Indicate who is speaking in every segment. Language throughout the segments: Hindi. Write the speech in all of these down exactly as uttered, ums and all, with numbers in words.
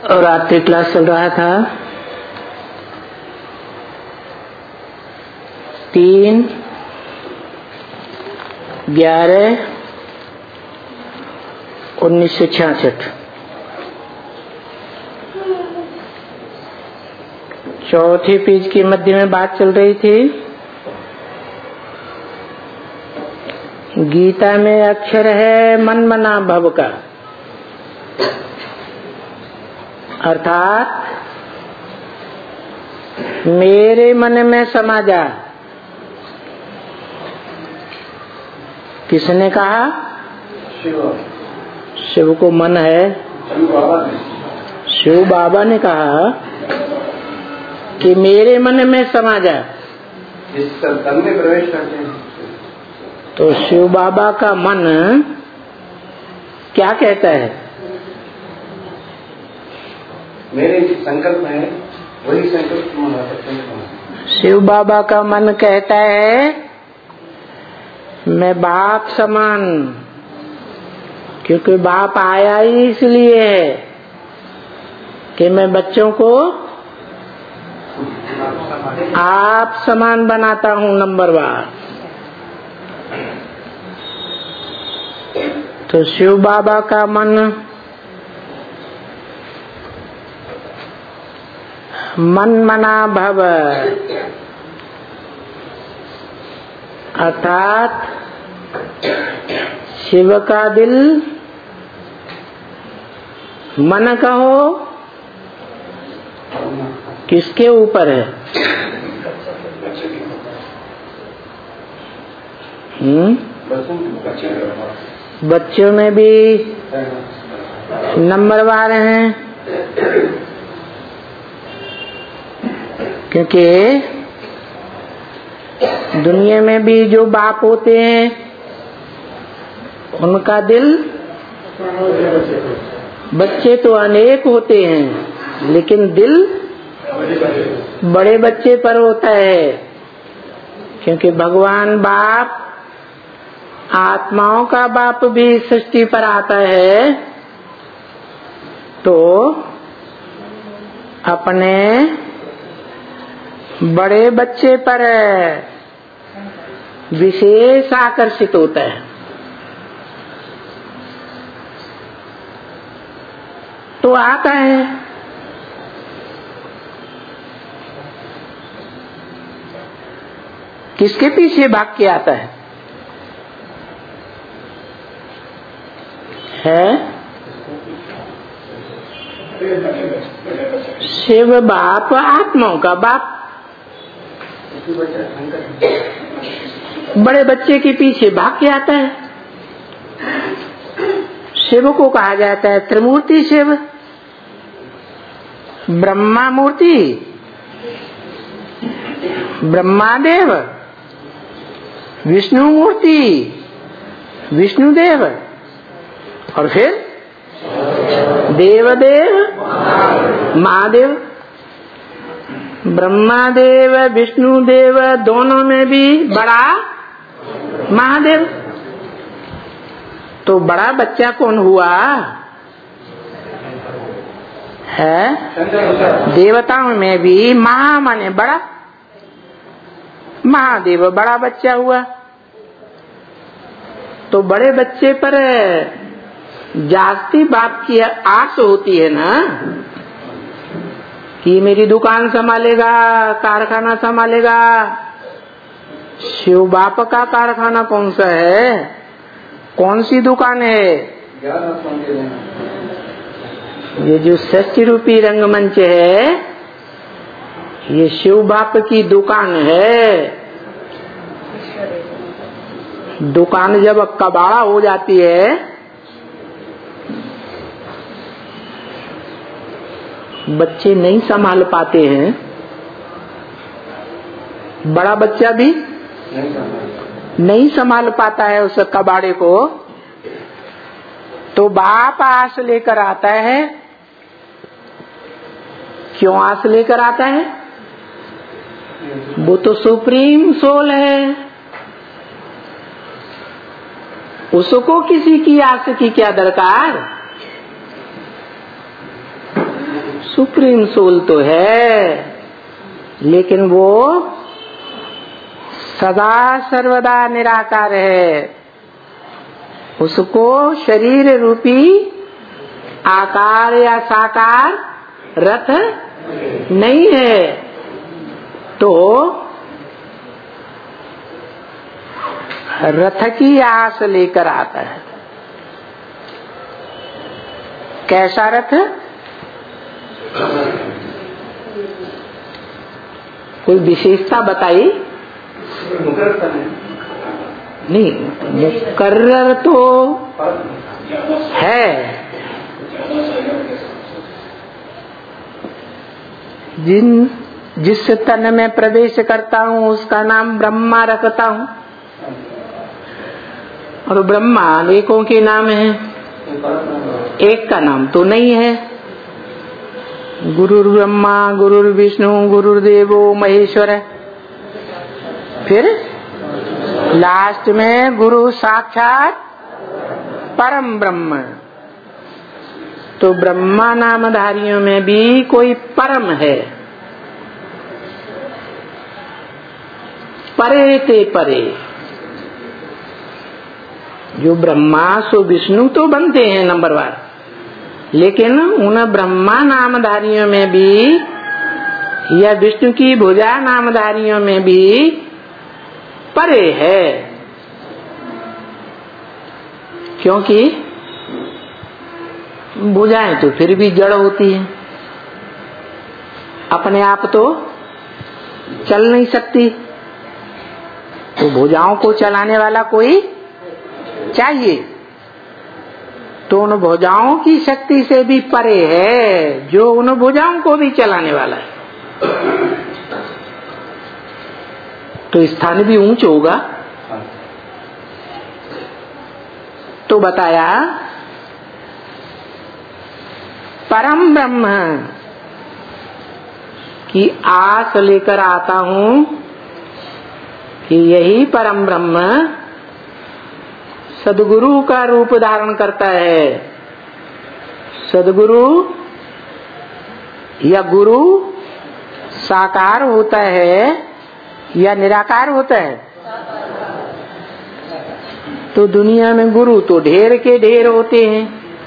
Speaker 1: और रात्रि क्लास चल रहा था। तीन ग्यारह उन्नीस सौ छियासठ चौथे पेज के मध्य में बात चल रही थी। गीता में अक्षर है मन मना भव का, अर्थात मेरे मन में समा जा। किसने कहा? शिव। शिव को मन है। शिव बाबा ने शिव बाबा ने कहा कि मेरे मन में समा जा।
Speaker 2: इस तन में प्रवेश करते हैं
Speaker 1: तो शिव बाबा का मन क्या कहता है?
Speaker 2: मेरे संकल्प है वही संकल्प मना सकते हैं।
Speaker 1: शिव बाबा का मन कहता है मैं बाप समान, क्योंकि बाप आया ही इसलिए है कि मैं बच्चों को आप समान बनाता हूँ। नंबर वार तो शिव बाबा का मन मन मना भव, अर्थात शिव का दिल मन कहो किसके ऊपर है? हम्म बच्चों में भी नंबरवार हैं, क्योंकि दुनिया में भी जो बाप होते हैं उनका दिल, बच्चे तो अनेक होते हैं लेकिन दिल बड़े बच्चे पर होता है, क्योंकि भगवान बाप आत्माओं का बाप भी सृष्टि पर आता है तो अपने बड़े बच्चे पर विशेष आकर्षित होता है। तो आता है किसके पीछे भाग के आता है? है शिव बाप, आत्माओं का बाप बड़े बच्चे के पीछे भाग के आता है। शिव को कहा जाता है त्रिमूर्ति शिव, ब्रह्मा मूर्ति, ब्रह्मादेव, विष्णु मूर्ति, विष्णुदेव, और फिर देवदेव, महादेव। ब्रह्मादेव विष्णुदेव दोनों में भी बड़ा महादेव। तो बड़ा बच्चा कौन हुआ है? देवताओं में भी महा माने बड़ा, महादेव बड़ा बच्चा हुआ। तो बड़े बच्चे पर जास्ती बाप की आस होती है ना कि मेरी दुकान संभालेगा, कारखाना संभालेगा। शिव बाप का कारखाना कौन सा है? कौन सी दुकान है? ये जो षष्ठी रूपी रंगमंच है ये शिव बाप की दुकान है। दुकान जब कबाड़ा हो जाती है बच्चे नहीं संभाल पाते हैं, बड़ा बच्चा भी नहीं संभाल पाता है उस कबाड़े को, तो बाप आस लेकर आता है। क्यों आस लेकर आता है? वो तो सुप्रीम सोल है, उसको किसी की आस की क्या दरकार? सुप्रीम सोल तो है, लेकिन वो सदा सर्वदा निराकार है। उसको शरीर रूपी आकार या साकार रथ नहीं है। तो रथ की आस लेकर आता है। कैसा रथ? कोई विशेषता बताई? नहीं, मुकर्रर तो है। जिन जिस तन में प्रवेश करता हूँ उसका नाम ब्रह्मा रखता हूँ, और ब्रह्मा अनेकों के नाम है, एक का नाम तो नहीं है। गुरुर् ब्रह्मा गुरुर् विष्णु गुरुर्देवो महेश्वर है। फिर लास्ट में गुरु साक्षात परम ब्रह्म। तो ब्रह्मा नामधारियों में भी कोई परम है, परे ते परे। जो ब्रह्मा सो विष्णु तो बनते हैं नंबर वन, लेकिन उन ब्रह्मा नामधारियों में भी या विष्णु की भुजा नामधारियों में भी परे है। क्योंकि भुजाएं तो फिर भी जड़ होती हैं, अपने आप तो चल नहीं सकती। तो भुजाओं को चलाने वाला कोई चाहिए। तो उन भुजाओं की शक्ति से भी परे है जो उन भुजाओं को भी चलाने वाला है। तो स्थान भी ऊंच होगा। तो बताया परम ब्रह्म की आस लेकर आता हूं कि यही परम ब्रह्म सदगुरु का रूप धारण करता है। सदगुरु या गुरु साकार होता है या निराकार होता है? तो दुनिया में गुरु तो ढेर के ढेर होते हैं,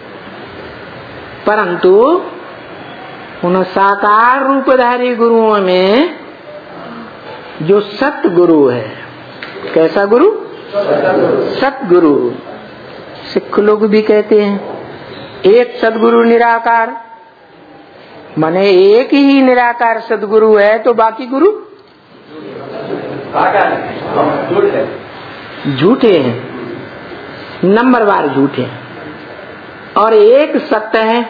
Speaker 1: परंतु उन साकार रूपधारी गुरुओं में जो सतगुरु है, कैसा गुरु? सतगुरु। सिख लोग भी कहते हैं एक सदगुरु निराकार, माने एक ही निराकार सदगुरु है, तो बाकी गुरु झूठे हैं, नंबरवार झूठे हैं। और एक सत्य है,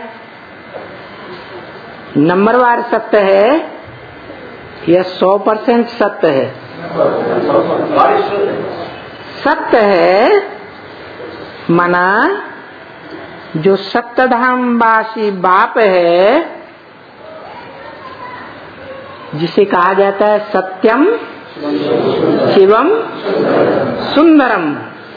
Speaker 1: नंबरवार सत्य है या सौ परसेंट सत्य है? सत्य है मना जो सत्यधाम वासी बाप है, जिसे कहा जाता है सत्यम शिवम सुंदरम।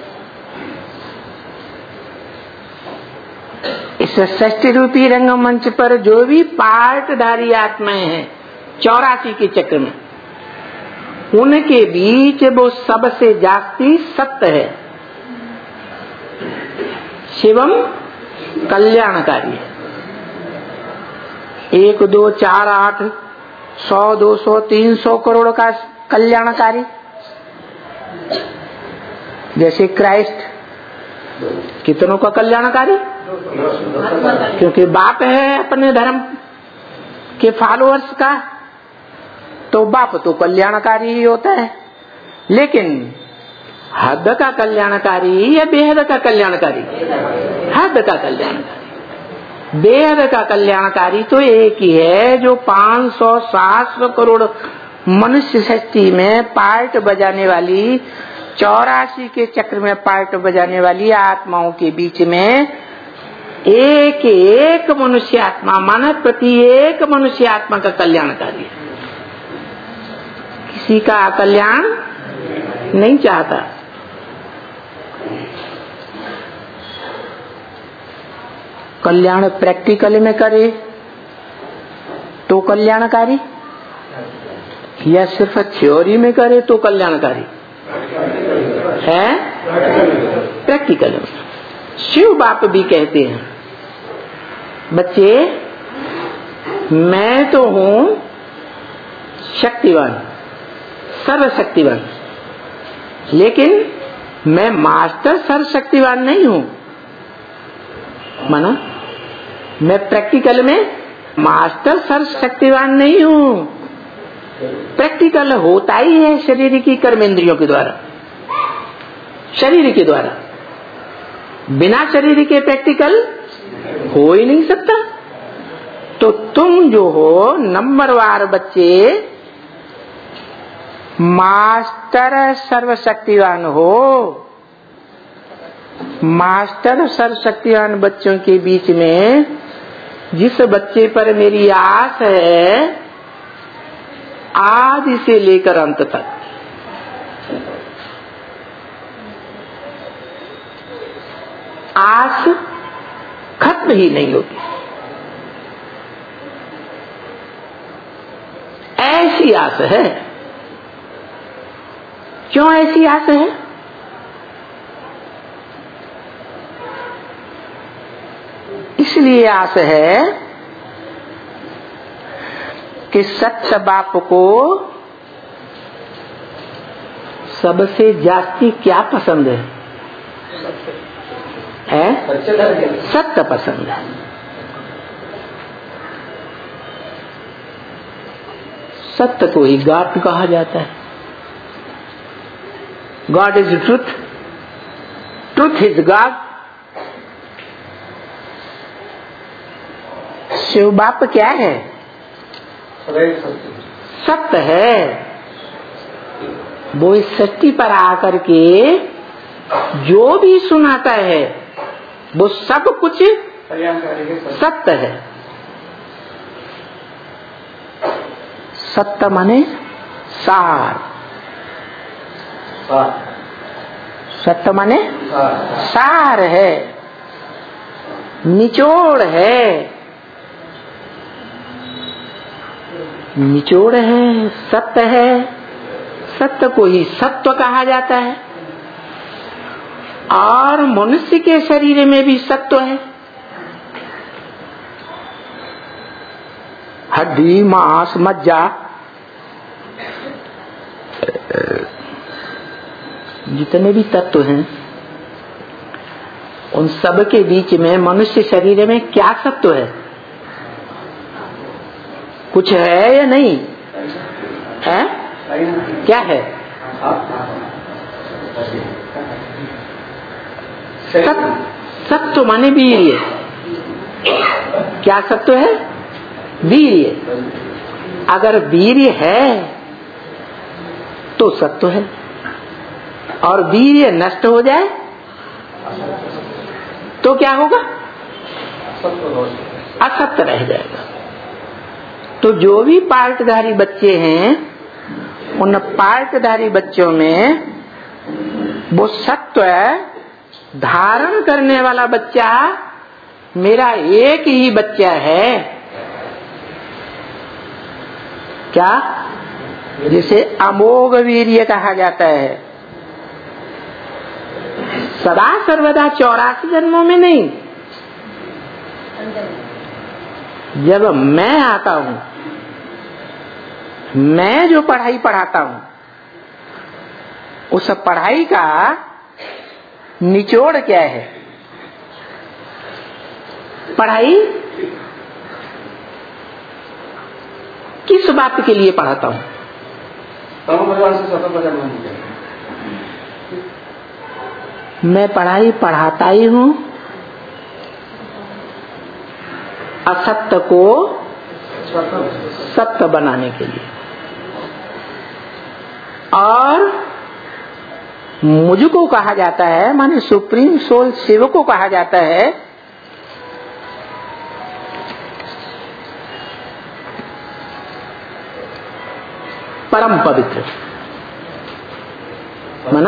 Speaker 1: इस षष्ठी रूपी रंगमंच पर जो भी पार्टधारी आत्माएं हैं चौरासी के चक्र में, उनके बीच वो सबसे जास्ती सत्य है। शिवम कल्याणकारी है। एक दो चार आठ सौ दो सौ तीन सौ करोड़ का कल्याणकारी। जैसे क्राइस्ट कितनों का कल्याणकारी? क्योंकि बाप है अपने धर्म के फॉलोअर्स का, तो बाप तो कल्याणकारी ही होता है। लेकिन हद का कल्याणकारी या बेहद का कल्याणकारी? हद का कल्याणकारी। बेहद का कल्याणकारी तो एक ही है जो पाँच सौ सात सौ करोड़ मनुष्य सृष्टि में पार्ट बजाने वाली, चौरासी के चक्र में पार्ट बजाने वाली आत्माओं के बीच में एक एक मनुष्य आत्मा, माना प्रति एक मनुष्य आत्मा का कल्याणकारी है। किसी का कल्याण नहीं चाहता। कल्याण प्रैक्टिकल में करे तो कल्याणकारी, या सिर्फ थ्योरी में करे तो कल्याणकारी है? प्रैक्टिकल। शिव बाप भी कहते हैं, बच्चे मैं तो हूं शक्तिवान, सर्वशक्तिवान, लेकिन मैं मास्टर सर्वशक्तिवान नहीं हूं। माना मैं प्रैक्टिकल में मास्टर सर्वशक्तिवान नहीं हूं। प्रैक्टिकल होता ही है शरीर की कर्मेंद्रियों के द्वारा, शरीर के द्वारा। बिना शरीर के प्रैक्टिकल हो ही नहीं सकता। तो तुम जो हो नंबरवार बच्चे मास्टर सर्वशक्तिवान हो। मास्टर सर्वशक्तिवान बच्चों के बीच में जिस बच्चे पर मेरी आस है आदि से लेकर अंत तक, आस खत्म ही नहीं होती। ऐसी आस है। क्यों ऐसी आस है? इसलिए आस है कि सच्चा बाप को सबसे जास्ती क्या पसंद है? है? सत्य पसंद है। सत्य को ही गॉड कहा जाता है। God is truth, truth is God. Shiv बाप क्या है? सत्य है। वो इस सृष्टि पर आकर के जो भी सुनाता है वो सब कुछ सत्य है। सत्य माने सार, सत्य माने सार है, निचोड़ है, निचोड़ है, सत्य है। सत्य को ही सत्व कहा जाता है। और मनुष्य के शरीर में भी सत्व है। हड्डी, मांस, मज्जा, जितने भी तत्व हैं उन सब के बीच में मनुष्य शरीर में क्या सत्व है? कुछ है या नहीं है? क्या है? सत्व माने वीर्य। क्या सत्व है? वीर्य। अगर वीर्य है तो सत्व है, और वीर्य नष्ट हो जाए तो क्या होगा? असत्य रह जाएगा। तो जो भी पार्टधारी बच्चे हैं उन पार्टधारी बच्चों में वो सत्व धारण करने वाला बच्चा मेरा एक ही बच्चा है। क्या? जिसे अमोघ वीर्य कहा जाता है। सदा सर्वदा चौरासी जन्मों में नहीं, जब मैं आता हूं, मैं जो पढ़ाई पढ़ाता हूं उस पढ़ाई का निचोड़ क्या है? पढ़ाई किस बात के लिए पढ़ाता हूं? मैं पढ़ाई पढ़ाता ही हूं असत्य को सत्य बनाने के लिए। और मुझको कहा जाता है, माने सुप्रीम सोल शिव को कहा जाता है परम पवित्र। माना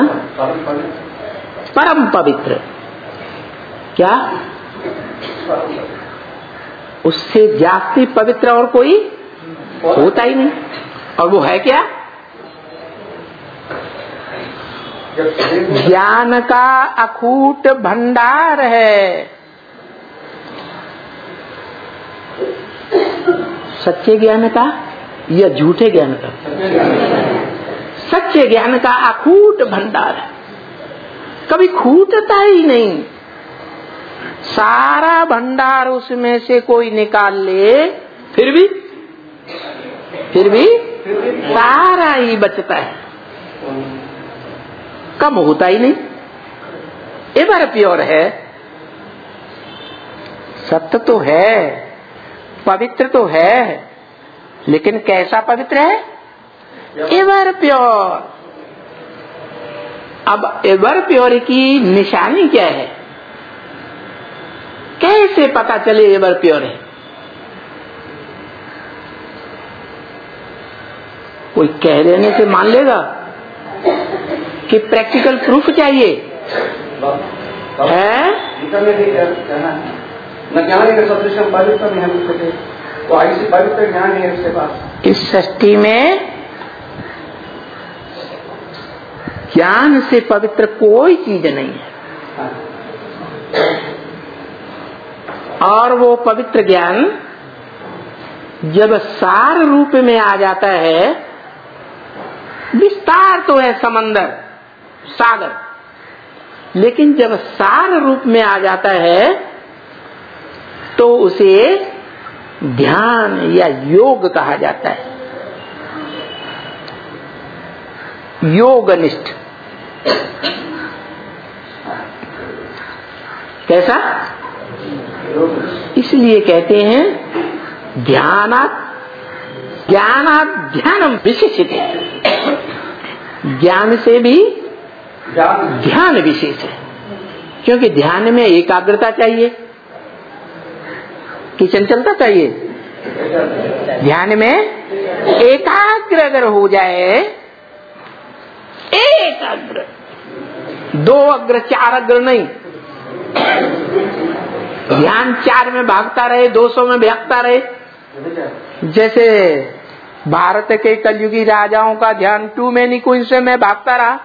Speaker 1: परम पवित्र। क्या? उससे जास्ती पवित्र और कोई होता ही नहीं। और वो है क्या? ज्ञान का अखूट भंडार है। सच्चे ज्ञान का या झूठे ज्ञान का? सच्चे ज्ञान का अखूट भंडार है, कभी खूटता ही नहीं। सारा भंडार उसमें से कोई निकाल ले, फिर भी फिर भी सारा ही बचता है, कम होता ही नहीं। एवर प्योर है, सत्य तो है, पवित्र तो है, लेकिन कैसा पवित्र है? Ever pure. अब एवर प्योर की निशानी क्या है? कैसे पता चले एवर प्योर है? कोई कह देने से मान लेगा कि प्रैक्टिकल प्रूफ चाहिए है? इस सृष्टि में ज्ञान से पवित्र कोई चीज नहीं है। और वो पवित्र ज्ञान जब सार रूप में आ जाता है, विस्तार तो है समंदर सागर, लेकिन जब सार रूप में आ जाता है तो उसे ध्यान या योग कहा जाता है। योगनिष्ठ। कैसा? इसलिए कहते हैं ध्यानात् ज्ञानात् ध्यानम विशेषित है। ज्ञान से भी ध्यान विशेष है, क्योंकि ध्यान में एकाग्रता चाहिए कि चंचलता चाहिए। ध्यान में एकाग्र अगर हो जाए, एकाग्र, दो अग्र चार अग्र नहीं, ध्यान चार में भागता रहे, दो सौ में भागता रहे। जैसे भारत के कलयुगी राजाओं का ध्यान टू मैनी क्वींस में भागता रहा,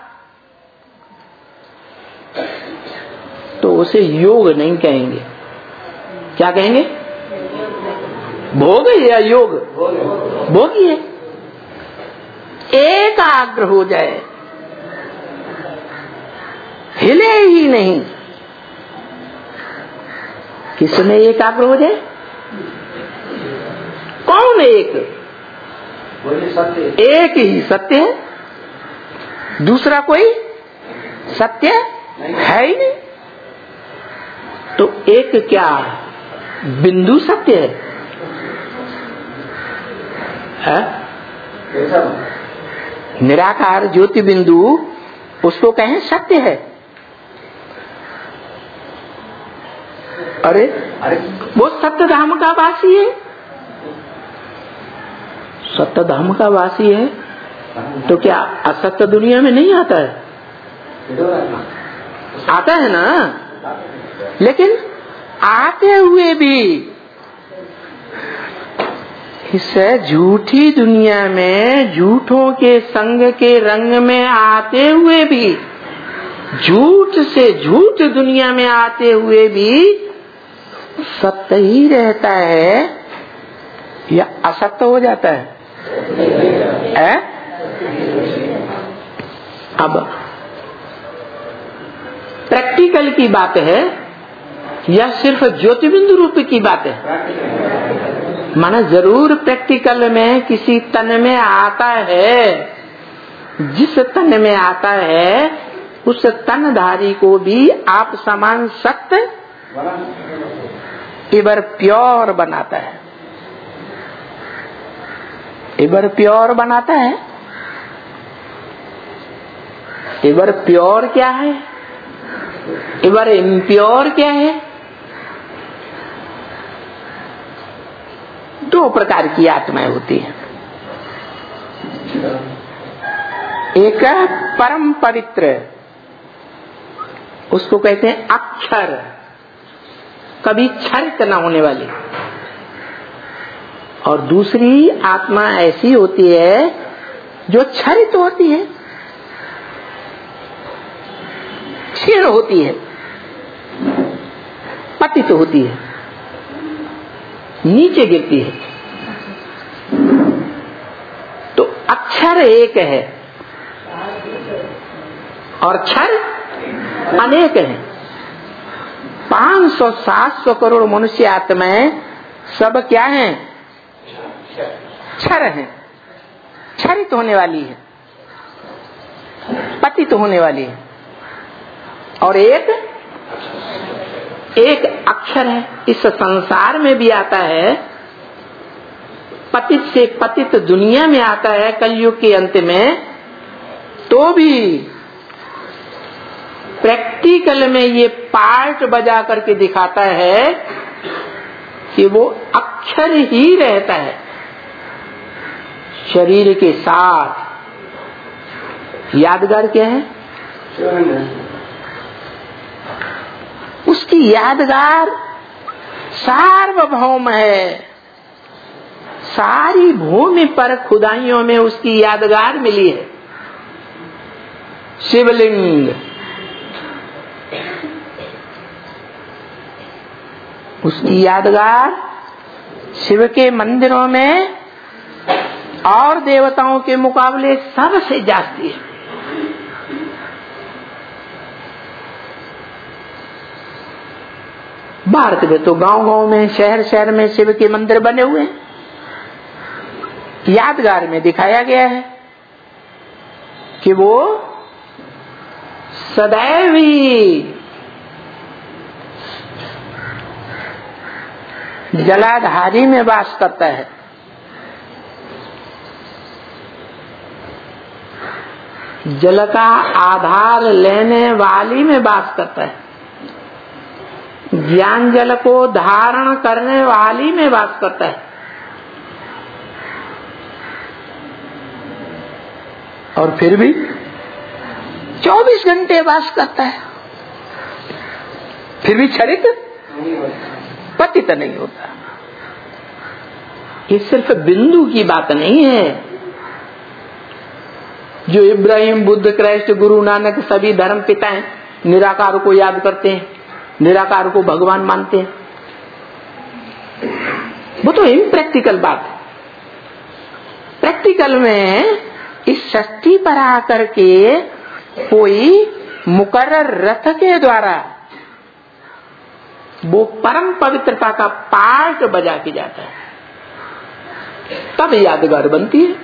Speaker 1: तो उसे योग नहीं कहेंगे। क्या कहेंगे? भोग या योग? भोग ही है। एकाग्र हो जाए, हिले ही नहीं। किसमें एकाग्र हो जाए? कौन एक? एक ही सत्य है, दूसरा कोई सत्य है ही नहीं। तो एक क्या बिंदु सत्य है, है? निराकार ज्योति बिंदु, उसको कहें सत्य है। अरे वो सत्य धाम का वासी है, सत्य धाम का वासी है, तो क्या असत्य दुनिया में नहीं आता है? आता है ना। लेकिन आते हुए भी इस झूठी दुनिया में, झूठों के संग के रंग में आते हुए भी, झूठ से झूठ दुनिया में आते हुए भी सत्य ही रहता है या असत्य हो जाता है? है? अब प्रैक्टिकल की बात है या सिर्फ ज्योतिबिंदु रूप की बात है? माना जरूर प्रैक्टिकल में किसी तन में आता है, जिस तन में आता है उस तनधारी को भी आप समान सत्य एवर प्योर बनाता है। एवर प्योर बनाता है। एवर प्योर क्या है? एवर इम्प्योर क्या है? दो प्रकार की आत्माएं होती हैं। एक परम पवित्र, उसको कहते हैं अक्षर, कभी क्षरित न होने वाली। और दूसरी आत्मा ऐसी होती है जो क्षरित होती है, क्षीण होती है, पतित होती है, नीचे गिरती है। तो अक्षर एक है और क्षर अनेक है। पांच सौ सात सौ करोड़ मनुष्य आत्माएं सब क्या हैं? क्षर हैं, क्षरित होने वाली है, पतित होने वाली है। और एक एक अक्षर है। इस संसार में भी आता है, पतित से पतित दुनिया में आता है कलयुग के अंत में, तो भी प्रैक्टिकल में ये पार्ट बजा करके दिखाता है कि वो अक्षर ही रहता है शरीर के साथ। यादगार क्या है? उसकी यादगार सार्वभौम है। सारी भूमि पर खुदाइयों में उसकी यादगार मिली है। शिवलिंग, उसकी यादगार शिव के मंदिरों में और देवताओं के मुकाबले सबसे जास्ती है। भारत में तो गांव गांव में, शहर शहर में शिव के मंदिर बने हुए हैं। यादगार में दिखाया गया है कि वो सदैव ही जलाधारी में वास करता है। जल का आधार लेने वाली में वास करता है। ज्ञान जल को धारण करने वाली में वास करता है। और फिर भी चौबीस घंटे वास करता है, फिर भी क्षरित पतित नहीं होता। ये सिर्फ बिंदु की बात नहीं है। जो इब्राहिम, बुद्ध, क्राइस्ट, गुरु नानक सभी धर्म पिता हैं, निराकार को याद करते हैं, निराकार को भगवान मानते हैं, वो तो इम्प्रैक्टिकल बात है। प्रैक्टिकल में इस सृष्टि पर आकर के कोई मुकर्रर रथ के द्वारा वो परम पवित्रता का पाठ बजा के जाता है, तब यादगार बनती है।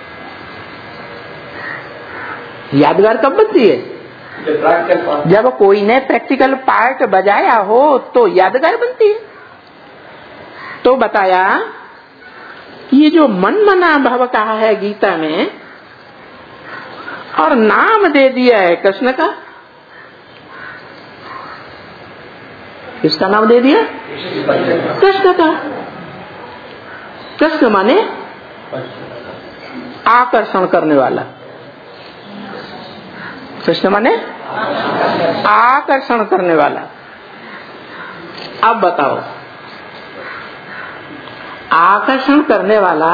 Speaker 1: यादगार कब बनती है? जब कोई ने प्रैक्टिकल पार्ट बजाया हो तो यादगार बनती है। तो बताया ये जो मन मना भव कहा है गीता में, और नाम दे दिया है कृष्ण का। किसका नाम दे दिया? कृष्ण का। कृष्ण माने आकर्षण करने वाला। कृष्ण माने आकर्षण करने वाला। अब बताओ, आकर्षण करने वाला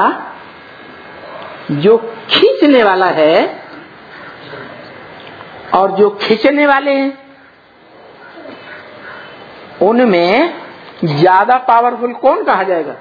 Speaker 1: जो खींचने वाला है और जो खींचने वाले हैं, उनमें ज्यादा पावरफुल कौन कहा जाएगा?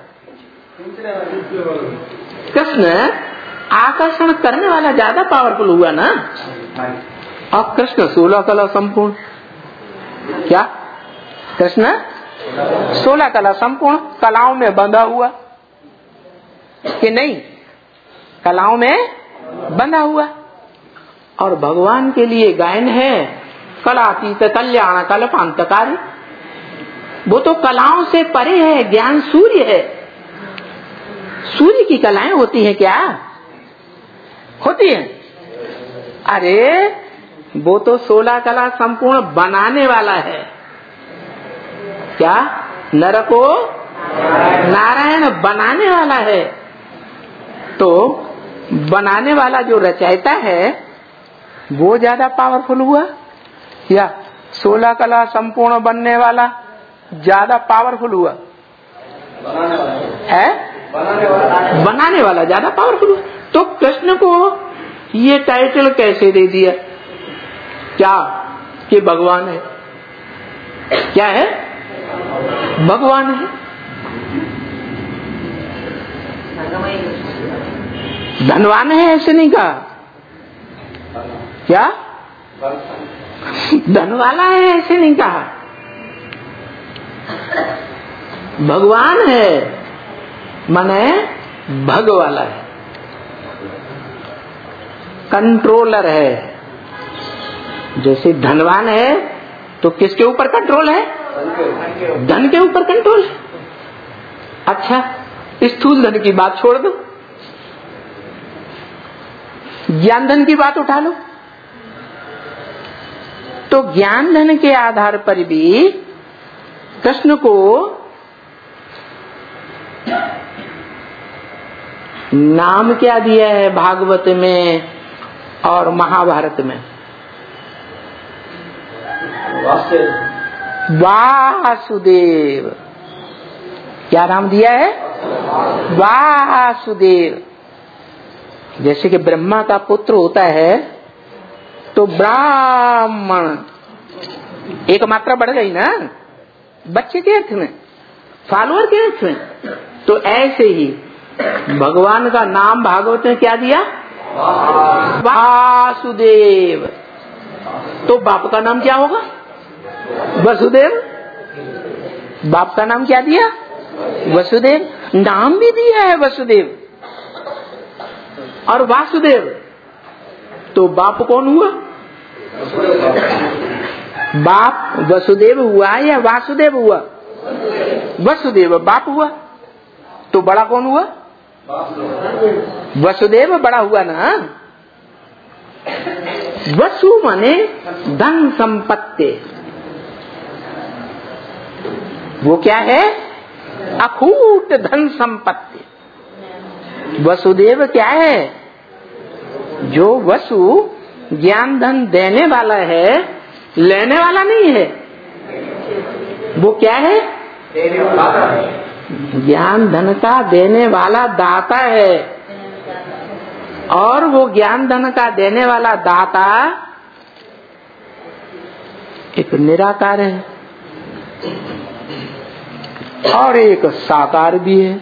Speaker 1: कृष्ण। आकर्षण करने वाला ज्यादा पावरफुल हुआ ना। और कृष्ण सोलह कला संपूर्ण। क्या? कृष्ण सोलह कला संपूर्ण, कलाओं में बंधा हुआ कि नहीं? कलाओं में बंधा हुआ। और भगवान के लिए गायन है कलातीत कल्याण कल्पांतकारी। वो तो कलाओं से परे है, ज्ञान सूर्य है। सूर्य की कलाएं होती हैं क्या? होती हैं। अरे वो तो सोलह कला संपूर्ण बनाने वाला है। क्या? नर को नारायण बनाने वाला है। तो बनाने वाला जो रचयिता है वो ज्यादा पावरफुल हुआ या सोलह कला संपूर्ण बनने वाला ज्यादा पावरफुल हुआ? है
Speaker 2: बनाने वाला
Speaker 1: बनाने वाला ज्यादा पावरफुल है। तो कृष्ण को ये टाइटल कैसे दे दिया? क्या कि भगवान है? क्या है? भगवान है। धनवान है ऐसे नहीं कहा। क्या धनवाला है ऐसे नहीं कहा। भगवान है माने भगवाला है, कंट्रोलर है। जैसे धनवान है तो किसके ऊपर कंट्रोल है? धन के ऊपर कंट्रोल है। अच्छा, स्थूल धन की बात छोड़ दो, ज्ञान धन की बात उठा लो। तो ज्ञान धन के आधार पर भी कृष्ण को नाम क्या दिया है भागवत में और महाभारत में? वासुदेव। क्या नाम दिया है? वासुदेव। जैसे कि ब्रह्मा का पुत्र होता है तो ब्राह्मण, एक मात्रा बढ़ गई ना बच्चे के अर्थ में, फॉलोअर के अर्थ में। तो ऐसे ही भगवान का नाम भागवत में क्या दिया? वासुदेव। तो बाप का नाम क्या होगा? वसुदेव। बाप का नाम क्या दिया? वसुदेव। नाम भी दिया है वसुदेव और वासुदेव। तो बाप कौन हुआ? बाप वसुदेव हुआ या वासुदेव हुआ? वसुदेव बाप हुआ। तो बड़ा कौन हुआ? वसुदेव बड़ा हुआ ना। वसु माने धन संपत्ति। वो क्या है? अखूट धन संपत्ति। वसुदेव क्या है? जो वसु ज्ञान धन देने वाला है, लेने वाला नहीं है। वो क्या है? ज्ञान धन का देने वाला दाता है। और वो ज्ञान धन का देने वाला दाता एक निराकार है और एक साकार भी है।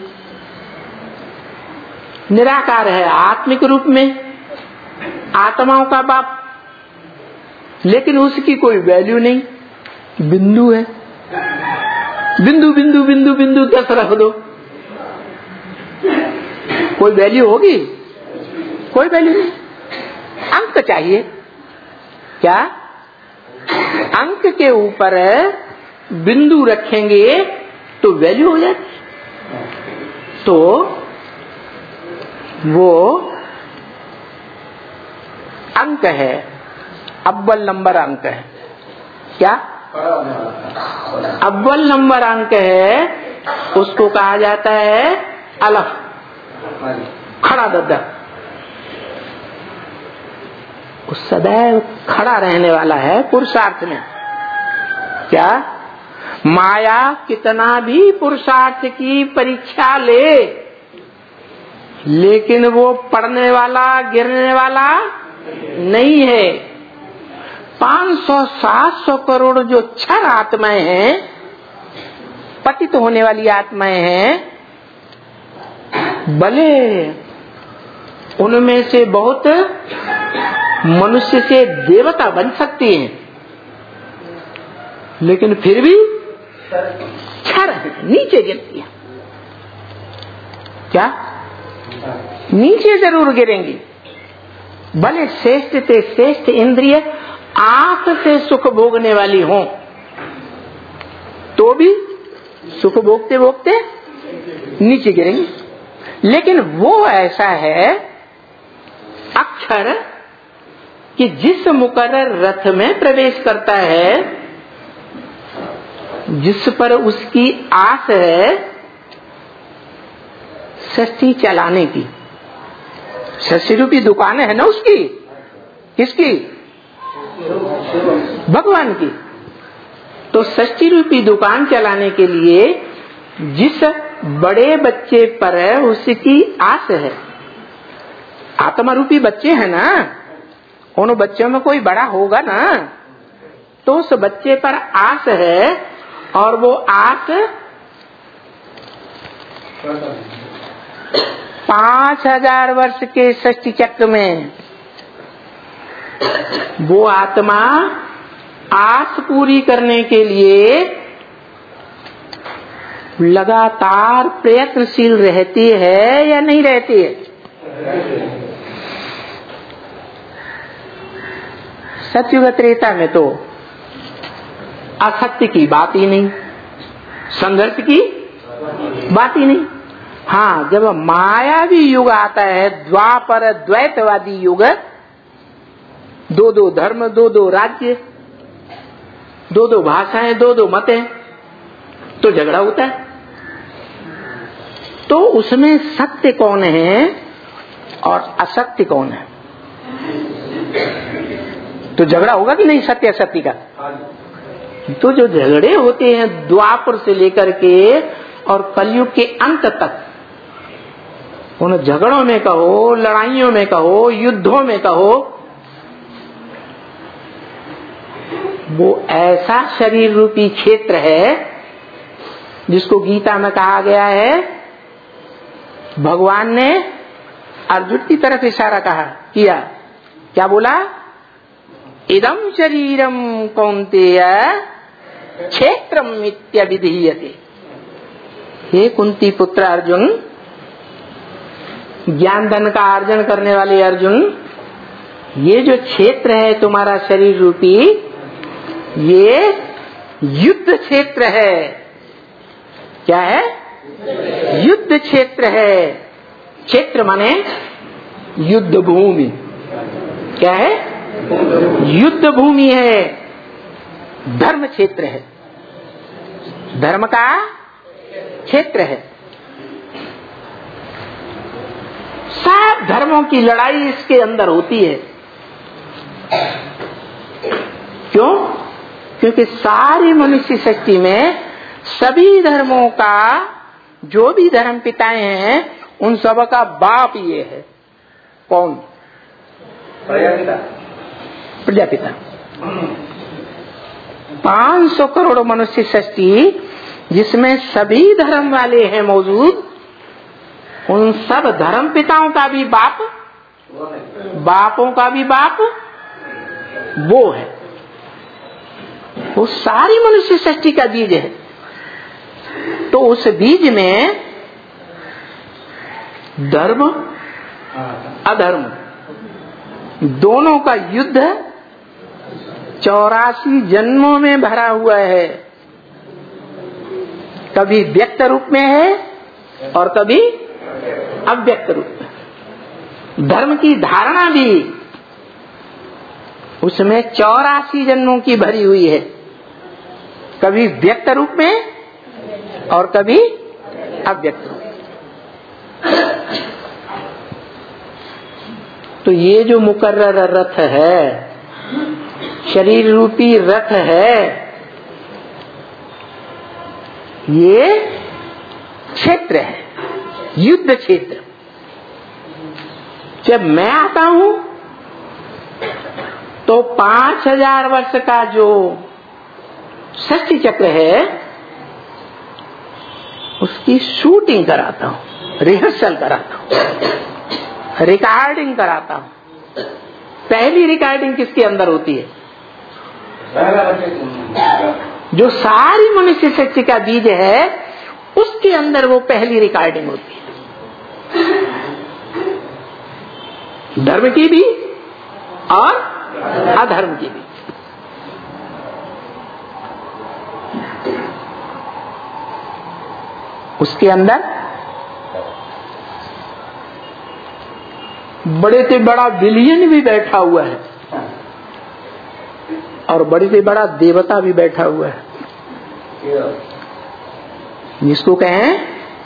Speaker 1: निराकार है आत्मिक रूप में, आत्माओं का बाप, लेकिन उसकी कोई वैल्यू नहीं, बिंदु है। बिंदु बिंदु बिंदु बिंदु दस रख दो, कोई वैल्यू होगी? कोई वैल्यू नहीं। अंक चाहिए। क्या? अंक के ऊपर बिंदु रखेंगे तो वैल्यू हो जाती। तो वो अंक है, अव्वल नंबर अंक है। क्या? अव्वल नंबर अंक है, उसको कहा जाता है अलफ, खड़ा दद्दा। उस सदैव खड़ा रहने वाला है पुरुषार्थ में। क्या? माया कितना भी पुरुषार्थ की परीक्षा ले, लेकिन वो पढ़ने वाला गिरने वाला नहीं है। पांच सौ सात सौ करोड़ जो क्षर आत्माएं हैं, पतित होने वाली आत्माएं हैं, भले उनमें से बहुत मनुष्य से देवता बन सकती हैं, लेकिन फिर भी क्षर नीचे गिरती है। क्या? नीचे जरूर गिरेंगी। भले श्रेष्ठ से श्रेष्ठ इंद्रिय आंख से सुख भोगने वाली हो, तो भी सुख भोगते भोगते नीचे गिरेंगे। लेकिन वो ऐसा है अक्षर कि जिस मुकर्रर रथ में प्रवेश करता है, जिस पर उसकी आस है षष्ठी चलाने की, षष्ठी रूपी दुकान है ना उसकी, किसकी? भगवान की। तो षष्ठी रूपी दुकान चलाने के लिए जिस बड़े बच्चे पर उसकी आस है। आत्मा रूपी बच्चे हैं ना, उन बच्चों में कोई बड़ा होगा ना, तो उस बच्चे पर आस है। और वो आस पांच हजार वर्ष के सृष्टि चक्र में वो आत्मा आस पूरी करने के लिए लगातार प्रयत्नशील रहती है या नहीं रहती है? सतयुग त्रेता में तो असत्य की बात ही नहीं, संघर्ष की बात ही नहीं। हाँ, जब मायावी युग आता है, द्वापर द्वैतवादी युग, दो दो धर्म, दो दो राज्य, दो दो भाषाएं, दो दो मतें, तो झगड़ा होता है। तो उसमें सत्य कौन है और असत्य कौन है? तो झगड़ा होगा कि नहीं सत्य असत्य का? तो जो झगड़े होते हैं द्वापर से लेकर के और कलयुग के अंत तक, उन झगड़ों में कहो, लड़ाइयों में कहो, युद्धों में कहो, वो ऐसा शरीर रूपी क्षेत्र है जिसको गीता में कहा गया है, भगवान ने अर्जुन की तरफ इशारा कहा किया, क्या बोला? इदं शरीरम कौन्तेय क्षेत्रम इत्यभिधीयते। हे कुंती पुत्र अर्जुन, ज्ञान धन का अर्जन करने वाले अर्जुन, ये जो क्षेत्र है तुम्हारा शरीर रूपी, ये युद्ध क्षेत्र है। क्या है? युद्ध क्षेत्र है। क्षेत्र माने युद्ध भूमि। क्या है? युद्ध भूमि है, धर्म क्षेत्र है, धर्म का क्षेत्र है। सब धर्मों की लड़ाई इसके अंदर होती है। क्यों? क्योंकि सारी मनुष्य शक्ति में सभी धर्मों का, जो भी धर्म पिताएं हैं, उन सब का बाप ये है। कौन? प्रजापिता। प्रजापिता। पांच सौ करोड़ मनुष्य सृष्टि जिसमें सभी धर्म वाले हैं मौजूद, उन सब धर्म पिताओं का भी बाप, बापों का भी बाप वो है। वो सारी मनुष्य सृष्टि का बीज है। तो उस बीज में धर्म अधर्म दोनों का युद्ध चौरासी जन्मों में भरा हुआ है। कभी व्यक्त रूप में है और कभी अव्यक्त रूप में। धर्म की धारणा भी उसमें चौरासी जन्मों की भरी हुई है, कभी व्यक्त रूप में और कभी अव्यक्त रूप में। तो ये जो मुकर्रर रथ है, शरीर रूपी रथ है, ये क्षेत्र है, युद्ध क्षेत्र। जब मैं आता हूं तो पांच हजार वर्ष का जो सृष्टि चक्र है उसकी शूटिंग कराता हूं, रिहर्सल कराता हूं, रिकॉर्डिंग कराता हूं। पहली रिकॉर्डिंग किसके अंदर होती है? जो सारी मनुष्य शक्ति का बीज है उसके अंदर वो पहली रिकॉर्डिंग होती है, धर्म की भी और अधर्म की भी। उसके अंदर बड़े से बड़ा विलियन भी बैठा हुआ है और बड़े से बड़ा देवता भी बैठा हुआ है, जिसको कहें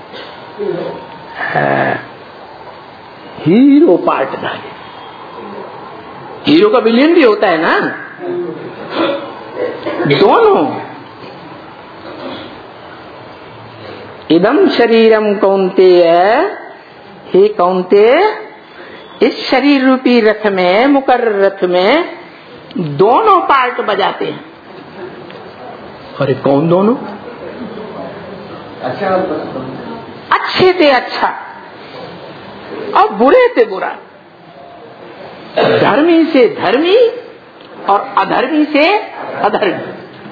Speaker 1: हीरो पार्टनर। हीरो का विलियन भी होता है ना, दोनों इदम शरीरम कौन्तेय, हे कौन्तेय, इस शरीर रूपी रथ में, मुकर्रर रथ में दोनों पार्ट बजाते हैं। अरे कौन दोनों?
Speaker 2: अच्छा,
Speaker 1: अच्छे से अच्छा और बुरे से बुरा, धर्मी से धर्मी और अधर्मी से अधर्मी।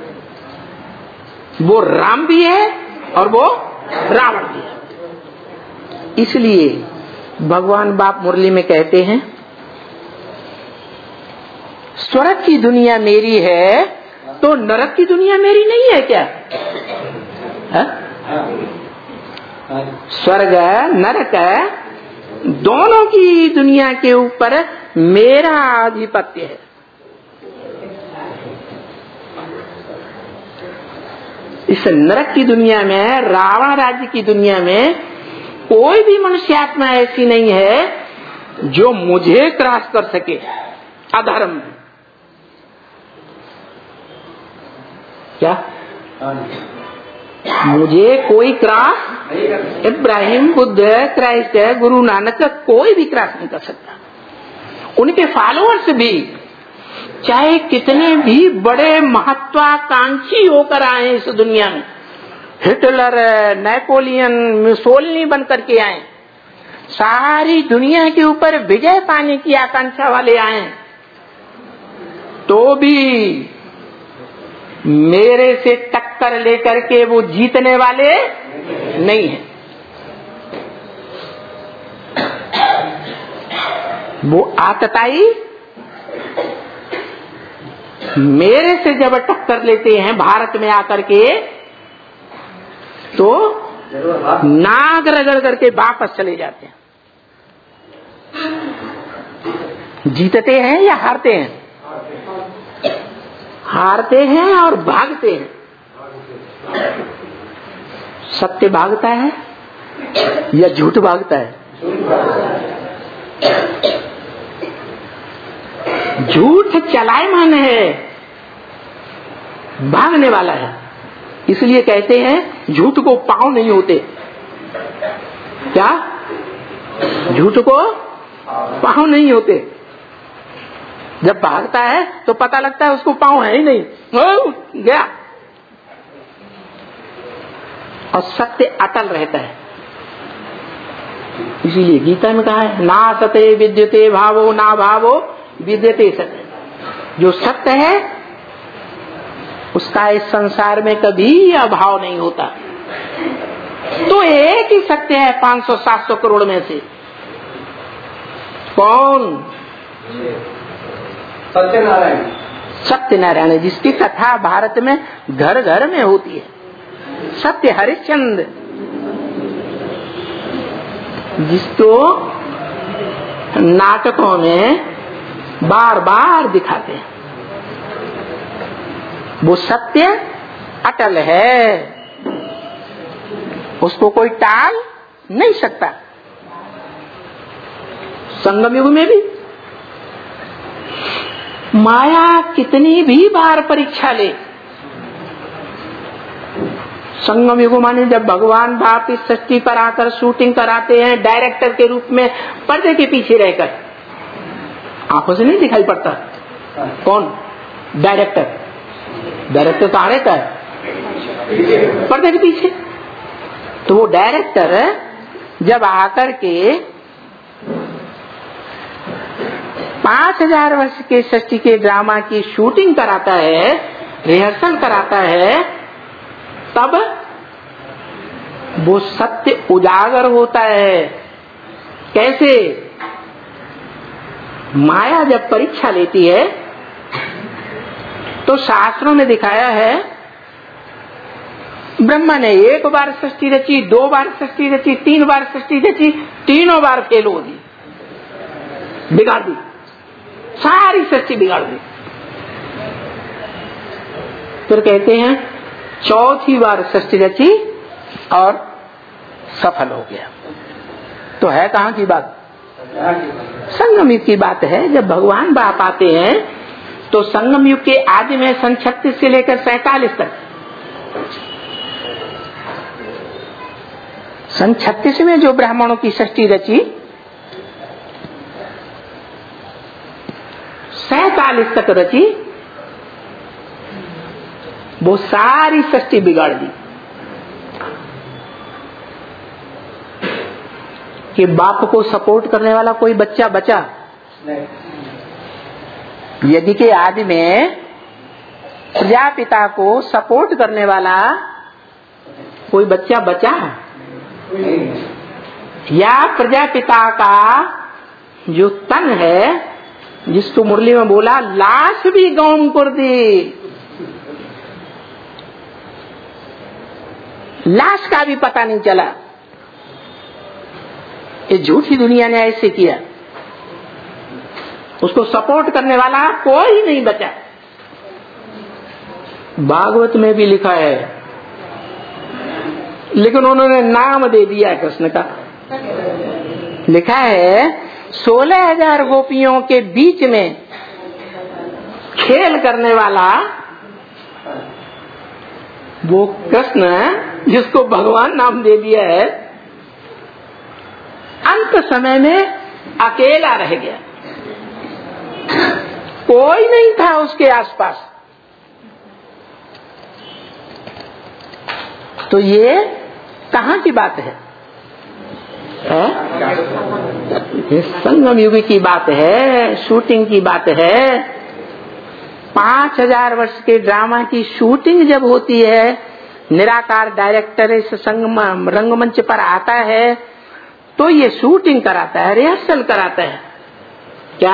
Speaker 1: वो राम भी है और वो रावण भी है। इसलिए भगवान बाप मुरली में कहते हैं, स्वर्ग की दुनिया मेरी है तो नरक की दुनिया मेरी नहीं है क्या? है? स्वर्ग नरक दोनों की दुनिया के ऊपर मेरा आधिपत्य है। इस नरक की दुनिया में, रावण राज्य की दुनिया में कोई भी मनुष्यात्मा ऐसी नहीं है जो मुझे क्रॉस कर सके अधर्म में। क्या मुझे कोई क्रॉस, इब्राहिम, बुद्ध, क्राइस्ट, गुरु नानक, कोई भी क्रॉस नहीं कर सकता। उनके फॉलोअर्स भी चाहे कितने भी बड़े महत्वाकांक्षी होकर आए इस दुनिया में, हिटलर, नेपोलियन, मुसोलिनी बन करके आए, सारी दुनिया के ऊपर विजय पाने की आकांक्षा वाले आए, तो भी मेरे से टक्कर लेकर के वो जीतने वाले नहीं है। वो आतताई मेरे से जब टक्कर लेते हैं भारत में आकर के, तो नाक रगड़ करके वापस चले जाते हैं। जीतते हैं या हारते हैं? हारते हैं और भागते हैं। सत्य भागता है या झूठ भागता है? झूठ चलायमान है, भागने वाला है। इसलिए कहते हैं झूठ को पांव नहीं होते। क्या? झूठ को पांव नहीं होते। जब भागता है तो पता लगता है उसको पांव है ही नहीं, ओ, गया। और सत्य अटल रहता है। इसीलिए गीता में कहा है, ना सते विद्यते भावो ना भावो विद्यते सत्य। जो सत्य है उसका इस संसार में कभी अभाव नहीं होता। तो एक ही सत्य है पांच सौ सात सौ करोड़ में से। कौन?
Speaker 2: सत्यनारायण।
Speaker 1: सत्यनारायण, जिसकी कथा भारत में घर घर में होती है। सत्य हरिश्चंद्र, जिसको नाटकों में बार बार दिखाते हैं। वो सत्य अटल है, उसको कोई टाल नहीं सकता। संगम युग में भी माया कितनी भी बार परीक्षा ले, संगम युग माने जब भगवान बाप इस सृष्टि पर आकर शूटिंग कराते हैं डायरेक्टर के रूप में, पर्दे के पीछे रहकर, आंखों से नहीं दिखाई पड़ता। कौन? डायरेक्टर। डायरेक्टर कहाँ रहता है? पर्दे के पीछे। तो वो डायरेक्टर जब आकर के पांच हजार वर्ष के सृष्टि के ड्रामा की शूटिंग कराता है, रिहर्सल कराता है, तब वो सत्य उजागर होता है। कैसे? माया जब परीक्षा लेती है तो शास्त्रों में दिखाया है, ब्रह्मा ने एक बार सृष्टि रची, दो बार सृष्टि रची, तीन बार सृष्टि रची, तीनों बार फेल हो दी, बिगाड़ दी, सारी सृष्टि बिगाड़ दी। फिर कहते हैं चौथी बार सृष्टि रची और सफल हो गया। तो है कहाँ की बात? संगम युग की बात है। जब भगवान बाप आते हैं तो संगम युग के आदि में सन छत्तीस से लेकर सैतालीस तक सन छत्तीस में जो ब्राह्मणों की सृष्टि रची, सैतालीस तक रची, वो सारी सृष्टि बिगाड़ दी कि बाप को सपोर्ट करने वाला कोई बच्चा बचा। यदि के आदि में प्रजापिता को सपोर्ट करने वाला कोई बच्चा बचा, या प्रजापिता का जो तन है, जिसको मुरली में बोला लाश भी गौम कर दी, लाश का भी पता नहीं चला। ये झूठी दुनिया ने ऐसे किया, उसको सपोर्ट करने वाला कोई नहीं बचा। भागवत में भी लिखा है, लेकिन उन्होंने नाम दे दिया कृष्ण का। लिखा है सोलह हजार गोपियों के बीच में खेल करने वाला वो कृष्ण, जिसको भगवान नाम दे दिया है, अंत समय में अकेला रह गया, कोई नहीं था उसके आसपास। तो ये कहाँ की बात है? है? ये संगम युग की बात है, शूटिंग की बात है। पांच हजार वर्ष के ड्रामा की शूटिंग जब होती है, निराकार डायरेक्टर इस संगम रंगमंच पर आता है, तो ये शूटिंग कराता है, रिहर्सल कराता है। क्या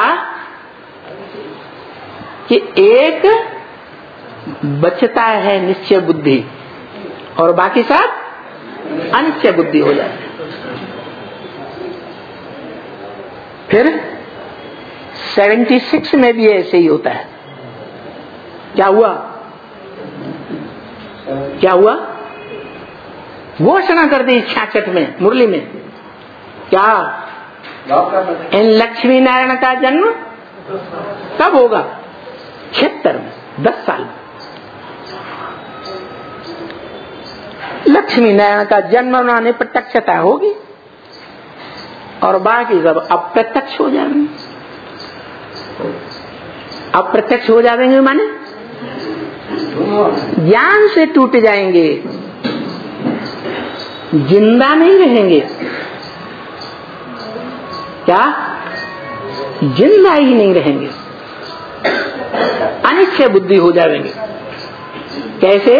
Speaker 1: कि एक बचता है निश्चय बुद्धि और बाकी सब अनिश्चय बुद्धि हो जाते हैं। फिर छिहत्तर में भी ऐसे ही होता है। क्या हुआ? क्या हुआ? घोषणा कर दी छियासठ में मुरली में, क्या इन लक्ष्मी नारायण का जन्म कब होगा? छिहत्तर में, दस साल में लक्ष्मी नारायण का जन्म होने प्रत्यक्षता होगी और बाकी सब अप्रत्यक्ष हो जाएंगे। अप्रत्यक्ष हो जाएंगे माने ज्ञान से टूट जाएंगे, जिंदा नहीं रहेंगे। क्या? जिंदा ही नहीं रहेंगे, अनिश्चय बुद्धि हो जाएंगे। कैसे?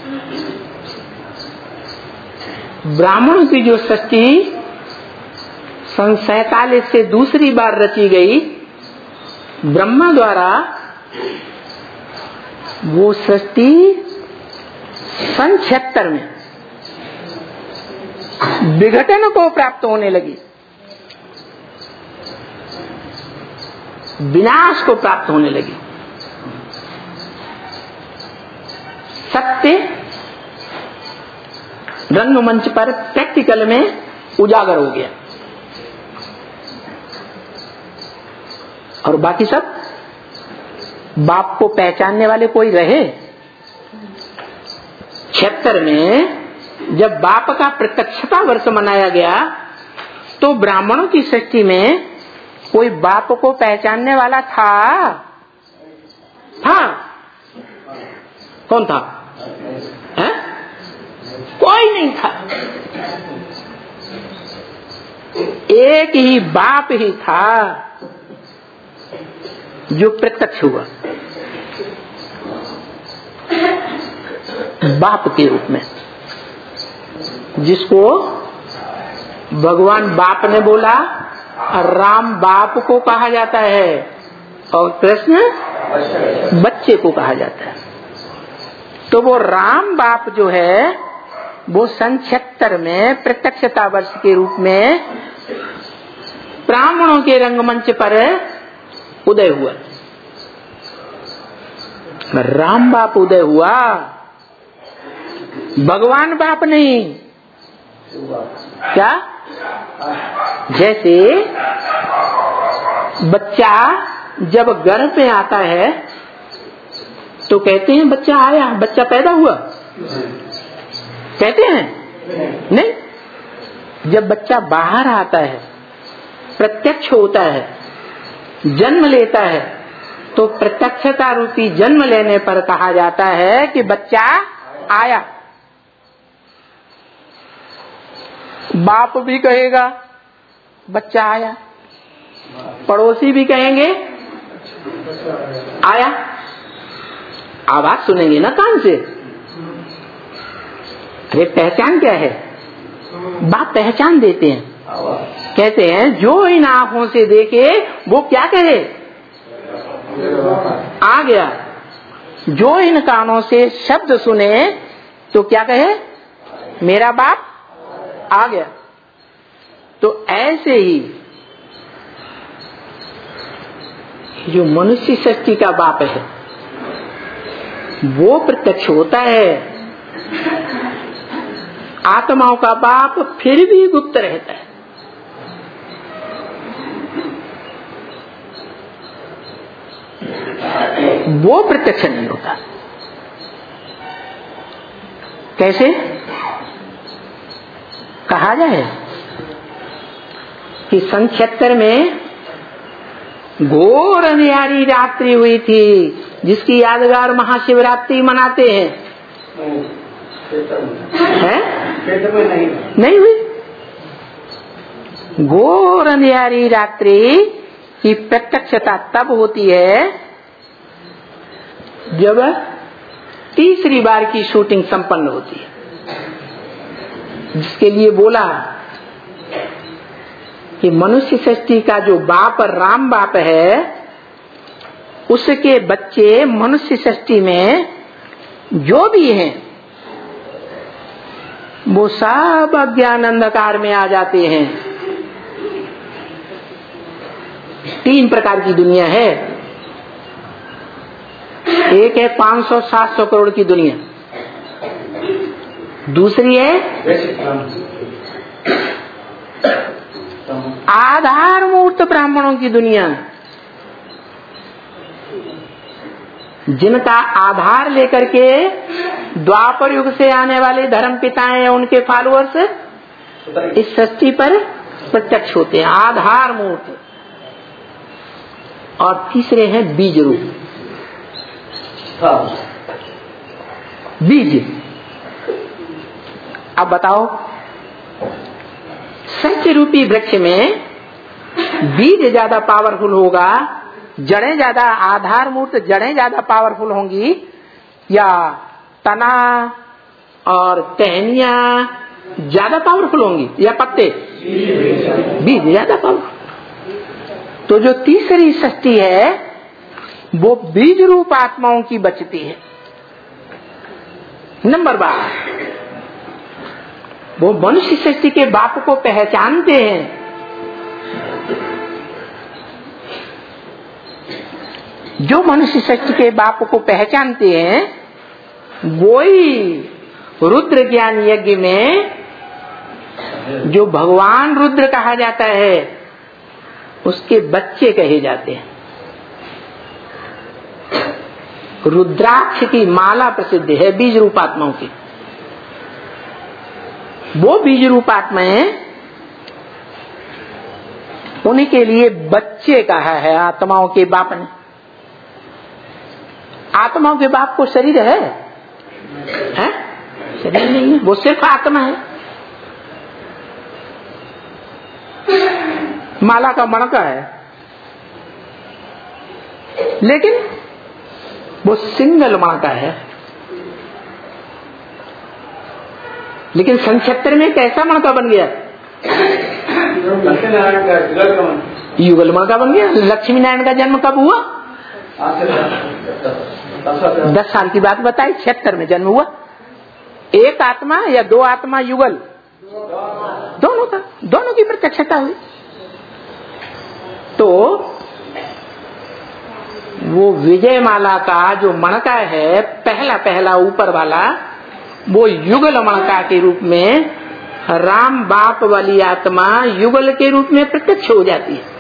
Speaker 1: ब्राह्मण की जो सृष्टि सन सैतालीस से दूसरी बार रची गई ब्रह्मा द्वारा, वो सृष्टि सन छिहत्तर में विघटन को प्राप्त होने लगी, विनाश को प्राप्त होने लगी। सत्य रंगमंच पर प्रैक्टिकल में उजागर हो गया और बाकी सब बाप को पहचानने वाले कोई रहे? छिहत्तर में जब बाप का प्रत्यक्षता वर्ष मनाया गया तो ब्राह्मणों की सृष्टि में कोई बाप को पहचानने वाला था? था? कौन था? है? कोई नहीं था। एक ही बाप ही था जो प्रत्यक्ष हुआ, बाप के रूप में, जिसको भगवान बाप ने बोला। राम बाप को कहा जाता है और कृष्ण बच्चे को कहा जाता है। तो वो राम बाप जो है वो सन छिहत्तर में प्रत्यक्षता वर्ष के रूप में ब्राह्मणों के रंगमंच पर उदय हुआ। राम बाप उदय हुआ, भगवान बाप नहीं। क्या? जैसे बच्चा जब गर्भ में आता है तो कहते हैं बच्चा आया, बच्चा पैदा हुआ, कहते हैं नहीं? जब बच्चा बाहर आता है, प्रत्यक्ष होता है, जन्म लेता है, तो प्रत्यक्षता रूपी जन्म लेने पर कहा जाता है कि बच्चा आया। बाप भी कहेगा बच्चा आया, पड़ोसी भी कहेंगे आया। आवाज सुनेंगे ना कान से। अरे पहचान क्या है? बाप पहचान देते हैं, कहते हैं जो इन आंखों से देखे वो क्या कहे? आ गया। जो इन कानों से शब्द सुने तो क्या कहे? मेरा बाप आ गया। तो ऐसे ही जो मनुष्य सृष्टि का बाप है वो प्रत्यक्ष होता है। आत्माओं का बाप फिर भी गुप्त रहता है। वो प्रत्यक्ष नहीं होता। कैसे कहा जाए कि सन छिहत्तर में घोर अंधियारी रात्रि हुई थी, जिसकी यादगार महाशिवरात्रि मनाते हैं। है? नहीं, नहीं हुई। घोर अंधियारी रात्रि की प्रत्यक्षता तब होती है जब तीसरी बार की शूटिंग संपन्न होती है, जिसके लिए बोला कि मनुष्य सृष्टि का जो बाप राम बाप है, उसके बच्चे मनुष्य सृष्टि में जो भी हैं वो सब अज्ञान अंधकार में आ जाते हैं। तीन प्रकार की दुनिया है। एक है पाँच सौ सात सौ करोड़ की दुनिया, दूसरी है आधार मूर्त ब्राह्मणों की दुनिया, जिनका आधार लेकर के द्वापर युग से आने वाले धर्म पिताएं या उनके फॉलोअर्स इस सृष्टि पर प्रत्यक्ष होते हैं, आधार मूर्त। और तीसरे हैं बीज रूप। बीज। अब बताओ, सत्य रूपी वृक्ष में बीज ज्यादा पावरफुल होगा, जड़ें ज्यादा, आधार मूर्त जड़ें ज्यादा पावरफुल होंगी, या तना और टहनियां ज्यादा पावरफुल होंगी, या पत्ते? बीज ज्यादा पावरफुल। तो जो तीसरी सृष्टि है वो बीज रूप आत्माओं की बचती है। नंबर बार वो मनुष्य सृष्टि के बाप को पहचानते हैं। जो मनुष्य सृष्टि के बाप को पहचानते हैं वही रुद्र ज्ञान यज्ञ में जो भगवान रुद्र कहा जाता है उसके बच्चे कहे जाते हैं। रुद्राक्ष की माला प्रसिद्ध है बीज रूप आत्माओं की। वो बीज रूप आत्माएं, उन्हीं के लिए बच्चे कहा है आत्माओं के बाप ने। आत्माओं के बाप को शरीर है, है? शरीर नहीं है, वो सिर्फ आत्मा है। माला का मणका है, लेकिन वो सिंगल मणका है। लेकिन सन छिहत्तर में कैसा मणका बन गया? युगल मणका बन गया। लक्ष्मी नारायण का जन्म कब हुआ? दस साल की बात बताई। छिहत्तर में जन्म हुआ। एक आत्मा या दो आत्मा युगल? दोनों का, दोनों की प्रत्यक्षता हुई। तो वो विजय माला का जो मणका है, पहला पहला ऊपर वाला, वो युगल मणका के रूप में राम बाप वाली आत्मा युगल के रूप में प्रत्यक्ष हो जाती है।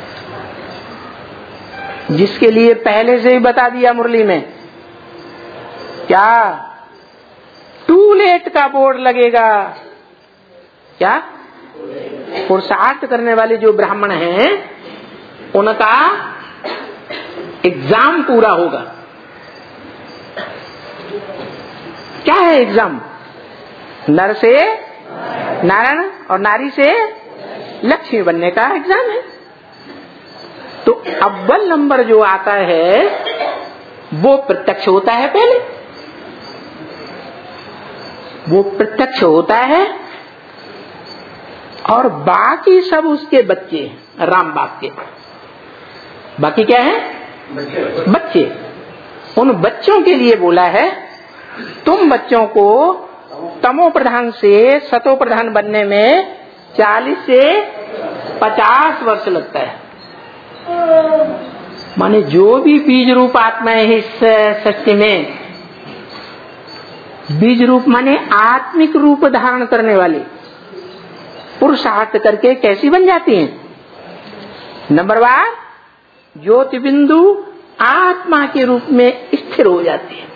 Speaker 1: जिसके लिए पहले से ही बता दिया मुरली में, क्या टू लेट का बोर्ड लगेगा? क्या पुरुषार्थ करने वाले जो ब्राह्मण हैं उनका एग्जाम पूरा होगा। क्या है एग्जाम? नर से नारायण और नारी से लक्ष्मी बनने का एग्जाम है। तो अव्वल नंबर जो आता है वो प्रत्यक्ष होता है, पहले वो प्रत्यक्ष होता है और बाकी सब उसके बच्चे, राम बाप के बाकी क्या है? बच्चे, बच्चे। उन बच्चों के लिए बोला है तुम बच्चों को तमो प्रधान से सतो प्रधान बनने में चालीस से पचास वर्ष लगता है। माने जो भी बीज रूप आत्माएं है इस सृष्टि में, बीज रूप माने आत्मिक रूप धारण करने वाले, पुरुषार्थ करके कैसी बन जाती हैं? नंबर वार ज्योति बिंदु आत्मा के रूप में स्थिर हो जाती है।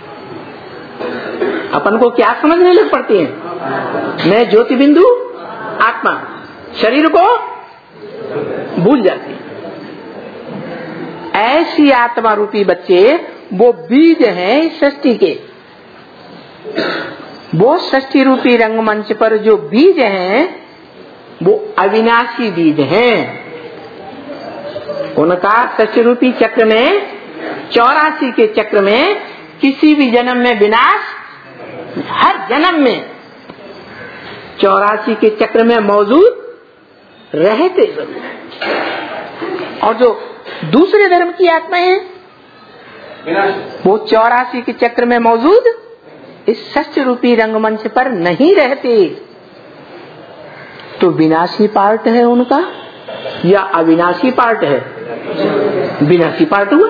Speaker 1: अपन को क्या समझने लग पड़ती है? मैं ज्योति बिंदु आत्मा, शरीर को भूल जाती है। ऐसी आत्मा रूपी बच्चे वो बीज हैं इस सृष्टि के। वो सृष्टि रूपी रंगमंच पर जो बीज हैं वो अविनाशी बीज हैं। उनका सृष्टि रूपी चक्र में, चौरासी के चक्र में किसी भी जन्म में विनाश, हर जन्म में चौरासी के चक्र में मौजूद रहते जरूर। और जो दूसरे धर्म की आत्माएं हैं वो चौरासी के चक्र में मौजूद इस सृष्टि रूपी रंगमंच पर नहीं रहते। तो विनाशी पार्ट है उनका या अविनाशी पार्ट है? विनाशी पार्ट हुआ।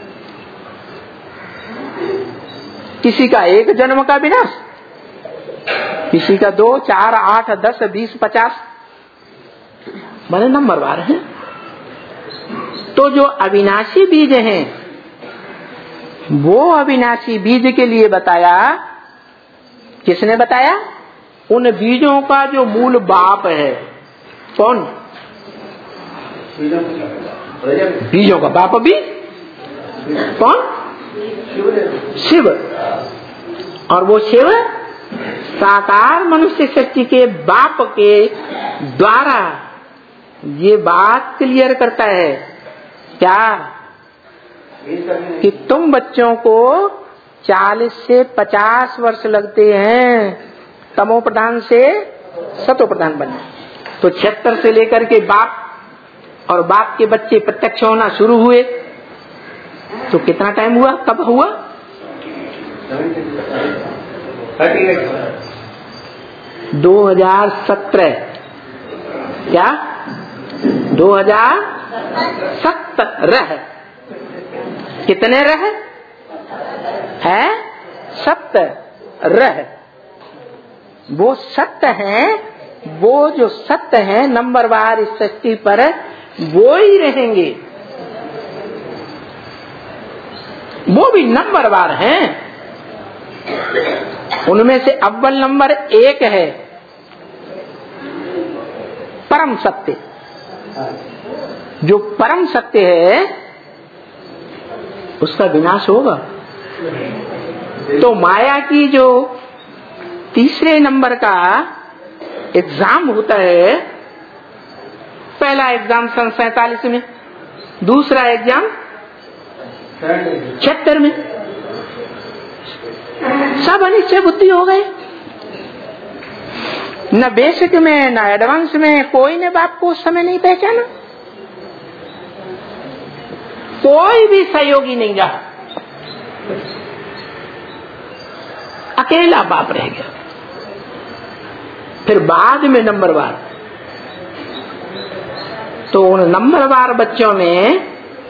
Speaker 1: किसी का एक जन्म का विनाश, किसी का दो, चार, आठ, दस, बीस, पचास, बड़े नंबरवार हैं। तो जो अविनाशी बीज हैं वो अविनाशी बीज के लिए बताया, किसने बताया? उन बीजों का जो मूल बाप है। कौन? बीजों का बाप भी कौन? शिव। और वो शिव साकार मनुष्य शक्ति के बाप के द्वारा ये बात क्लियर करता है क्या? कि तुम बच्चों को चालीस से पचास वर्ष लगते हैं तमो प्रधान से सतो प्रधान बनने। तो छिहत्तर से लेकर के बाप और बाप के बच्चे प्रत्यक्ष होना शुरू हुए तो कितना टाइम हुआ? कब हुआ? दो हजार सत्रह। क्या? दो हजार सत्रह। कितने रह है? सत्रह। वो सत्य है, वो जो सत्य है नंबरवार इस सृष्टि पर वो ही रहेंगे। वो भी नंबरवार हैं। उनमें से अव्वल नंबर एक है परम सत्य। जो परम सत्य है उसका विनाश होगा। तो माया की जो तीसरे नंबर का एग्जाम होता है, पहला एग्जाम सन सैतालीस में, दूसरा एग्जाम छिहत्तर में। सब अनिश्चय बुद्धि हो गए। न बेसिक में न एडवांस में कोई ने बाप को उस समय नहीं पहचाना। कोई भी सहयोगी नहीं रहा, अकेला बाप रह गया। फिर बाद में नंबरवार, तो उन नंबरवार बच्चों में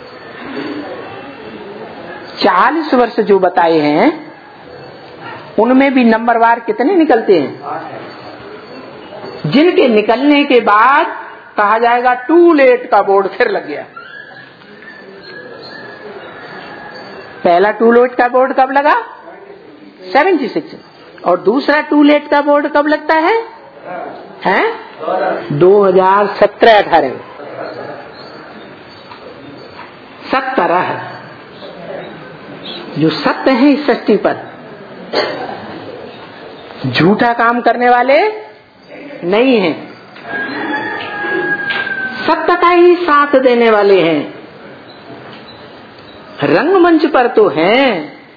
Speaker 1: चालीस वर्ष जो बताए हैं उनमें भी नंबरवार कितने निकलते हैं? जिनके निकलने के बाद कहा जाएगा टू लेट का बोर्ड फिर लग गया। पहला टू लेट का बोर्ड कब लगा? छिहत्तर। और दूसरा टू लेट का बोर्ड कब लगता है? हैं? दो हजार सत्रह अठारह में सत्रह जो सत्य है इस सृष्टि पर, झूठा काम करने वाले नहीं हैं, सत्य का ही साथ देने वाले हैं। रंगमंच पर तो हैं,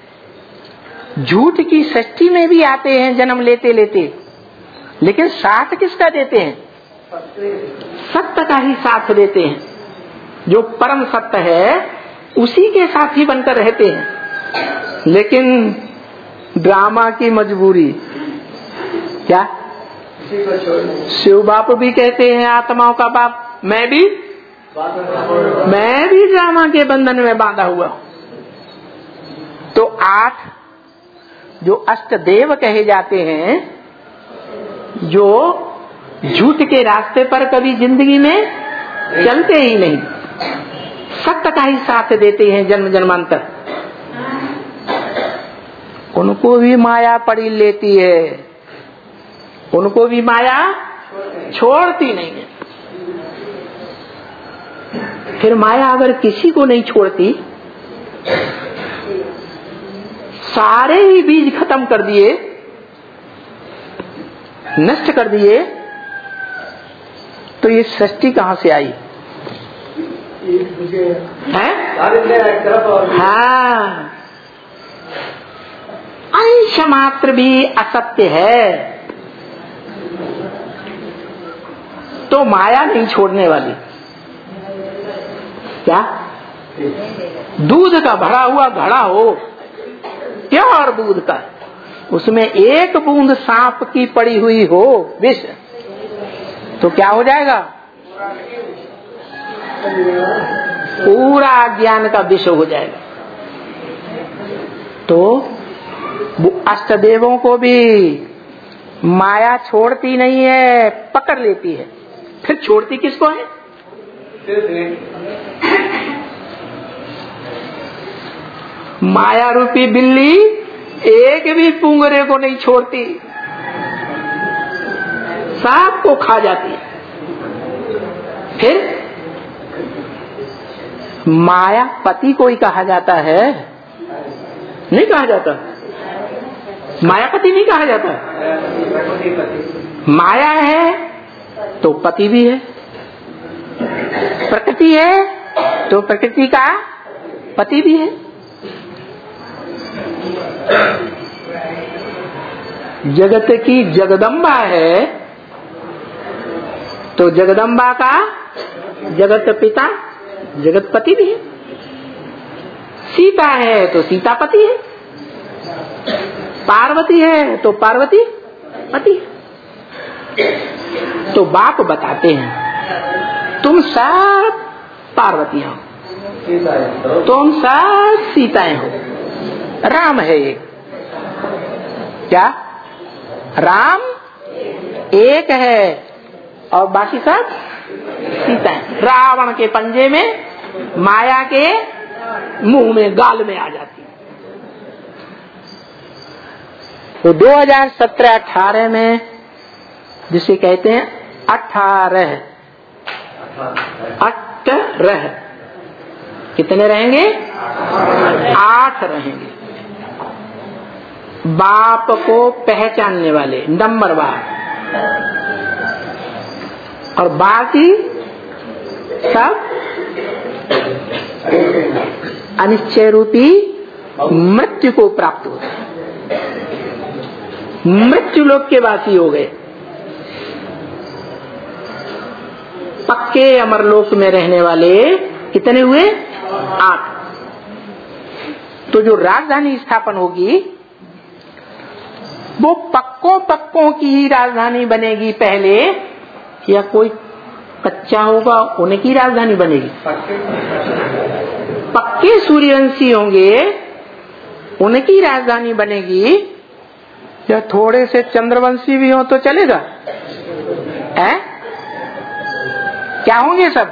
Speaker 1: झूठ की सृष्टि में भी आते हैं जन्म लेते लेते, लेकिन साथ किसका देते हैं? सत्य का ही साथ देते हैं। जो परम सत्य है उसी के साथ ही बनकर रहते हैं। लेकिन ड्रामा की मजबूरी क्या? शिव बाप भी कहते हैं आत्माओं का बाप, मैं भी मैं भी ड्रामा के बंधन में बांधा हुआ हूं। तो आठ जो अष्ट देव कहे जाते हैं, जो झूठ के रास्ते पर कभी जिंदगी में चलते ही नहीं, सत्य का ही साथ देते हैं जन्म जन्मांतर, उनको भी माया पड़ी लेती है, उनको भी माया छोड़ती नहीं है। फिर माया अगर किसी को नहीं छोड़ती, सारे ही बीज खत्म कर दिए, नष्ट कर दिए, तो ये सृष्टि कहां से आई है? हाँ, अंश मात्र भी असत्य है तो माया नहीं छोड़ने वाली। क्या? दूध का भरा हुआ घड़ा हो, प्योर दूध का, उसमें एक बूंद सांप की पड़ी हुई हो विष, तो क्या हो जाएगा? पूरा ज्ञान का विष हो जाएगा। तो वो अष्टदेवों को भी माया छोड़ती नहीं है, पकड़ लेती है। फिर छोड़ती किसको है? माया रूपी बिल्ली एक भी पुंगरे को नहीं छोड़ती, सबको खा जाती है। फिर माया पति को ही कहा जाता है, नहीं कहा जाता, मायापति नहीं कहा जाता। माया है तो पति भी है, प्रकृति है तो प्रकृति का पति भी है। जगत की जगदम्बा है तो जगदम्बा का जगत पिता जगत पति भी है। सीता है तो सीतापति है, पार्वती है तो पार्वती पति है। तो बाप बताते हैं तुम सब पार्वतियां हो, तुम सब सीताएं हो। राम है एक, क्या? राम एक है और बाकी सब सीताएं। रावण के पंजे में, माया के मुंह में, गाल में आ जाती है। तो दो हजार सत्रह अठारह में जिसे कहते हैं अठारह, अठारह कितने रहेंगे? आठ रहेंगे। बाप को पहचानने वाले नंबर बार, और बाकी सब अनिश्चय रूपी मृत्यु को प्राप्त होते हैं, मृत्यु लोक के वासी हो गए, पक्के अमरलोक में रहने वाले कितने हुए? आठ। तो जो राजधानी स्थापन होगी वो पक्कों पक्कों की ही राजधानी बनेगी पहले, या कोई कच्चा होगा उनकी राजधानी बनेगी? पक्के सूर्यवंशी होंगे उनकी राजधानी बनेगी, या थोड़े से चंद्रवंशी भी हो तो चलेगा? है? क्या होंगे? सब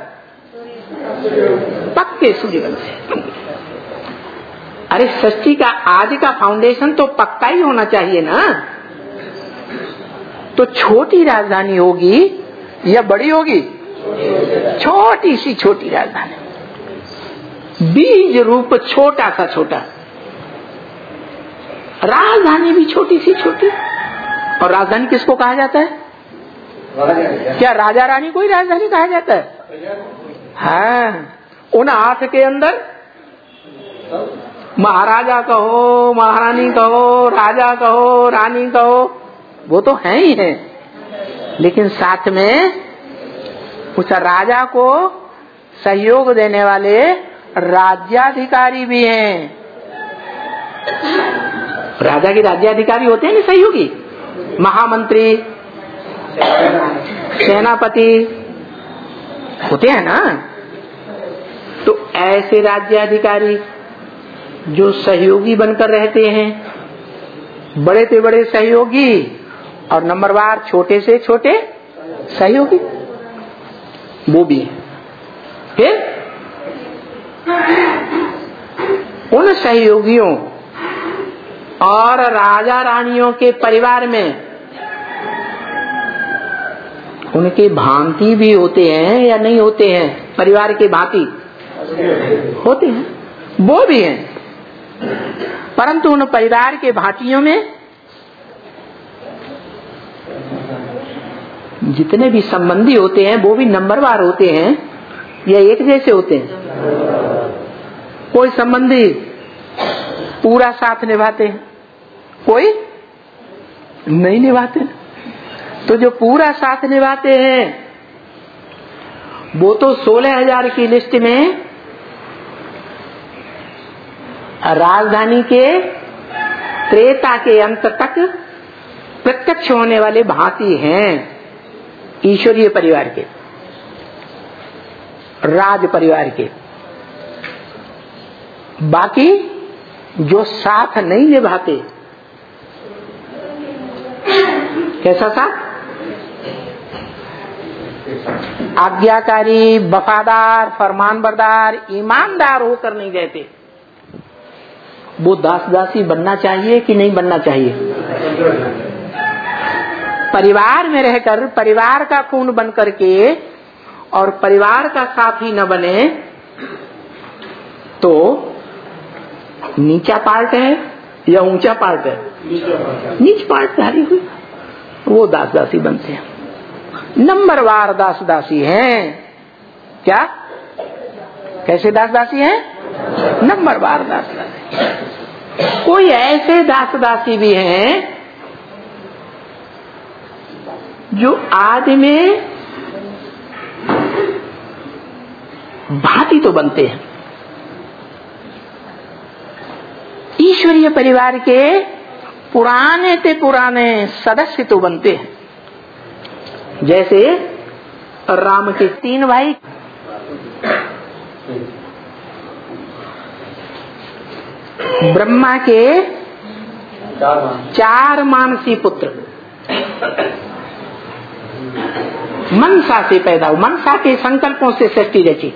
Speaker 1: पक्के सूर्यवंशी। अरे सृष्टि का आज का फाउंडेशन तो पक्का ही होना चाहिए ना। तो छोटी राजधानी होगी या बड़ी होगी? छोटी सी छोटी राजधानी, बीज रूप छोटा सा छोटा, राजधानी भी छोटी सी छोटी। और राजधानी किसको कहा जाता है? क्या राजा रानी को ही राजधानी कहा जाता है? हाँ, उन आठ के अंदर महाराजा कहो, महारानी कहो, राजा कहो, रानी कहो, वो तो है ही है, लेकिन साथ में उस राजा को सहयोग देने वाले राज्याधिकारी भी हैं। राजा के राज्याधिकारी होते हैं ना सहयोगी, महामंत्री, सेनापति होते हैं ना। तो ऐसे राज्याधिकारी जो सहयोगी बनकर रहते हैं, बड़े से बड़े सहयोगी और नंबरवार छोटे से छोटे सहयोगी, वो भी है। फिर उन सहयोगियों और राजा रानियों के परिवार में उनके भांति भी होते हैं या नहीं होते हैं? परिवार के भांति होते हैं, वो भी हैं। परंतु उन परिवार के भांतियों में जितने भी संबंधी होते हैं वो भी नंबरवार होते हैं या एक जैसे होते हैं? कोई संबंधी पूरा साथ निभाते हैं, कोई नहीं निभाते। तो जो पूरा साथ निभाते हैं वो तो सोलह हजार की लिस्ट में राजधानी के त्रेता के अंत तक प्रत्यक्ष होने वाले भांति हैं, ईश्वरीय परिवार के, राज परिवार के। बाकी जो साथ नहीं निभाते, कैसा साथ? आज्ञाकारी, वफादार, फरमानबरदार, ईमानदार होकर नहीं रहते, वो दास दासी बनना चाहिए कि नहीं बनना चाहिए? परिवार में रहकर परिवार का खून बन करके और परिवार का साथी न बने तो नीचा पार्ट है या ऊंचा पार्ट है? नीच पार्ट धारी हुई, वो दास दासी बनते हैं। नंबरवार दास दासी हैं। क्या? कैसे दास दासी हैं? नंबरवार दास दासी। कोई ऐसे दास दासी भी हैं जो आदि में भांति तो बनते हैं, ईश्वरीय परिवार के पुराने ते पुराने सदस्य तो बनते हैं। जैसे राम के तीन भाई, ब्रह्मा के चार मानसी पुत्र, मनसा से पैदा हुआ, मनसा के संकल्पों से सृष्टि रची,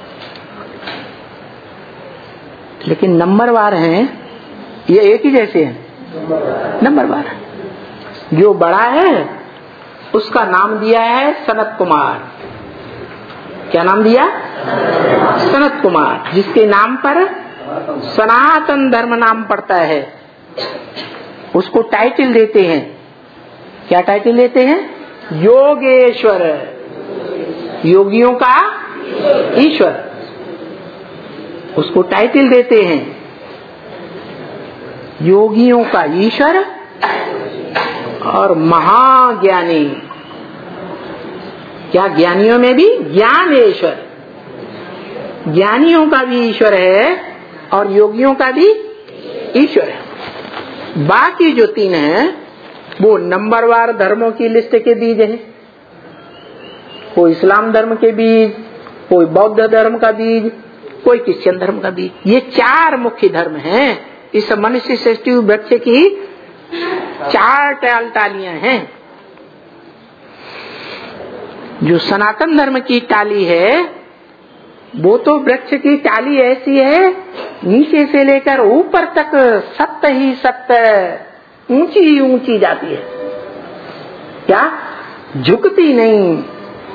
Speaker 1: लेकिन नंबरवार हैं, ये एक ही जैसे हैं, नंबरवार। जो बड़ा है उसका नाम दिया है सनत कुमार। क्या नाम दिया? सनत कुमार, जिसके नाम पर सनातन धर्म नाम पड़ता है, उसको टाइटल देते हैं। क्या टाइटल देते हैं? योगेश्वर, योगियों का ईश्वर, उसको टाइटल देते हैं योगियों का ईश्वर और महाज्ञानी। क्या? ज्ञानियों में भी ज्ञानेश्वर, ज्ञानियों का भी ईश्वर है और योगियों का भी ईश्वर है। बाकी जो तीन हैं वो नंबरवार धर्मों की लिस्ट के बीज हैं। कोई इस्लाम धर्म के बीज, कोई बौद्ध धर्म का बीज, कोई क्रिश्चियन धर्म का बीज। ये चार मुख्य धर्म हैं। इस मनुष्य सृष्टि वृक्ष की चार टाल टालियां हैं। जो सनातन धर्म की टाली है वो तो वृक्ष की टाली ऐसी है, नीचे से लेकर ऊपर तक सत्य ही सत्य, ऊंची ही ऊंची जाती है। क्या? झुकती नहीं,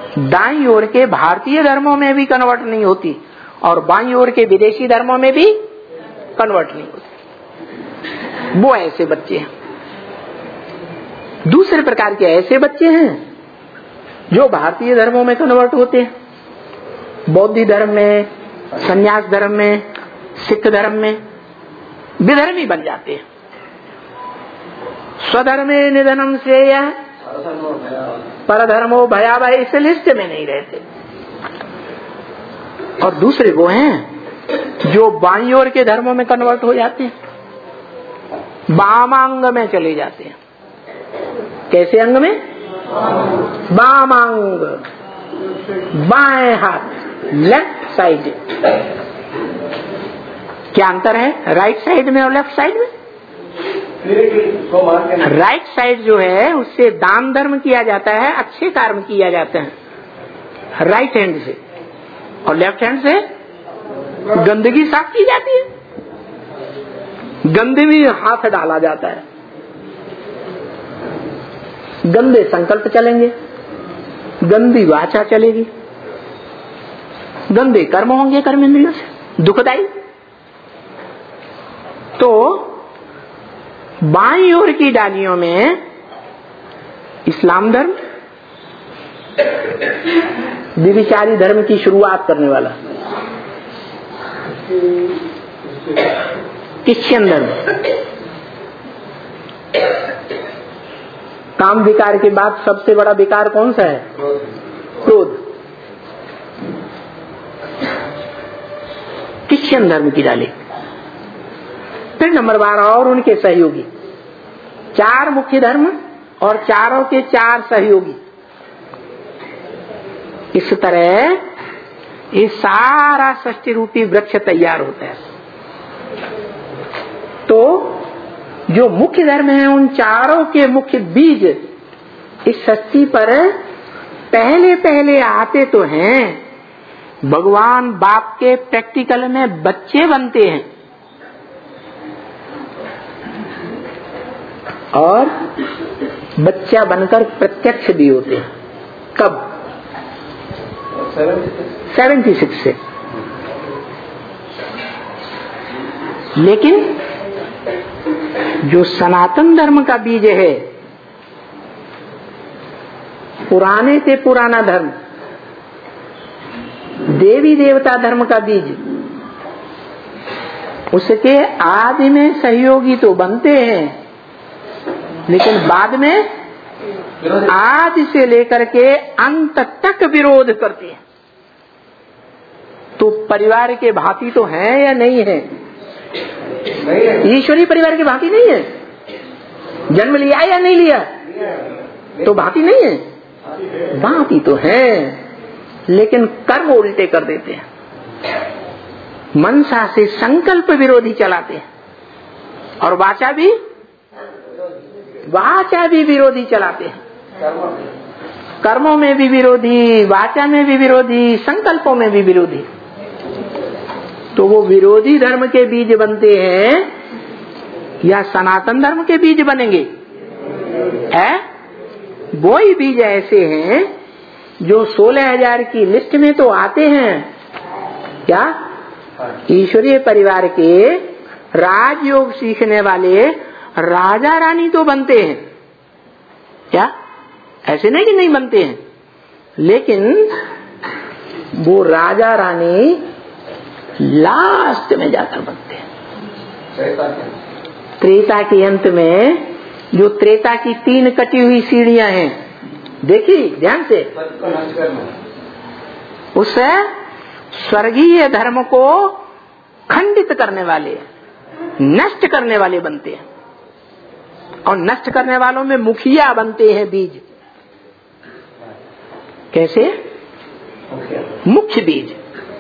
Speaker 1: दाईं ओर के भारतीय धर्मों में भी कन्वर्ट नहीं होती और बाईं ओर के विदेशी धर्मों में भी कन्वर्ट नहीं होती। वो ऐसे बच्चे हैं। दूसरे प्रकार के ऐसे बच्चे हैं जो भारतीय धर्मों में कन्वर्ट होते हैं, बौद्ध धर्म में, संन्यास धर्म में, सिख धर्म में विधर्मी बन जाते हैं। स्वधर्मे निधनम श्रेय परधर्मो भयावह, इस लिस्ट में नहीं रहते। और दूसरे वो हैं जो बाईं ओर के धर्मों में कन्वर्ट हो जाते हैं, वामांग में चले जाते हैं। कैसे अंग में? वामांग, बाएं हाथ, लेफ्ट साइड। क्या अंतर है राइट साइड में और लेफ्ट साइड में? राइट साइड जो है उससे दान धर्म किया जाता है, अच्छे कर्म किया जाते हैं राइट हैंड से, और लेफ्ट हैंड से गंदगी साफ की जाती है, गंदे में हाथ डाला जाता है, गंदे संकल्प चलेंगे, गंदी वाचा चलेगी, गंदे कर्म होंगे कर्मेंद्रियों से, दुखदायी। तो बाईं ओर की डालियों में इस्लाम धर्म, व्यभिचारी धर्म की शुरुआत करने वाला क्रिश्चियन धर्म, काम विकार के बाद सबसे बड़ा विकार कौन सा है? क्रोध। क्रिश्चियन धर्म की डाली। फिर नंबर बारह और उनके सहयोगी, चार मुख्य धर्म और चारों के चार सहयोगी। इस तरह ये सारा षष्टि रूपी वृक्ष तैयार होता है। तो जो मुख्य धर्म है उन चारों के मुख्य बीज इस षष्टि पर पहले पहले आते तो हैं, भगवान बाप के प्रैक्टिकल में बच्चे बनते हैं और बच्चा बनकर प्रत्यक्ष भी होते हैं। कब? सेवेंटी सिक्स से। लेकिन जो सनातन धर्म का बीज है, पुराने से पुराना धर्म, देवी देवता धर्म का बीज, उसके आदि में सहयोगी तो बनते हैं लेकिन बाद में आदि से लेकर के अंत तक विरोध करते हैं। तो परिवार के भांति तो है या नहीं है? ईश्वरीय परिवार के भांति नहीं है। जन्म लिया या नहीं लिया तो भांति नहीं है, भांति तो है, लेकिन कर्म उल्टे कर देते हैं। मनसा से संकल्प विरोधी चलाते हैं और वाचा भी वाचा भी विरोधी चलाते हैं। कर्मों में भी विरोधी, वाचा में भी विरोधी, संकल्पों में भी विरोधी। तो वो विरोधी धर्म के बीज बनते हैं या सनातन धर्म के बीज बनेंगे? है वो ही बीज ऐसे हैं जो सोलह हजार की लिस्ट में तो आते हैं। क्या? ईश्वरीय परिवार के राजयोग सीखने वाले राजा रानी तो बनते हैं। क्या? ऐसे नहीं कि नहीं बनते हैं, लेकिन वो राजा रानी लास्ट में जाकर बनते हैं। त्रेता के अंत में जो त्रेता की तीन कटी हुई सीढ़ियां हैं, देखी ध्यान से, उससे स्वर्गीय धर्म को खंडित करने वाले, नष्ट करने वाले बनते हैं। और नष्ट करने वालों में मुखिया बनते हैं बीज। कैसे? मुख्य बीज।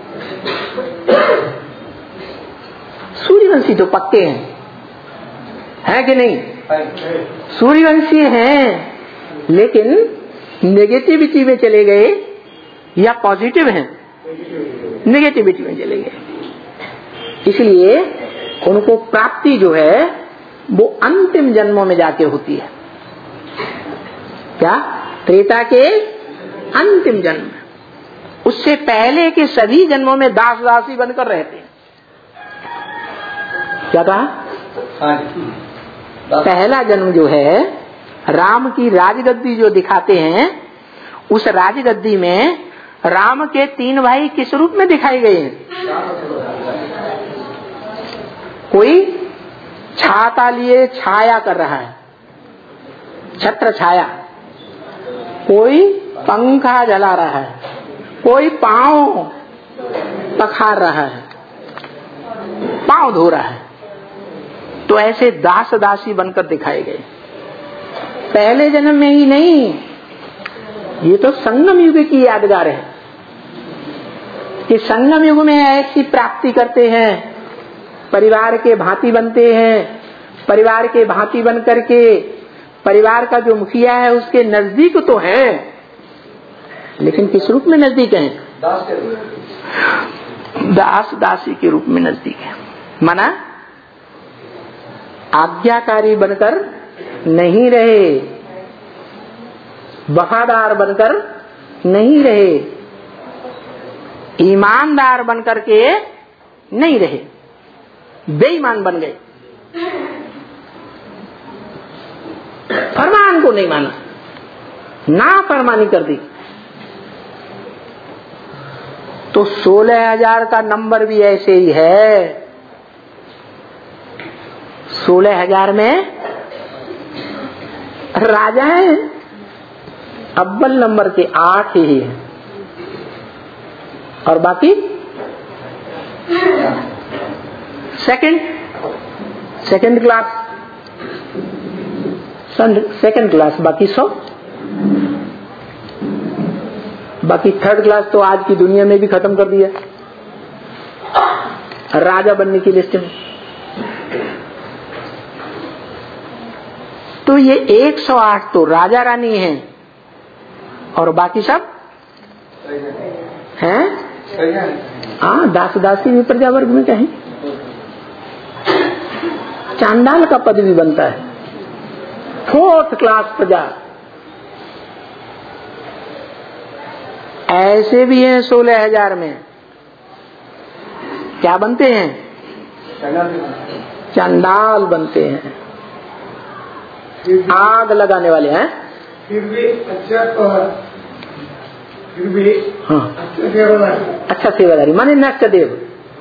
Speaker 1: सूर्यवंशी तो पक्के हैं, है कि नहीं? सूर्यवंशी हैं, लेकिन नेगेटिविटी में चले गए या पॉजिटिव हैं? नेगेटिविटी में चले गए। इसलिए उनको प्राप्ति जो है वो अंतिम जन्मों में जाके होती है। क्या? त्रेता के अंतिम जन्म, उससे पहले के सभी जन्मों में दास दासी बनकर रहते हैं। क्या कहा? पहला जन्म जो है राम की राजगद्दी जो दिखाते हैं, उस राजगद्दी में राम के तीन भाई किस रूप में दिखाए गए हैं? कोई छाता लिए छाया कर रहा है, छत्र छाया, कोई पंखा जला रहा है, कोई पांव पखार रहा है, पांव धो रहा है। तो ऐसे दास दासी बनकर दिखाए गए। पहले जन्म में ही नहीं, ये तो संगम युग की यादगार है कि संगम युग में ऐसी प्राप्ति करते हैं, परिवार के भांति बनते हैं, परिवार के भांति बन करके परिवार का जो मुखिया है उसके नजदीक तो है, लेकिन किस रूप में नजदीक है? दास दासी के रूप में नजदीक है। माना आज्ञाकारी बनकर नहीं रहे, वफादार बनकर नहीं रहे, ईमानदार बनकर के नहीं रहे, बेईमान बन गए, फरमान को नहीं माना, ना फरमानी कर दी। तो सोलह हजार का नंबर भी ऐसे ही है। सोलह हजार में राजा है, अव्वल नंबर के आठ ही है और बाकी second second class second class बाकी सौ, बाकी थर्ड क्लास तो आज की दुनिया में भी खत्म कर दिया राजा बनने की लिस्ट में। तो ये एक सौ आठ तो राजा रानी हैं और बाकी सब हैं, हाँ, दास दासी भी प्रजा वर्ग में कहें। चांडाल का पद भी बनता है, फोर्थ क्लास प्रजा। ऐसे भी हैं सोलह हजार में, क्या बनते हैं? चांडाल बनते हैं, आग लगाने वाले हैं।
Speaker 2: फिर भी अच्छा तो फिर भी
Speaker 1: हाँ,
Speaker 2: अच्छा सेवादारी,
Speaker 1: अच्छा सेवादारी माने नष्ट देव।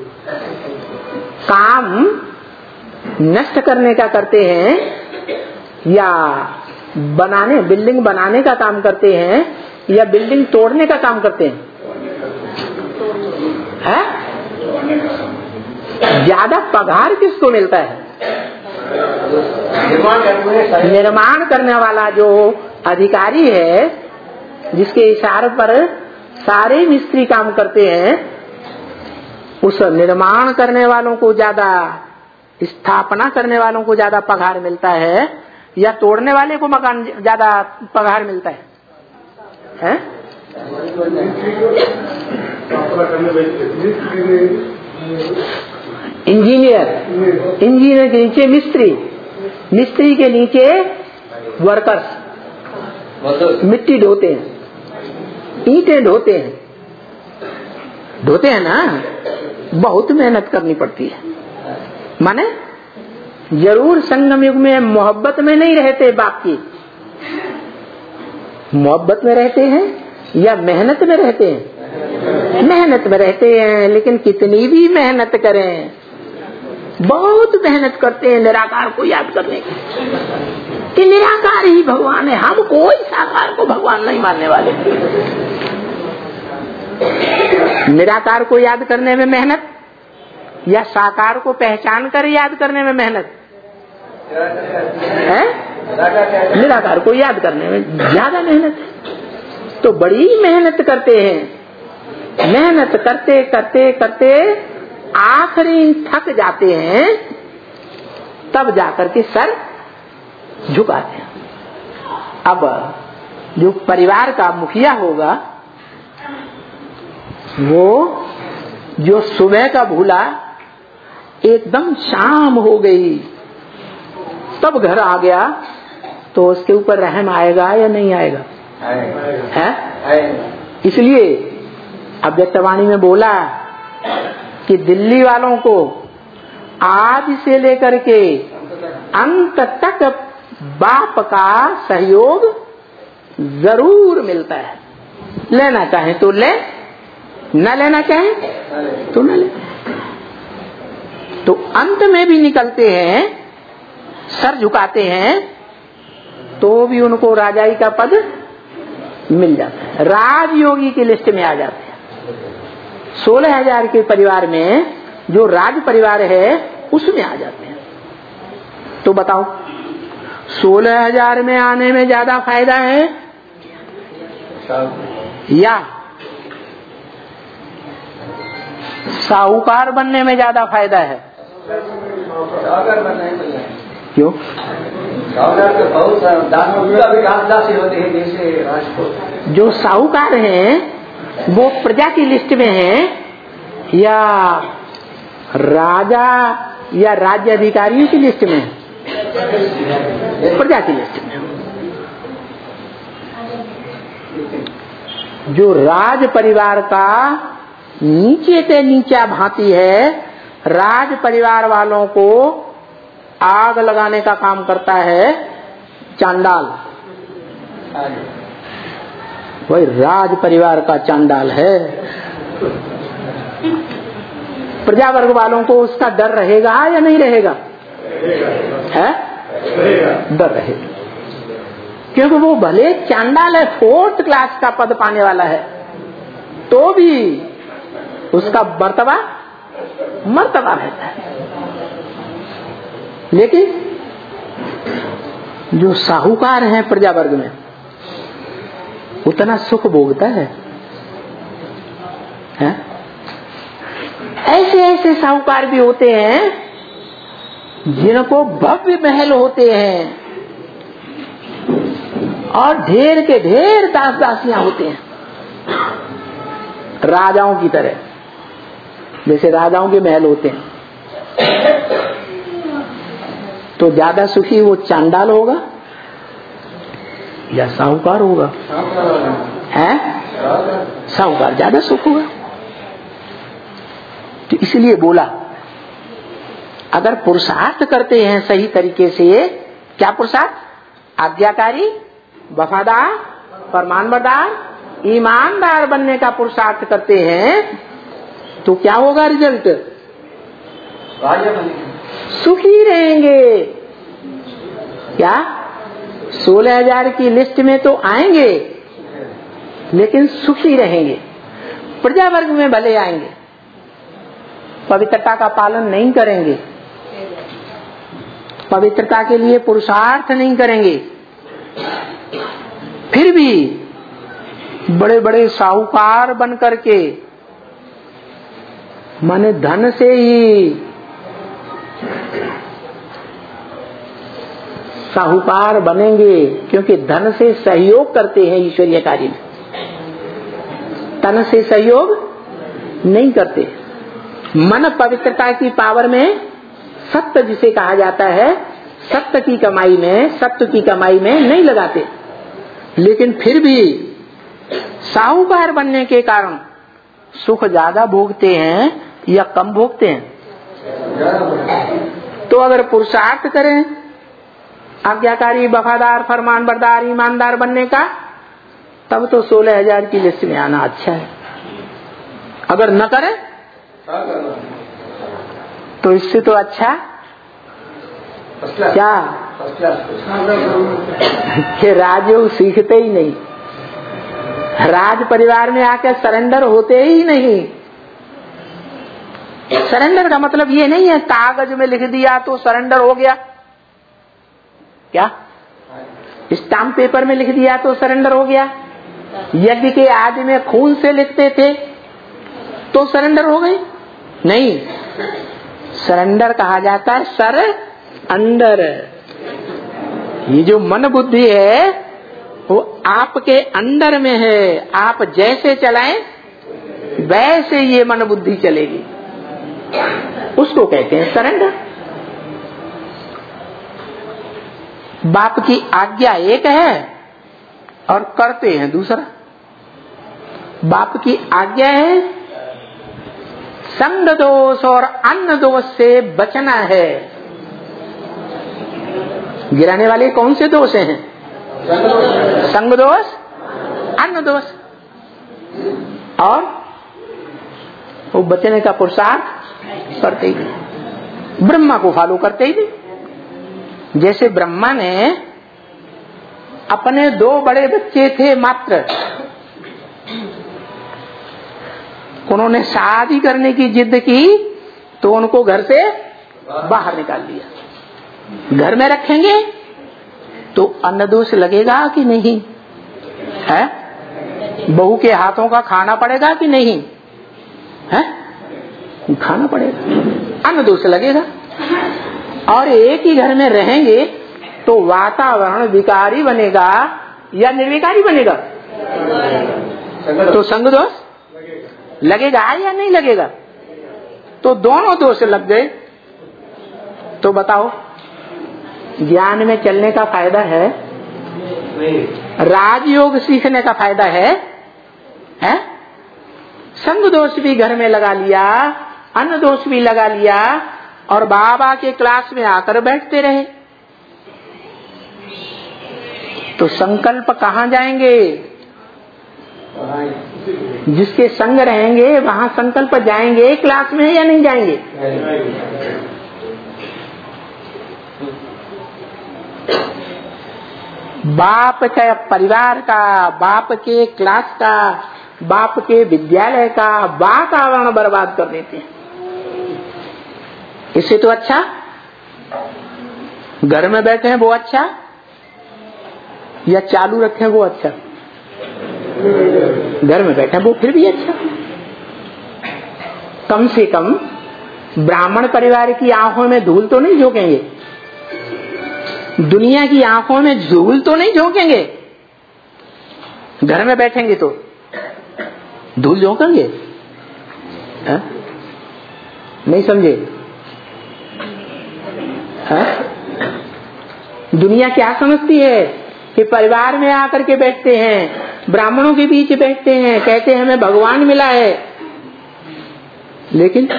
Speaker 1: काम नष्ट करने का करते हैं या बनाने, बिल्डिंग बनाने का काम करते हैं या बिल्डिंग तोड़ने का काम करते हैं? है? ज्यादा पगार किसको मिलता है? निर्माण करने वाला जो अधिकारी है, जिसके इशारे पर सारे मिस्त्री काम करते हैं, उस निर्माण करने वालों को ज्यादा, स्थापना करने वालों को ज्यादा पगार मिलता है या तोड़ने वाले को मकान ज्यादा पगार मिलता है? है? इंजीनियर, इंजीनियर के नीचे मिस्त्री, मिस्त्री के नीचे वर्कर्स, मिट्टी ढोते हैं, ईंटें ढोते हैं, ढोते हैं ना, बहुत मेहनत करनी पड़ती है। माने जरूर संगम युग में मोहब्बत में नहीं रहते बाप की, मोहब्बत में रहते हैं या मेहनत में रहते हैं? मेहनत में रहते हैं, लेकिन कितनी भी मेहनत करें, बहुत मेहनत करते हैं निराकार को याद करने की कि निराकार ही भगवान है, हम कोई साकार को भगवान नहीं मानने वाले। निराकार को याद करने में मेहनत या साकार को पहचान कर याद करने में मेहनत है? निराकार को याद करने में ज्यादा मेहनत है। तो बड़ी मेहनत करते हैं, मेहनत करते करते करते आखिरी थक जाते हैं, तब जाकर के सर झुकाते हैं। अब जो परिवार का मुखिया होगा, वो जो सुबह का भूला एकदम शाम हो गई तब घर आ गया, तो उसके ऊपर रहम आएगा या नहीं आएगा? है? इसलिए अव्यक्तवाणी में बोला कि दिल्ली वालों को आज से लेकर के अंत तक बाप का सहयोग जरूर मिलता है। लेना चाहे तो ले, न लेना चाहे तो न ले। तो अंत में भी निकलते हैं, सर झुकाते हैं, तो भी उनको राजाई का पद मिल जाता है, राजयोगी की लिस्ट में आ जाते हैं। सोलह हजार के परिवार में जो राज परिवार है उसमें आ जाते हैं। तो बताओ, सोलह हजार में आने में ज्यादा फायदा है या साहूकार बनने में ज्यादा फायदा है? क्यों? जो साहूकार हैं वो प्रजा की लिस्ट में हैं या राजा या राज्य अधिकारियों की लिस्ट में? प्रजा की लिस्ट में। जो राज परिवार का नीचे से नीचा भांति है, राज परिवार वालों को आग लगाने का काम करता है चांडाल, वही राज परिवार का चांडाल है। प्रजा वर्ग वालों को उसका डर रहेगा या नहीं रहेगा? है? डर रहेगा, क्योंकि वो भले चांडाल है, फोर्थ क्लास का पद पाने वाला है, तो भी उसका मर्तबा मर्तबा रहता है। लेकिन जो साहूकार है प्रजा वर्ग में उतना सुख भोगता है, है? ऐसे ऐसे साहूकार भी होते हैं जिनको भव्य महल होते हैं और ढेर के ढेर दास दासियां होते हैं, राजाओं की तरह, जैसे राजाओं के महल होते हैं। तो ज्यादा सुखी वो चांडाल होगा या साहूकार होगा? है? साहूकार ज्यादा सुख होगा। तो इसलिए बोला, अगर पुरुषार्थ करते हैं सही तरीके से, क्या पुरुषार्थ? आज्ञाकारी, वफादार, फरमानबरदार, ईमानदार बनने का पुरुषार्थ करते हैं, तो क्या होगा रिजल्ट? सुखी रहेंगे। क्या? सोलह हजार की लिस्ट में तो आएंगे लेकिन सुखी रहेंगे। प्रजा वर्ग में भले आएंगे, पवित्रता का पालन नहीं करेंगे, पवित्रता के लिए पुरुषार्थ नहीं करेंगे, फिर भी बड़े बड़े साहूकार बन करके माने धन से ही साहूकार बनेंगे, क्योंकि धन से सहयोग करते हैं ईश्वरीय कार्य में, तन से सहयोग नहीं करते। मन पवित्रता की पावर में, सत्य जिसे कहा जाता है, सत्य की कमाई में, सत्य की कमाई में नहीं लगाते, लेकिन फिर भी साहूकार बनने के कारण सुख ज्यादा भोगते हैं या कम भोगते हैं? तो अगर पुरुषार्थ करें आज्ञाकारी, वफादार, फरमानबरदार, ईमानदार बनने का, तब तो सोलह हजार की लिस्ट में आना अच्छा है। अगर न करें तो इससे तो अच्छा क्या कि राजयोग सीखते ही नहीं, राज परिवार में आकर सरेंडर होते ही नहीं। सरेंडर का मतलब ये नहीं है कागज में लिख दिया तो सरेंडर हो गया। क्या? स्टाम्प पेपर में लिख दिया तो सरेंडर हो गया? यज्ञ के आदि में खून से लिखते थे तो सरेंडर हो गए? नहीं, सरेंडर कहा जाता है सर अंदर। ये जो मन बुद्धि है वो आपके अंदर में है, आप जैसे चलाएं वैसे ये मन बुद्धि चलेगी, उसको कहते हैं सरेंडर। बाप की आज्ञा एक है और करते हैं दूसरा। बाप की आज्ञा है संग दोष और अन्न दोष से बचना है। गिराने वाले कौन से दोष हैं? संग दोष, अन्न दोष, और वो बचने का पुरुषार्थ करते ही, ब्रह्मा को फॉलो करते ही नहीं। जैसे ब्रह्मा ने अपने दो बड़े बच्चे थे मात्र, उन्होंने शादी करने की जिद की तो उनको घर से बाहर निकाल दिया। घर में रखेंगे तो अन्न दोष लगेगा कि नहीं है? बहू के हाथों का खाना पड़ेगा कि नहीं है? खाना पड़ेगा, अन्न दोष लगेगा। और एक ही घर में रहेंगे तो वातावरण विकारी बनेगा या निर्विकारी बनेगा? तो संग दोष लगेगा या नहीं लगेगा? तो दोनों दोष लग गए। तो बताओ, ज्ञान में चलने का फायदा है? राजयोग सीखने का फायदा है? है? संग दोष भी घर में लगा लिया, अन्न दोष भी लगा लिया, और बाबा के क्लास में आकर बैठते रहे, तो संकल्प कहाँ जाएंगे? जिसके संग रहेंगे वहां संकल्प जाएंगे क्लास में या नहीं जाएंगे? बाप के परिवार का, बाप के क्लास का, बाप के विद्यालय का वातावरण बर्बाद कर देते हैं। इससे तो अच्छा घर में बैठे हैं वो अच्छा, या चालू रखें वो अच्छा? घर में बैठे वो फिर भी अच्छा। कम से कम ब्राह्मण परिवार की आंखों में धूल तो नहीं झोंकेंगे, दुनिया की आंखों में धूल तो नहीं झोंकेंगे। घर में बैठेंगे तो धूल झोंकेंगे? है? नहीं समझे? है? दुनिया क्या समझती है कि परिवार में आकर के बैठते हैं, ब्राह्मणों के बीच बैठते हैं, कहते हैं हमें भगवान मिला है, लेकिन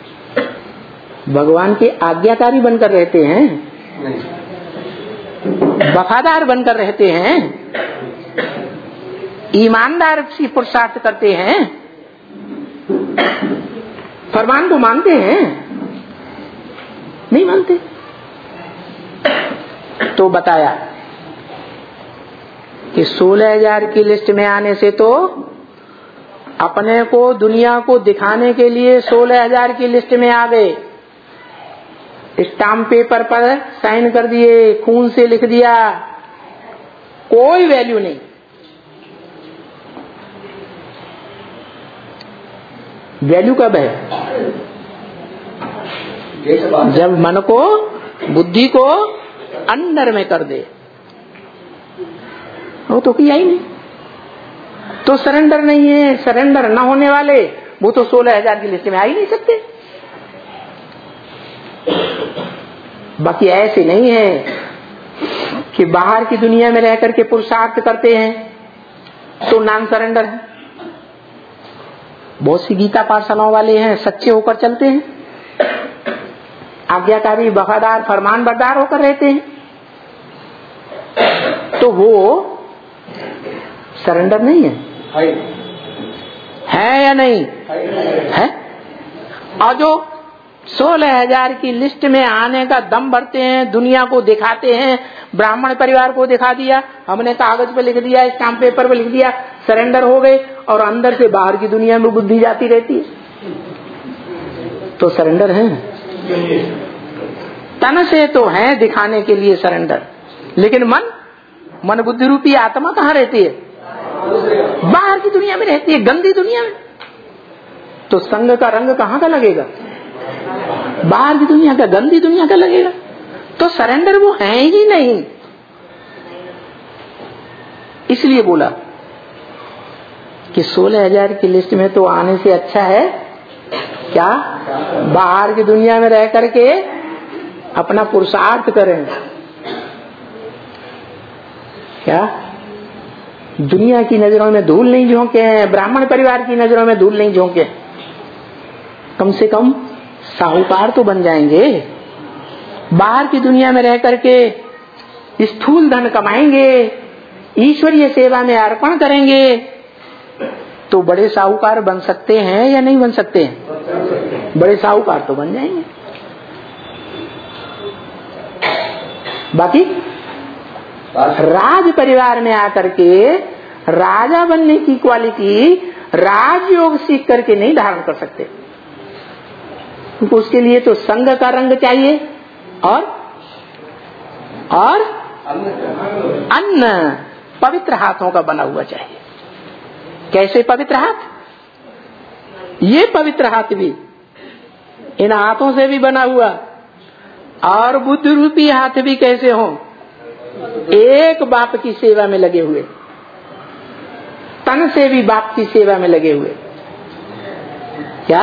Speaker 1: भगवान के आज्ञाकारी बनकर रहते हैं, वफादार बनकर रहते हैं, ईमानदार से पुरुषार्थ करते हैं, फरमान को मानते हैं? नहीं मानते। तो बताया कि सोलह हजार की लिस्ट में आने से तो अपने को दुनिया को दिखाने के लिए सोलह हजार की लिस्ट में आ गए, स्टाम्प पेपर पर साइन कर दिए, खून से लिख दिया, कोई वैल्यू नहीं। वैल्यू कब है? जब मन को, बुद्धि को अंदर में कर दे। वो तो किया ही नहीं, तो सरेंडर नहीं है। सरेंडर न होने वाले वो तो सोलह हजार की लिस्ट में आ ही नहीं सकते। बाकी ऐसे नहीं है कि बाहर की दुनिया में रह करके पुरुषार्थ करते हैं तो नॉन सरेंडर है। बहुत सी गीता पाठशालाओं वाले हैं, सच्चे होकर चलते हैं, आज्ञाकारी, वफादार, फरमान बरदार होकर रहते हैं, तो वो सरेंडर नहीं है। है, है या नहीं है? और जो सोलह हजार की लिस्ट में आने का दम भरते हैं, दुनिया को दिखाते हैं, ब्राह्मण परिवार को दिखा दिया, हमने कागज पे लिख दिया, स्टाम्प पेपर पे लिख दिया, सरेंडर हो गए, और अंदर से बाहर की दुनिया में बुद्धि जाती रहती है, तो सरेंडर है? तन से तो है दिखाने के लिए सरेंडर, लेकिन मन, मन बुद्धि रूपी आत्मा कहाँ रहती है? बाहर की दुनिया में रहती है, गंदी दुनिया में। तो संग का रंग कहाँ का लगेगा? बाहर की दुनिया का, गंदी दुनिया का लगेगा। तो सरेंडर वो है ही नहीं। इसलिए बोला कि सोलह हजार की लिस्ट में तो आने से अच्छा है क्या बाहर की दुनिया में रह करके अपना पुरुषार्थ करें। क्या दुनिया की नजरों में धूल नहीं झोंके हैं, ब्राह्मण परिवार की नजरों में धूल नहीं झोंके, कम से कम साहूकार तो बन जाएंगे। बाहर की दुनिया में रह करके स्थूल धन कमाएंगे, ईश्वरीय सेवा में अर्पण करेंगे, तो बड़े साहूकार बन सकते हैं या नहीं बन सकते हैं? बड़े साहूकार तो बन जाएंगे। बाकी राज परिवार में आकर के राजा बनने की क्वालिटी राजयोग सीख करके नहीं धारण कर सकते, क्योंकि उसके लिए तो संघ का रंग चाहिए और और अन्न पवित्र हाथों का बना हुआ चाहिए। कैसे पवित्र हाथ? ये पवित्र हाथ भी इन हाथों से भी बना हुआ, और बुद्ध रूपी हाथ भी कैसे हो? एक बाप की सेवा में लगे हुए, तन से भी बाप की सेवा में लगे हुए। क्या?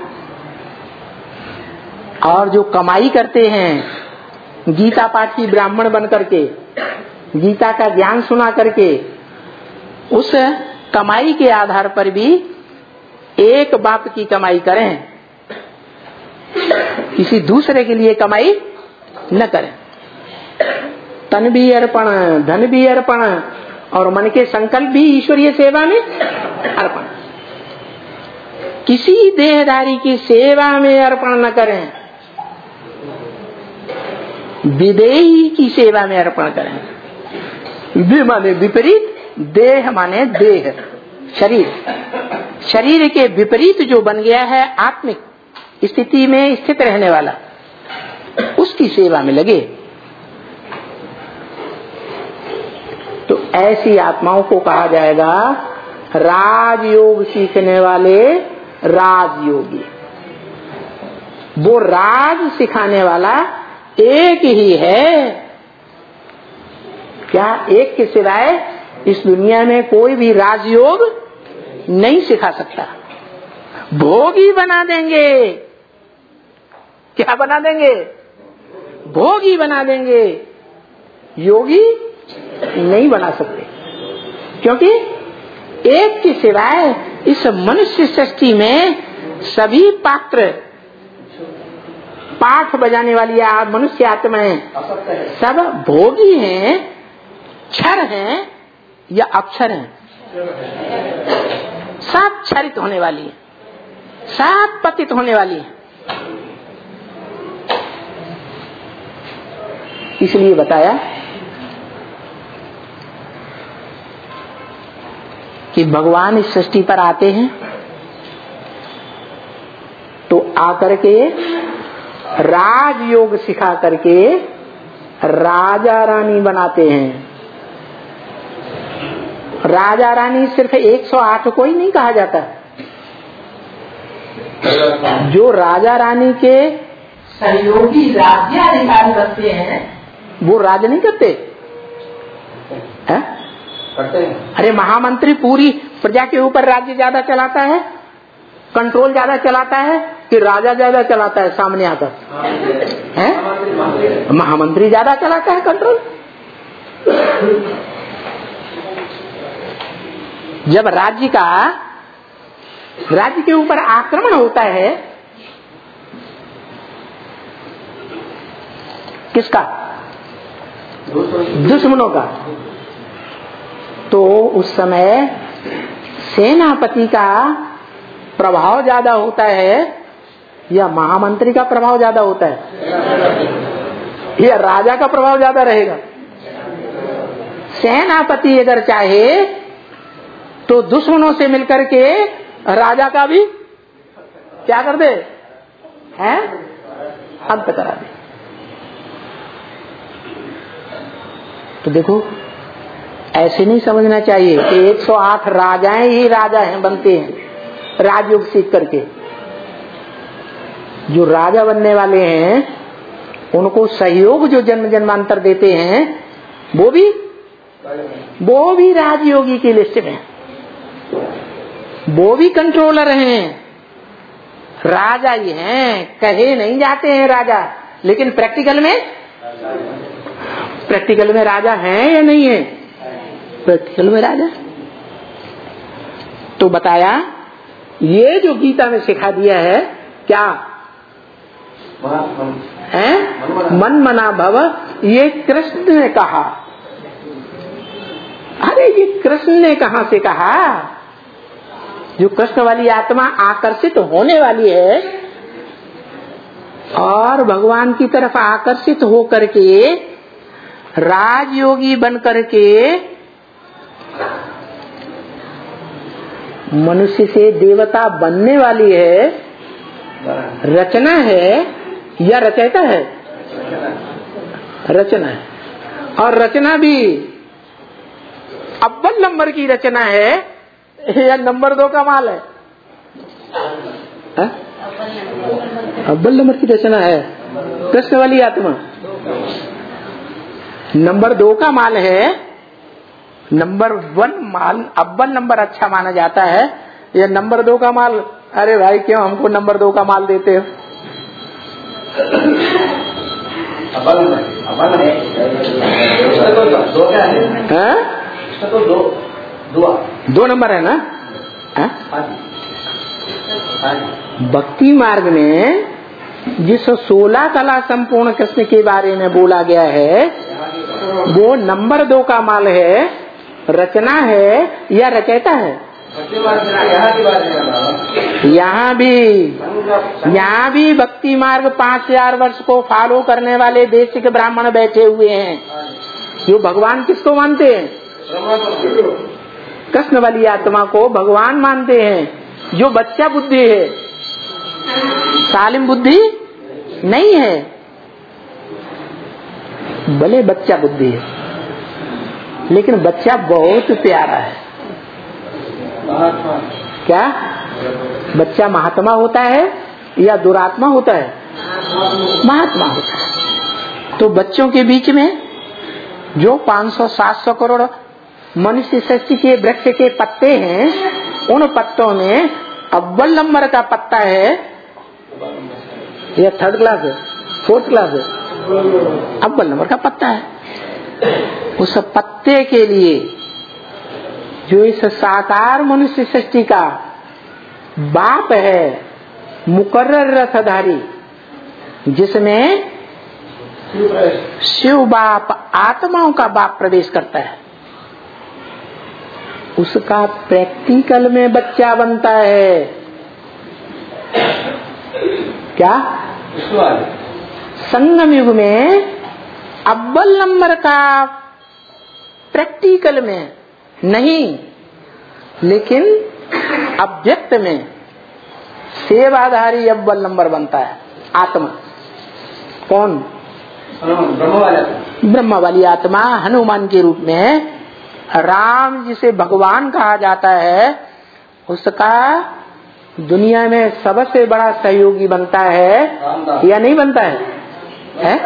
Speaker 1: और जो कमाई करते हैं गीता पाठी ब्राह्मण बन करके, गीता का ज्ञान सुना करके, उस कमाई के आधार पर भी एक बाप की कमाई करें, किसी दूसरे के लिए कमाई न करें। तन भी अर्पण, धन भी अर्पण, और मन के संकल्प भी ईश्वरीय सेवा में अर्पण। किसी देहधारी की सेवा में अर्पण न करें, विदेही की सेवा में अर्पण करें। विदेह माने विपरीत, देह माने देह, शरीर। शरीर के विपरीत जो बन गया है आत्मिक स्थिति में स्थित रहने वाला, उसकी सेवा में लगे। तो ऐसी आत्माओं को कहा जाएगा राजयोग सीखने वाले राजयोगी। वो राज सिखाने वाला एक ही है। क्या? एक के सिवाय इस दुनिया में कोई भी राजयोग नहीं सिखा सकता। भोगी बना देंगे। क्या बना देंगे? भोगी बना देंगे, योगी नहीं बना सकते, क्योंकि एक के सिवाय इस मनुष्य सृष्टि में सभी पात्र, पाठ बजाने वाली मनुष्य आत्माएं सब भोगी हैं, क्षर हैं या अक्षर हैं। सब क्षरित होने वाली है, सब पतित होने वाली है। इसलिए बताया कि भगवान इस सृष्टि पर आते हैं तो आकर के राजयोग सिखा करके राजा रानी बनाते हैं। राजा रानी सिर्फ एक सौ आठ को ही नहीं कहा जाता। जो राजा रानी के सहयोगी राज्याधिकारी बनते हैं वो राज नहीं करते है? करते हैं। अरे महामंत्री पूरी प्रजा के ऊपर राज्य ज्यादा चलाता है, कंट्रोल ज्यादा चलाता है कि राजा ज्यादा चलाता है सामने आकर? है? महामंत्री ज्यादा चलाता है कंट्रोल। जब राज्य का राज्य के ऊपर आक्रमण होता है, किसका? दुश्मनों का, तो उस समय सेनापति का प्रभाव ज्यादा होता है या महामंत्री का प्रभाव ज्यादा होता है या राजा का प्रभाव ज्यादा रहेगा? सेनापति अगर चाहे तो दुश्मनों से मिलकर के राजा का भी क्या कर दे? हैं? अंत करा दे। तो देखो, ऐसे नहीं समझना चाहिए कि एक सौ आठ राजाएं ही राजा हैं, बनते हैं राजयोग सीख करके। जो राजा बनने वाले हैं उनको सहयोग जो जन्म जन्मांतर देते हैं वो भी वो भी राजयोगी की लिस्ट में, वो भी कंट्रोलर हैं, राजा ही हैं। कहे नहीं जाते हैं राजा, लेकिन प्रैक्टिकल में प्रैक्टिकल में राजा हैं या नहीं है? प्रैक्टिकल में राजा। तो बताया ये जो गीता में सिखा दिया है क्या है, मन मना भव, ये कृष्ण ने कहा। अरे ये कृष्ण ने कहां से कहा? जो कृष्ण वाली आत्मा आकर्षित होने वाली है और भगवान की तरफ आकर्षित हो करके राजयोगी बन करके मनुष्य से देवता बनने वाली है, रचना है या रचयिता है? रचना है। और रचना भी अव्वल नंबर की रचना है या नंबर दो का माल है? अव्वल नंबर की रचना है कृष्ण वाली आत्मा, नंबर दो का माल है। नंबर वन माल अव्वल नंबर अच्छा माना जाता है या नंबर दो का माल? अरे भाई क्यों हमको नंबर दो का माल देते हो?
Speaker 2: अव्वल नंबर अव्वल है, दो क्या है? तो दो दो
Speaker 1: दो नंबर है ना? भक्ति मार्ग में जिस सोलह कला संपूर्ण कृष्ण के बारे में बोला गया है वो नंबर दो का माल है, रचना है या रचयिता है? यहाँ भी यहाँ भी भक्ति मार्ग पांच हजार वर्ष को फॉलो करने वाले देशिक ब्राह्मण बैठे हुए हैं जो भगवान किसको मानते हैं? कृष्ण वाली आत्मा को भगवान मानते हैं। जो बच्चा बुद्धि है, सालिम बुद्धि नहीं है, भले बच्चा बुद्धि है लेकिन बच्चा बहुत प्यारा है। क्या बच्चा महात्मा होता है या दुरात्मा होता है? महात्मा होता है। तो बच्चों के बीच में जो पाँच सौ सात सौ करोड़ मनुष्य सृष्टि के वृक्ष के पत्ते हैं, उन पत्तों में अव्वल नंबर का पत्ता है या थर्ड क्लास है, फोर्थ क्लास है? अव्वल नंबर का पत्ता है। उस पत्ते के लिए जो इस साकार मनुष्य सृष्टि का बाप है, मुकर्रर रथधारी, जिसमें शिव बाप आत्माओं का बाप प्रवेश करता है, उसका प्रैक्टिकल में बच्चा बनता है। क्या संगम युग में अव्वल नंबर का प्रैक्टिकल में नहीं लेकिन अव्यक्त में सेवाधारी अव्वल नंबर बनता है आत्मा। कौन? ब्रह्मा वाली आत्मा हनुमान के रूप में। राम जिसे भगवान कहा जाता है उसका दुनिया में सबसे बड़ा सहयोगी बनता है या नहीं बनता है? है?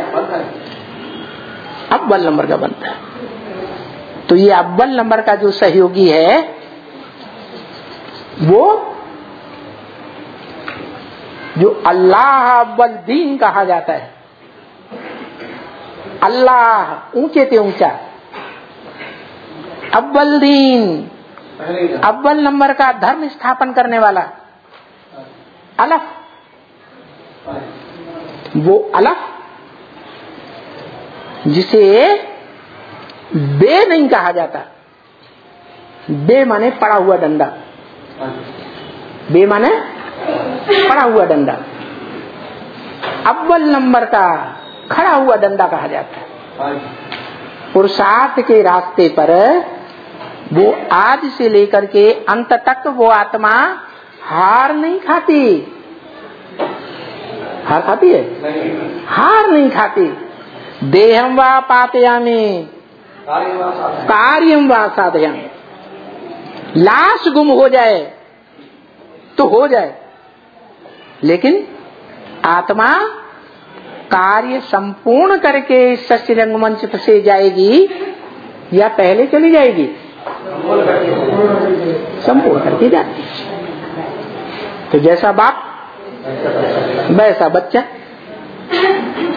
Speaker 1: अव्वल नंबर का बनता है। तो ये अव्वल नंबर का जो सहयोगी है वो जो अल्लाह अव्वल दीन कहा जाता है। अल्लाह ऊंचे ते ऊंचा, अव्वल दीन अव्वल नंबर का धर्म स्थापन करने वाला। अलफ, वो अलफ जिसे बे नहीं कहा जाता। बे माने पड़ा हुआ डंडा, बे माने पड़ा हुआ डंडा। अव्वल नंबर का खड़ा हुआ डंडा कहा जाता है। पुरुषार्थ के रास्ते पर वो आज से लेकर के अंत तक वो आत्मा हार नहीं खाती। हार खाती है? हार नहीं खाती। देहम वा पापयामि कार्यम वा साधयामि। लाश गुम हो जाए तो हो जाए, लेकिन आत्मा कार्य संपूर्ण करके सच्चे रंगमंच से जाएगी या पहले चली जाएगी? संपूर्ण करके जाती। तो जैसा बाप वैसा बच्चा।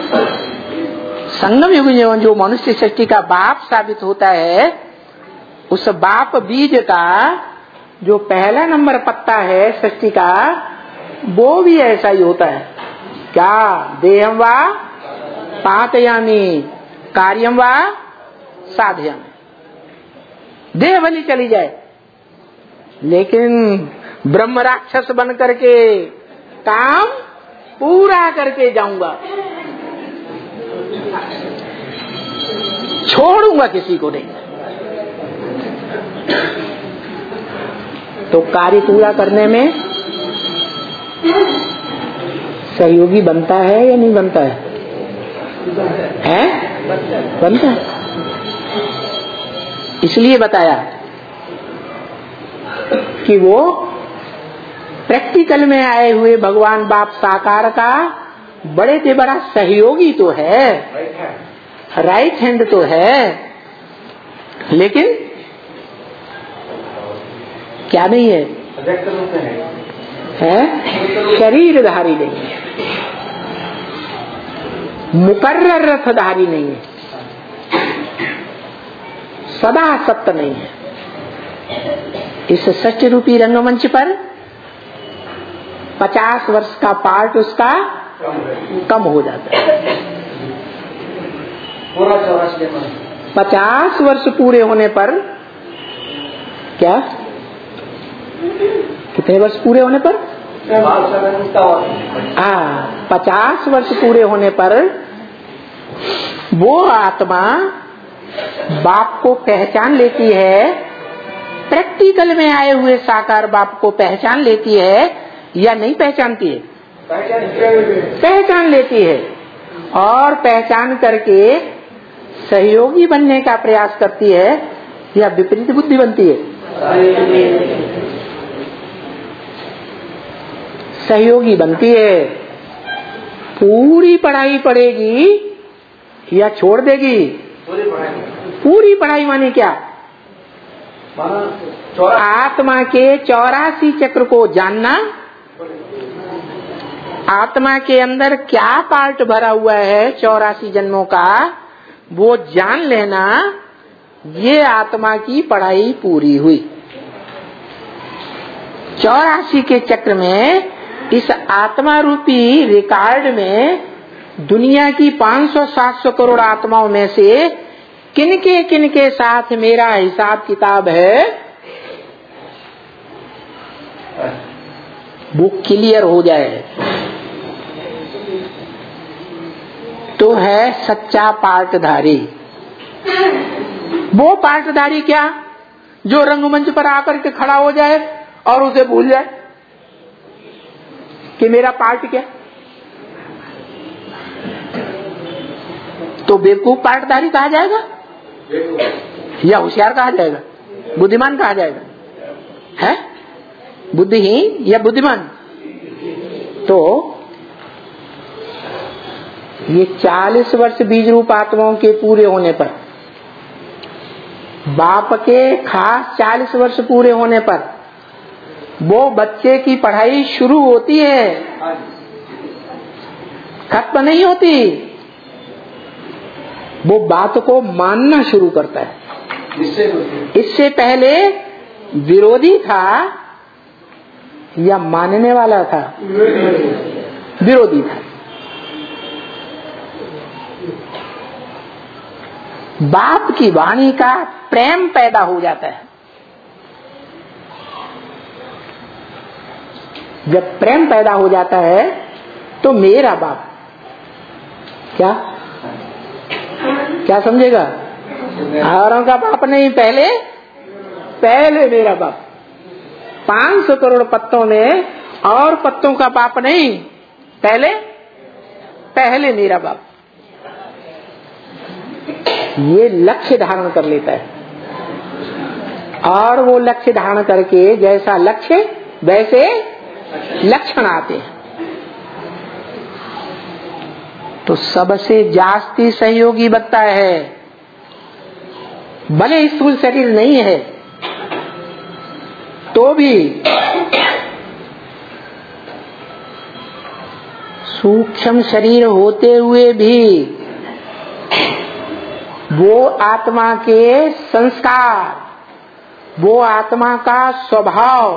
Speaker 1: संगम युग जो मनुष्य सृष्टि का बाप साबित होता है उस बाप बीज का जो पहला नंबर पत्ता है सृष्टि का, वो भी ऐसा ही होता है। क्या? देहम वा पातयामी कार्यम वा साधयामी। देह भली चली जाए, लेकिन ब्रह्म राक्षस बन करके काम पूरा करके जाऊंगा, छोड़ूंगा किसी को नहीं। तो कार्य पूरा करने में सहयोगी बनता है या नहीं बनता है? हैं? बनता है। इसलिए बताया कि वो प्रैक्टिकल में आए हुए भगवान बाप साकार का बड़े से बड़ा सहयोगी तो है, राइट हैंड तो है, लेकिन क्या नहीं है? है शरीरधारी नहीं है, मुकर्रर रथधारी नहीं है, सदा सत्य नहीं है। इस सत्य रूपी रंगमंच पर पचास वर्ष का पार्ट उसका कम हो जाता है। पचास वर्ष पूरे होने पर क्या? कितने वर्ष पूरे होने पर? हाँ, पचास वर्ष पूरे होने पर वो आत्मा बाप को पहचान लेती है, प्रैक्टिकल में आए हुए साकार बाप को पहचान लेती है या नहीं पहचानती है? पहचान लेती है, और पहचान करके सहयोगी बनने का प्रयास करती है या विपरीत बुद्धि बनती है? सहयोगी बनती है। पूरी पढ़ाई पढ़ेगी या छोड़ देगी? पूरी पढ़ाई माने क्या? आत्मा के चौरासी चक्र को जानना, आत्मा के अंदर क्या पार्ट भरा हुआ है चौरासी जन्मों का, वो जान लेना, ये आत्मा की पढ़ाई पूरी हुई। चौरासी के चक्र में इस आत्मा रूपी रिकॉर्ड में दुनिया की पाँच सौ सात सौ करोड़ आत्माओं में से किनके किनके साथ मेरा हिसाब किताब है, वो क्लियर हो जाए तो है सच्चा पार्टधारी। वो पार्टधारी क्या? जो रंगमंच पर आकर के खड़ा हो जाए और उसे भूल जाए कि मेरा पार्ट क्या। तो बेवकूफ पार्टधारी कहा जाएगा या होशियार कहा जाएगा? बुद्धिमान कहा जाएगा? है बुद्धिहीन या बुद्धिमान? तो ये चालीस वर्ष बीज रूप आत्माओं के पूरे होने पर, बाप के खास चालीस वर्ष पूरे होने पर वो बच्चे की पढ़ाई शुरू होती है, खत्म नहीं होती। वो बात को मानना शुरू करता है। इससे पहले विरोधी था या मानने वाला था? विरोधी था। बाप की वाणी का प्रेम पैदा हो जाता है। जब प्रेम पैदा हो जाता है तो मेरा बाप क्या क्या समझेगा? औरों का बाप नहीं, पहले पहले मेरा बाप। पांच सौ करोड़ पत्तों में और पत्तों का बाप नहीं, पहले पहले मेरा बाप। ये लक्ष्य धारण कर लेता है, और वो लक्ष्य धारण करके जैसा लक्ष्य वैसे लक्षण आते हैं। तो सबसे जास्ती सहयोगी बनता है, भले स्थूल शरीर नहीं है तो भी सूक्ष्म शरीर होते हुए भी वो आत्मा के संस्कार वो आत्मा का स्वभाव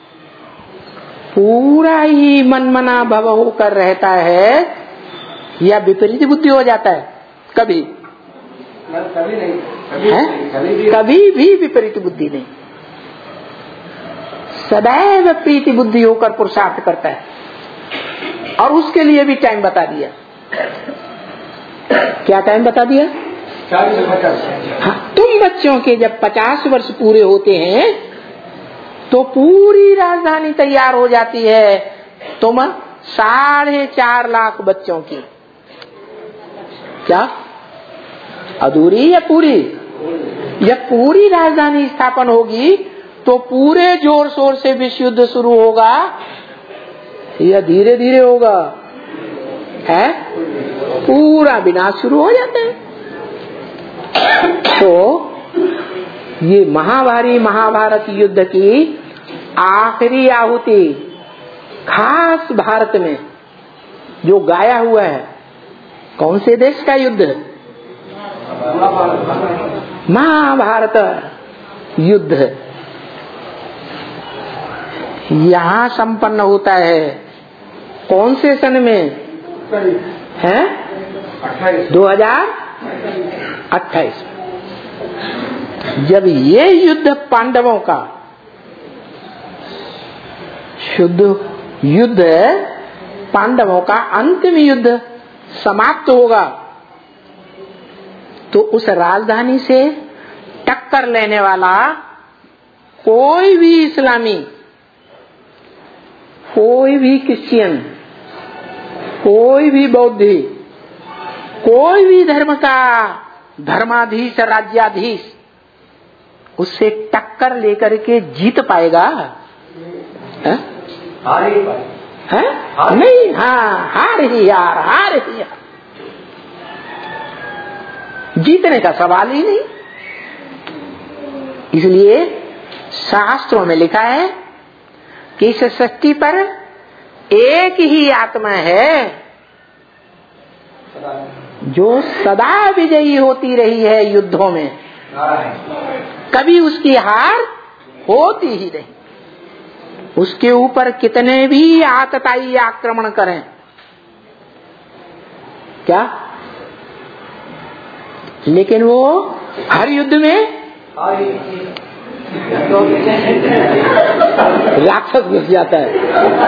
Speaker 1: पूरा ही मनमना भव होकर रहता है या विपरीत बुद्धि हो जाता है? कभी
Speaker 2: कभी नहीं, कभी
Speaker 1: है?
Speaker 2: नहीं, कभी भी
Speaker 1: कभी भी विपरीत बुद्धि नहीं, सदैव प्रीति बुद्धि होकर पुरुषार्थ करता है। और उसके लिए भी टाइम बता दिया। क्या टाइम बता दिया?
Speaker 2: चालीस से पचास।
Speaker 1: हाँ, तुम बच्चों के जब पचास वर्ष पूरे होते हैं तो पूरी राजधानी तैयार हो जाती है। तुम साढ़े चार लाख बच्चों की, क्या अधूरी या पूरी? जब पूरी राजधानी स्थापन होगी तो पूरे जोर शोर से विश्व युद्ध शुरू होगा या धीरे धीरे होगा? है पूरा विनाश शुरू हो जाता है। तो ये महाभारी महाभारत युद्ध की आखिरी आहुति खास भारत में जो गाया हुआ है, कौन से देश का युद्ध? महाभारत युद्ध यहाँ संपन्न होता है। कौन से सन में है? दो हजार अट्ठाईस। जब ये युद्ध पांडवों का शुद्ध युद्ध पांडवों का अंतिम युद्ध समाप्त होगा तो उस राजधानी से टक्कर लेने वाला कोई भी इस्लामी, कोई भी क्रिश्चियन, कोई भी बौद्धि, कोई भी धर्म का धर्माधीश राज्याधीश उससे टक्कर लेकर के जीत पाएगा? है?
Speaker 2: हार ही पाए।
Speaker 1: है?
Speaker 2: हार।
Speaker 1: नहीं, हाँ, हार ही हार, हार ही हार, जीतने का सवाल ही नहीं। इसलिए शास्त्रों में लिखा है कि इस सृष्टि पर एक ही आत्मा है जो सदा विजयी होती रही है युद्धों में, कभी उसकी हार होती ही नहीं। उसके ऊपर कितने भी आतताई आक्रमण करें, क्या? लेकिन वो हर युद्ध में राक्षस घुस जाता है।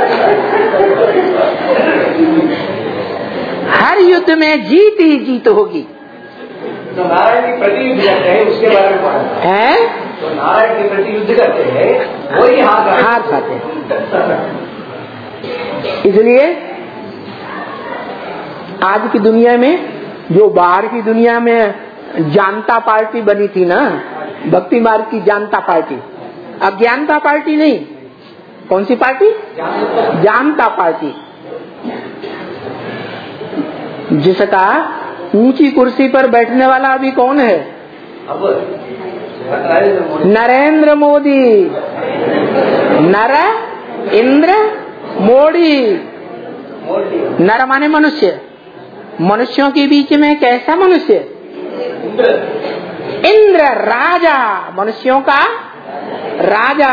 Speaker 1: हर युद्ध में जीत ही जीत होगी।
Speaker 2: तो नारायण की प्रति युद्ध करते हैं, उसके बारे में पढ़ा
Speaker 1: है?
Speaker 2: तो नारायण के प्रति युद्ध करते हैं, वही हार
Speaker 1: हार पाते हैं। इसलिए आज की दुनिया में, जो बाहर की दुनिया में जानता पार्टी बनी थी ना, भक्ति मार्ग की जानता पार्टी, अज्ञानता पार्टी नहीं। कौन सी पार्टी? जानता पार्टी। जिसका ऊंची कुर्सी पर बैठने वाला अभी कौन है? नरेंद्र मोदी। नर इंद्र मोदी। नर माने मनुष्य। मनुष्यों के बीच में कैसा मनुष्य? इंद्र, राजा, मनुष्यों का राजा।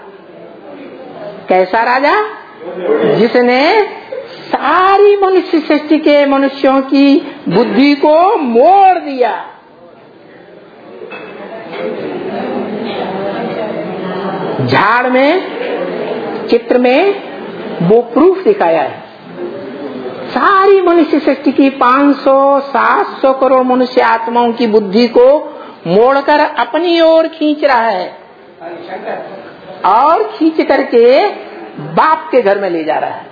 Speaker 1: कैसा राजा? जिसने सारी मनुष्य सृष्टि के मनुष्यों की बुद्धि को मोड़ दिया। झाड़ में, चित्र में वो प्रूफ दिखाया है। सारी मनुष्य सृष्टि की पाँच सौ सात सौ करोड़ मनुष्य आत्माओं की बुद्धि को मोड़कर अपनी ओर खींच रहा है और खींच करके बाप के घर में ले जा रहा है।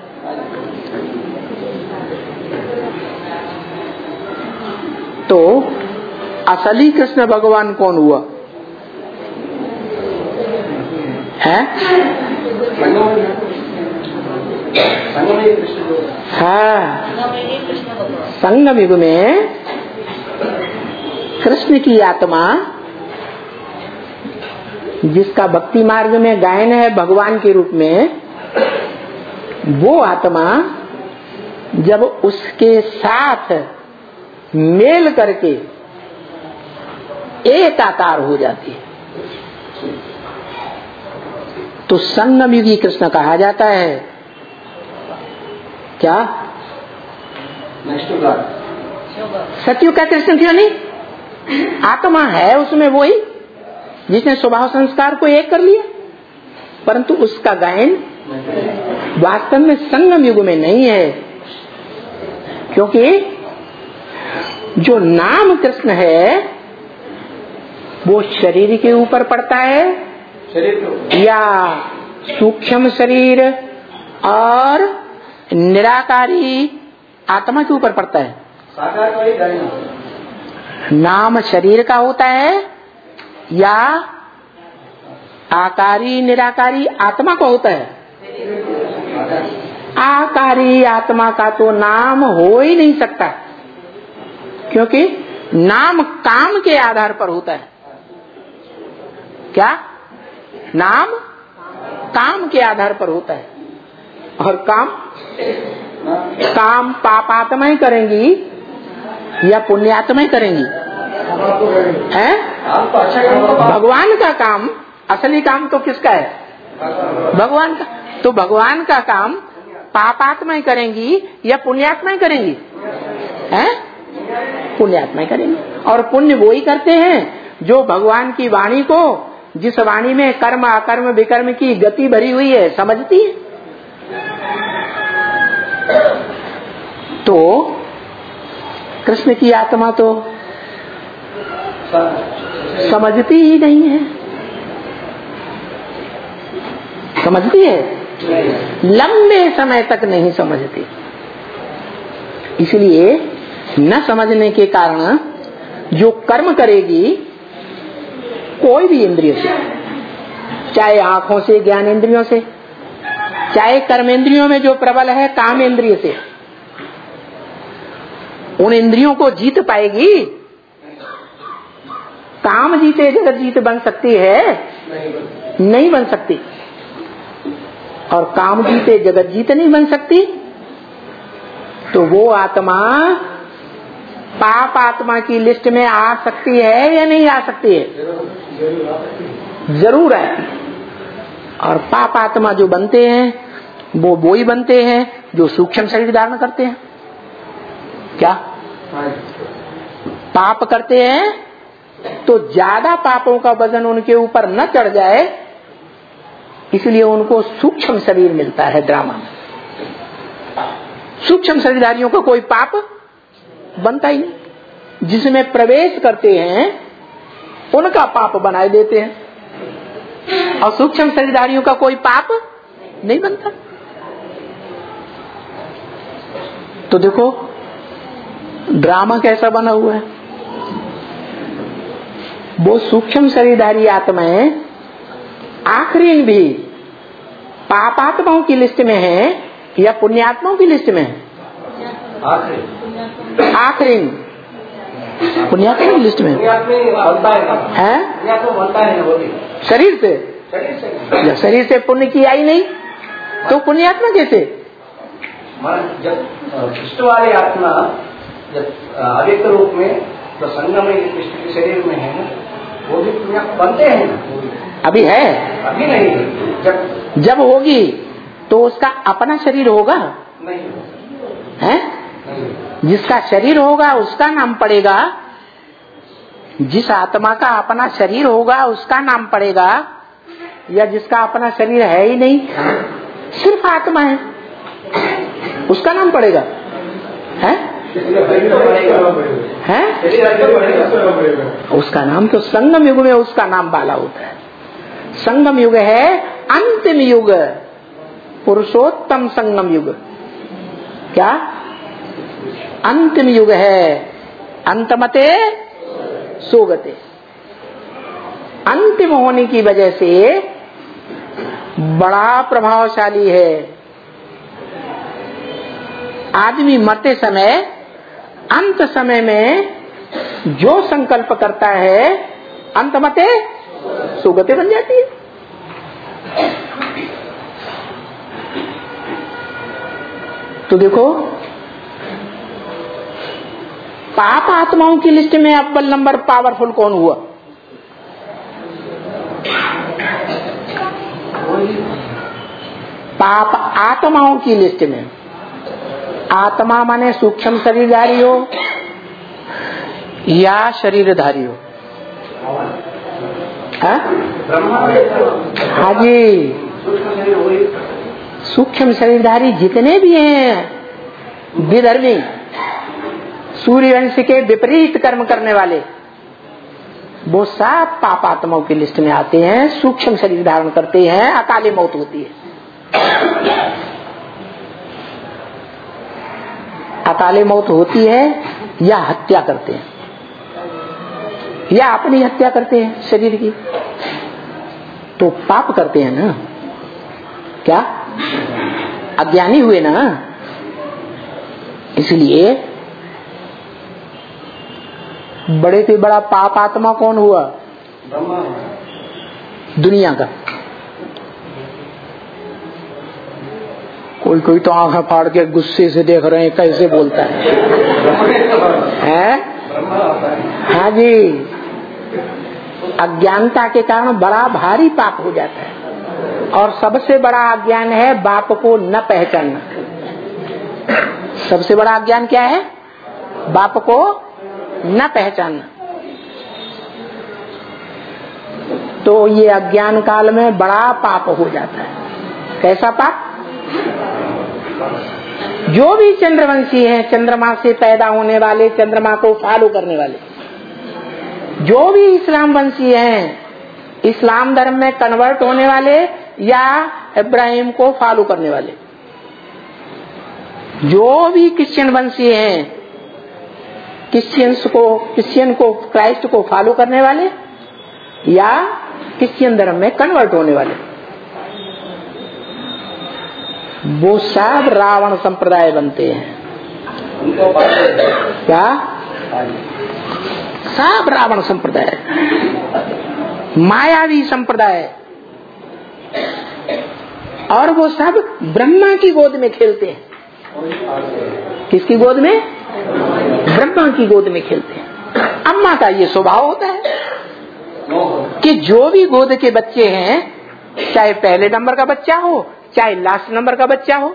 Speaker 1: तो असली कृष्ण भगवान कौन हुआ है? हाँ, संगम युग में कृष्ण की आत्मा, जिसका भक्ति मार्ग में गायन है भगवान के रूप में, वो आत्मा जब उसके साथ मेल करके एकाकार हो जाती है। तो संगम युगी कृष्ण कहा जाता है। क्या सतयुग का कृष्ण क्यों नहीं? आत्मा है उसमें वही जिसने स्वभाव संस्कार को एक कर लिया, परंतु उसका गायन वास्तव में संगम युग में नहीं है, क्योंकि जो नाम कृष्ण है वो शरीर के ऊपर पड़ता है या सूक्ष्म शरीर और निराकारी आत्मा के ऊपर पड़ता है? नाम शरीर का होता है या आकारी निराकारी आत्मा का होता है? आकारी आत्मा का तो नाम हो ही नहीं सकता, क्योंकि नाम काम के आधार पर होता है। क्या? नाम काम के आधार पर होता है, और काम काम पापात्माएं करेंगी या पुण्यात्माएं करेंगी? हैं? भगवान का काम, असली काम तो किसका है? भगवान का। तो भगवान का काम पापात्माएं करेंगी या पुण्यात्माएं करेंगी? हैं? पुण्यात्माएं करेंगी। और पुण्य वो ही करते हैं जो भगवान की वाणी को, जिस वाणी में कर्म अकर्म विकर्म की गति भरी हुई है, समझती है। तो कृष्ण की आत्मा तो समझती ही नहीं है। समझती है? लंबे समय तक नहीं समझती। इसलिए न समझने के कारण जो कर्म करेगी कोई भी इंद्रिय से, चाहे आंखों से, ज्ञान इंद्रियों से, चाहे कर्मेंद्रियों में जो प्रबल है काम इंद्रिय से, उन इंद्रियों को जीत पाएगी? काम जीते जगत जीत बन सकती है? नहीं बन सकती। और काम जीते जगत जीत नहीं बन सकती, तो वो आत्मा पाप आत्मा की लिस्ट में आ सकती है या नहीं आ सकती है? जरूर आती है। और पाप आत्मा जो बनते हैं वो वो ही बनते हैं जो सूक्ष्म शरीर धारण करते हैं। क्या पाप करते हैं तो ज्यादा पापों का वजन उनके ऊपर न चढ़ जाए, इसलिए उनको सूक्ष्म शरीर मिलता है ड्रामा में। सूक्ष्म शरीरधारियों का कोई पाप बनता ही नहीं, जिसमें प्रवेश करते हैं उनका पाप बनाए देते हैं, और सूक्ष्म शरीरधारियों का कोई पाप नहीं बनता। तो देखो ड्रामा कैसा बना हुआ है। वो सूक्ष्म शरीरधारी आत्माएं आखिरी भी पापात्माओं की लिस्ट में है या पुण्यात्माओं की लिस्ट में है? आखिरी पुण्यात्मा की लिस्ट में है। शरीर से जब शरीर से पुण्य किया ही नहीं तो पुण्यात्मा कैसे?
Speaker 2: जब कृष्ण वाली आत्मा जब अव्यक्त रूप में तो संगम में कृष्ण के शरीर में है, वो भी पुण्यात्मा बनते हैं ना?
Speaker 1: अभी है,
Speaker 2: अभी नहीं। जब
Speaker 1: जब होगी तो उसका अपना शरीर होगा?
Speaker 2: नहीं
Speaker 1: है। जिसका शरीर होगा उसका नाम पड़ेगा, जिस आत्मा का अपना शरीर होगा उसका नाम पड़ेगा, या जिसका अपना शरीर है ही नहीं, सिर्फ आत्मा है, उसका नाम पड़ेगा? है? है? उसका नाम तो संगम युग में उसका नाम बाला होता है। संगम युग है अंतिम युग, पुरुषोत्तम संगम युग। क्या अंतिम युग है? अंतमते सोगते। अंतिम होने की वजह से बड़ा प्रभावशाली है। आदमी मरते समय अंत समय में जो संकल्प करता है अंतमते सुगति बन जाती है। तो देखो पाप आत्माओं की लिस्ट में अव्वल नंबर पावरफुल कौन हुआ? पाप आत्माओं की लिस्ट में। आत्मा माने सूक्ष्म शरीरधारी हो या शरीरधारी हो। हाँ हाँ जी, सूक्ष्म शरीरधारी जितने भी हैं विधर्मी, सूर्यवंश के विपरीत कर्म करने वाले, वो सब पापात्माओं की लिस्ट में आते हैं। सूक्ष्म शरीर धारण करते हैं, अकाले मौत होती है। अकाले मौत होती है या हत्या करते हैं या अपनी हत्या करते हैं शरीर की, तो पाप करते हैं ना। क्या अज्ञानी हुए ना। इसलिए बड़े से बड़ा पाप आत्मा कौन हुआ? दुनिया का। कोई कोई तो आंखें फाड़ के गुस्से से देख रहे हैं कैसे बोलता है, हैं? हाँ जी, अज्ञानता के कारण बड़ा भारी पाप हो जाता है। और सबसे बड़ा अज्ञान है बाप को न पहचानना। सबसे बड़ा अज्ञान क्या है? बाप को न पहचानना। तो ये अज्ञान काल में बड़ा पाप हो जाता है। कैसा पाप? जो भी चंद्रवंशी हैं, चंद्रमा से पैदा होने वाले, चंद्रमा को फॉलो करने वाले, जो भी इस्लाम वंशी हैं, इस्लाम धर्म में कन्वर्ट होने वाले या इब्राहिम को फॉलो करने वाले, जो भी क्रिश्चियन वंशी हैं, क्रिश्चियंस को क्रिश्चियन को क्राइस्ट को फॉलो करने वाले या क्रिश्चियन धर्म में कन्वर्ट होने वाले, वो सब रावण संप्रदाय बनते हैं। क्या? सब रावण संप्रदाय, मायावी संप्रदाय, और वो सब ब्रह्मा की गोद में खेलते हैं। किसकी गोद में? ब्रह्मा की गोद में खेलते हैं। अम्मा का ये स्वभाव होता है कि जो भी गोद के बच्चे हैं, चाहे पहले नंबर का बच्चा हो चाहे लास्ट नंबर का बच्चा हो,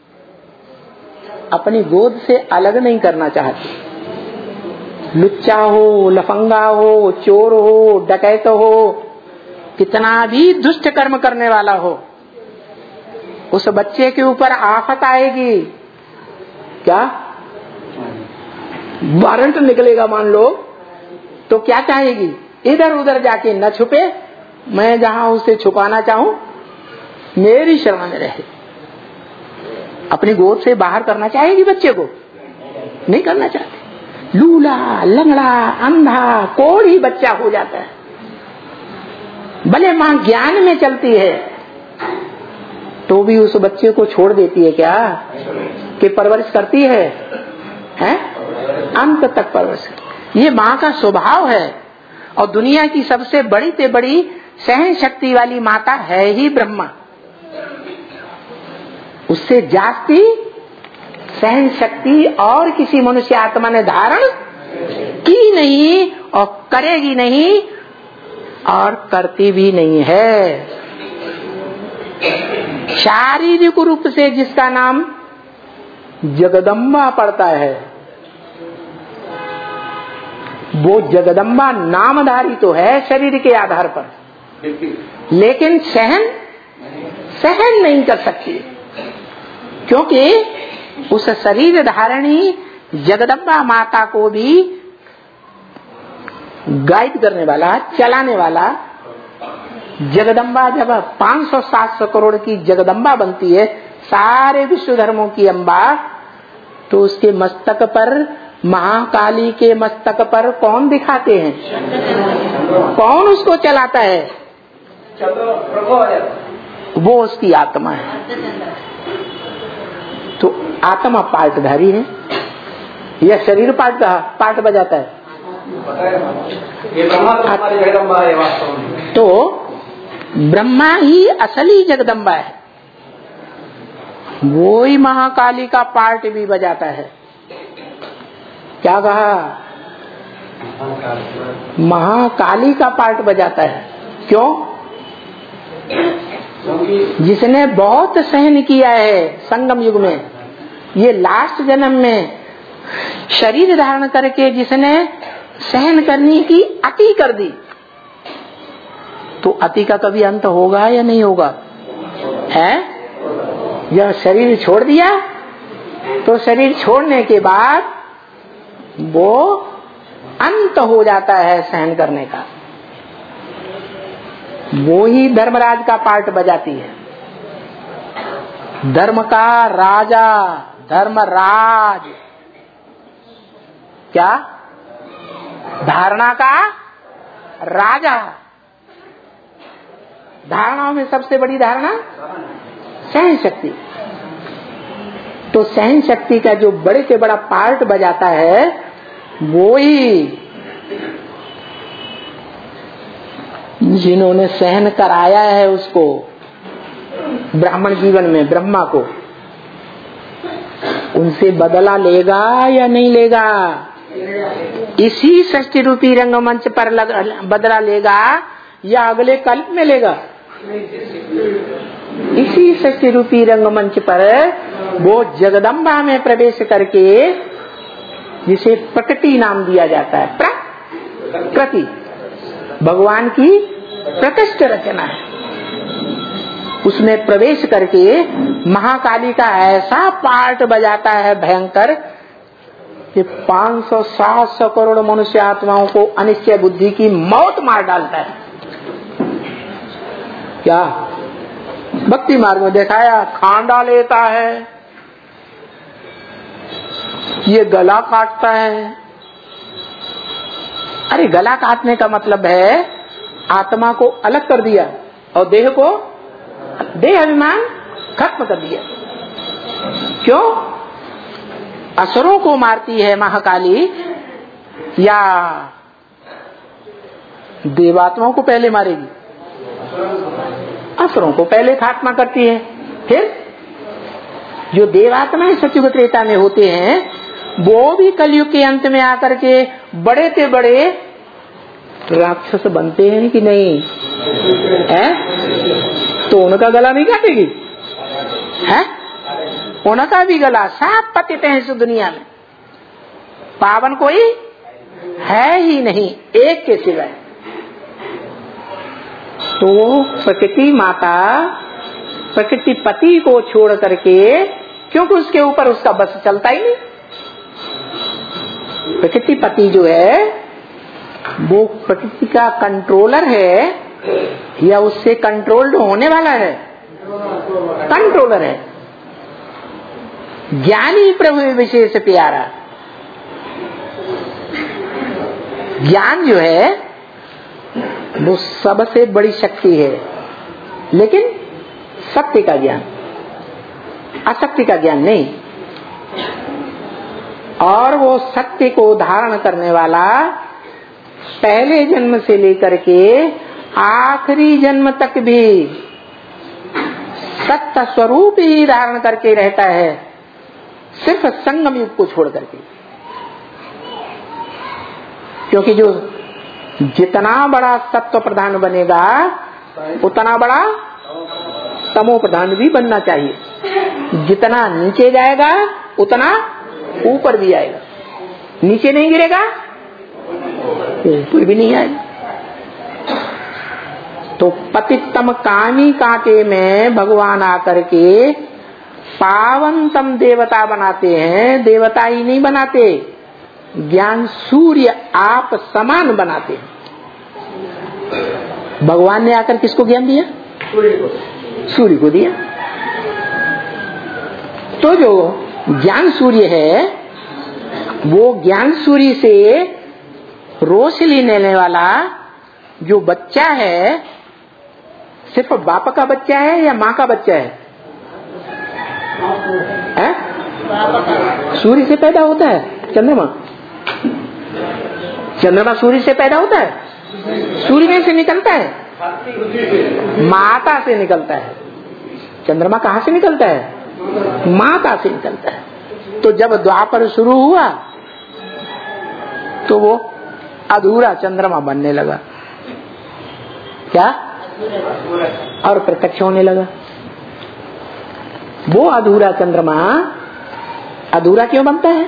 Speaker 1: अपनी गोद से अलग नहीं करना चाहते। लुच्चा हो, लफंगा हो, चोर हो, डकैत हो, कितना भी दुष्ट कर्म करने वाला हो, उस बच्चे के ऊपर आफत आएगी। क्या वारंट निकलेगा मान लो, तो क्या चाहेगी? इधर उधर जाके न छुपे, मैं जहां उसे छुपाना चाहूं मेरी शरण में रहे। अपनी गोद से बाहर करना चाहेगी बच्चे को? नहीं करना चाहते। लूला, लंगड़ा, अंधा, कोढ़ी बच्चा हो जाता है। भले मां ज्ञान में चलती है तो भी उस बच्चे को छोड़ देती है। क्या कि परवरिश करती है, हैं? अंत तक परवरिश। ये मां का स्वभाव है। और दुनिया की सबसे बड़ी से बड़ी सहन शक्ति वाली माता है ही ब्रह्मा। उससे जास्ती सहन शक्ति और किसी मनुष्य आत्मा ने धारण की नहीं और करेगी नहीं और करती भी नहीं है। शारीरिक रूप से जिसका नाम जगदम्बा पड़ता है, वो जगदम्बा नामधारी तो है शरीर के आधार पर, लेकिन सहन सहन नहीं कर सकती, क्योंकि उस शरीर धारणी जगदम्बा माता को भी गाइड करने वाला, चलाने वाला, जगदम्बा जब पाँच सौ सात सौ करोड़ की जगदम्बा बनती है, सारे विश्व धर्मों की अम्बा, तो उसके मस्तक पर, महाकाली के मस्तक पर कौन दिखाते हैं? कौन उसको चलाता है? वो उसकी आत्मा है। तो आत्मा पार्टधारी है या शरीर पार्ट पार्ट बजाता है? तो ब्रह्मा ही असली जगदम्बा है, वो ही महाकाली का पार्ट भी बजाता है। क्या कहा? महाकाली का पार्ट बजाता है। क्यों? जिसने बहुत सहन किया है संगम युग में, ये लास्ट जन्म में शरीर धारण करके जिसने सहन करने की अति कर दी, तो अति का कभी अंत होगा या नहीं होगा? है? जब शरीर छोड़ दिया तो शरीर छोड़ने के बाद वो अंत हो जाता है सहन करने का। वो ही धर्मराज का पार्ट बजाती है। धर्म का राजा, धर्मराज, क्या? धारणा का राजा। धारणाओं में सबसे बड़ी धारणा सहन शक्ति। तो सहन शक्ति का जो बड़े से बड़ा पार्ट बजाता है वो ही जिन्होंने सहन कराया है उसको ब्राह्मण जीवन में, ब्रह्मा को, उनसे बदला लेगा या नहीं लेगा? इसी सृष्टि रूपी रंगमंच पर लग, बदला लेगा या अगले कल्प में लेगा? इसी सृष्टि रूपी रंगमंच पर वो जगदम्बा में प्रवेश करके, जिसे प्रकृति नाम दिया जाता है, प्रकृति भगवान की प्रकृष्ट रचना है, उसमें प्रवेश करके महाकाली का ऐसा पार्ट बजाता है भयंकर कि पाँच सौ सात सौ करोड़ मनुष्य आत्माओं को अनिश्चय बुद्धि की मौत मार डालता है। क्या भक्ति मार्ग में दिखाया? खांडा लेता है, ये गला काटता है। अरे गला काटने का मतलब है आत्मा को अलग कर दिया और देह को, देह अभिमान खत्म कर दिया। क्यों? असुरों को मारती है महाकाली या देवात्माओं को पहले मारेगी? असुरों को पहले खात्मा करती है। फिर जो देवात्माएं सतयुग त्रेता में होते हैं वो भी कलयुग के अंत में आकर के बड़े से बड़े राक्षस बनते हैं कि नहीं है? तो उनका गला नहीं काटेगी? है? उनका भी गला साफ पतित है इस दुनिया में, पावन कोई है ही नहीं एक के सिवाय। तो प्रकृति माता प्रकृति पति को छोड़ करके, क्योंकि उसके ऊपर उसका बस चलता ही नहीं। प्रकृति पति जो है वो प्रकृति का कंट्रोलर है या उससे कंट्रोल्ड होने वाला है? कंट्रोलर है। ज्ञानी प्रभु विशेष प्यारा। ज्ञान जो है वो सबसे बड़ी शक्ति है, लेकिन सत्य का ज्ञान, असत्य का ज्ञान नहीं। और वो सत्य को धारण करने वाला पहले जन्म से लेकर के आखिरी जन्म तक भी सत्य स्वरूप ही धारण करके रहता है, सिर्फ संगम युग को छोड़ करके। क्योंकि जो जितना बड़ा सत्व प्रधान बनेगा उतना बड़ा तमो प्रधान भी बनना चाहिए। जितना नीचे जाएगा उतना ऊपर भी आएगा। नीचे नहीं गिरेगा ऊपर भी नहीं आएगा। तो पतितम कामी कांटे में भगवान आकर के पावनतम देवता बनाते हैं। देवता ही नहीं बनाते, ज्ञान सूर्य आप समान बनाते हैं। भगवान ने आकर किसको ज्ञान दिया? सूर्य को, सूर्य को दिया। तो जो ज्ञान सूर्य है वो ज्ञान सूर्य से रोशनी लेने वाला जो बच्चा है, सिर्फ बाप का बच्चा है या माँ का बच्चा है? है? सूर्य से पैदा होता है चंद्रमा? चंद्रमा सूर्य से पैदा होता है? सूर्य में से निकलता है? माता से निकलता है। चंद्रमा कहाँ से निकलता है? माता से निकलता है। तो जब द्वापर शुरू हुआ तो वो अधूरा चंद्रमा बनने लगा। क्या? और प्रत्यक्ष होने लगा। वो अधूरा चंद्रमा अधूरा क्यों बनता है?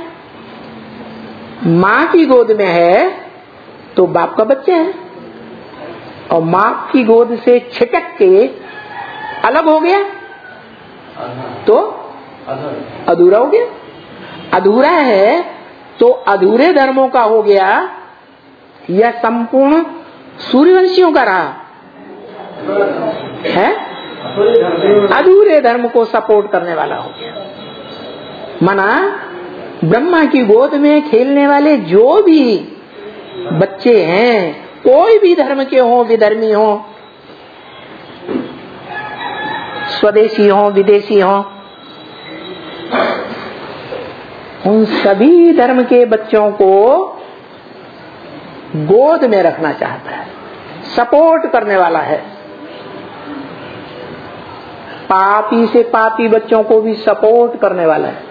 Speaker 1: माँ की गोद में है तो बाप का बच्चा है, और माँ की गोद से छिटक के अलग हो गया तो अधूरा हो गया। अधूरा है तो अधूरे धर्मों का हो गया या संपूर्ण सूर्यवंशियों का रहा है? अधूरे धर्म को सपोर्ट करने वाला हो गया। मना ब्रह्मा की गोद में खेलने वाले जो भी बच्चे हैं, कोई भी धर्म के हो, विधर्मी हो, स्वदेशी हो, विदेशी हो, उन सभी धर्म के बच्चों को गोद में रखना चाहता है, सपोर्ट करने वाला है। पापी से पापी बच्चों को भी सपोर्ट करने वाला है।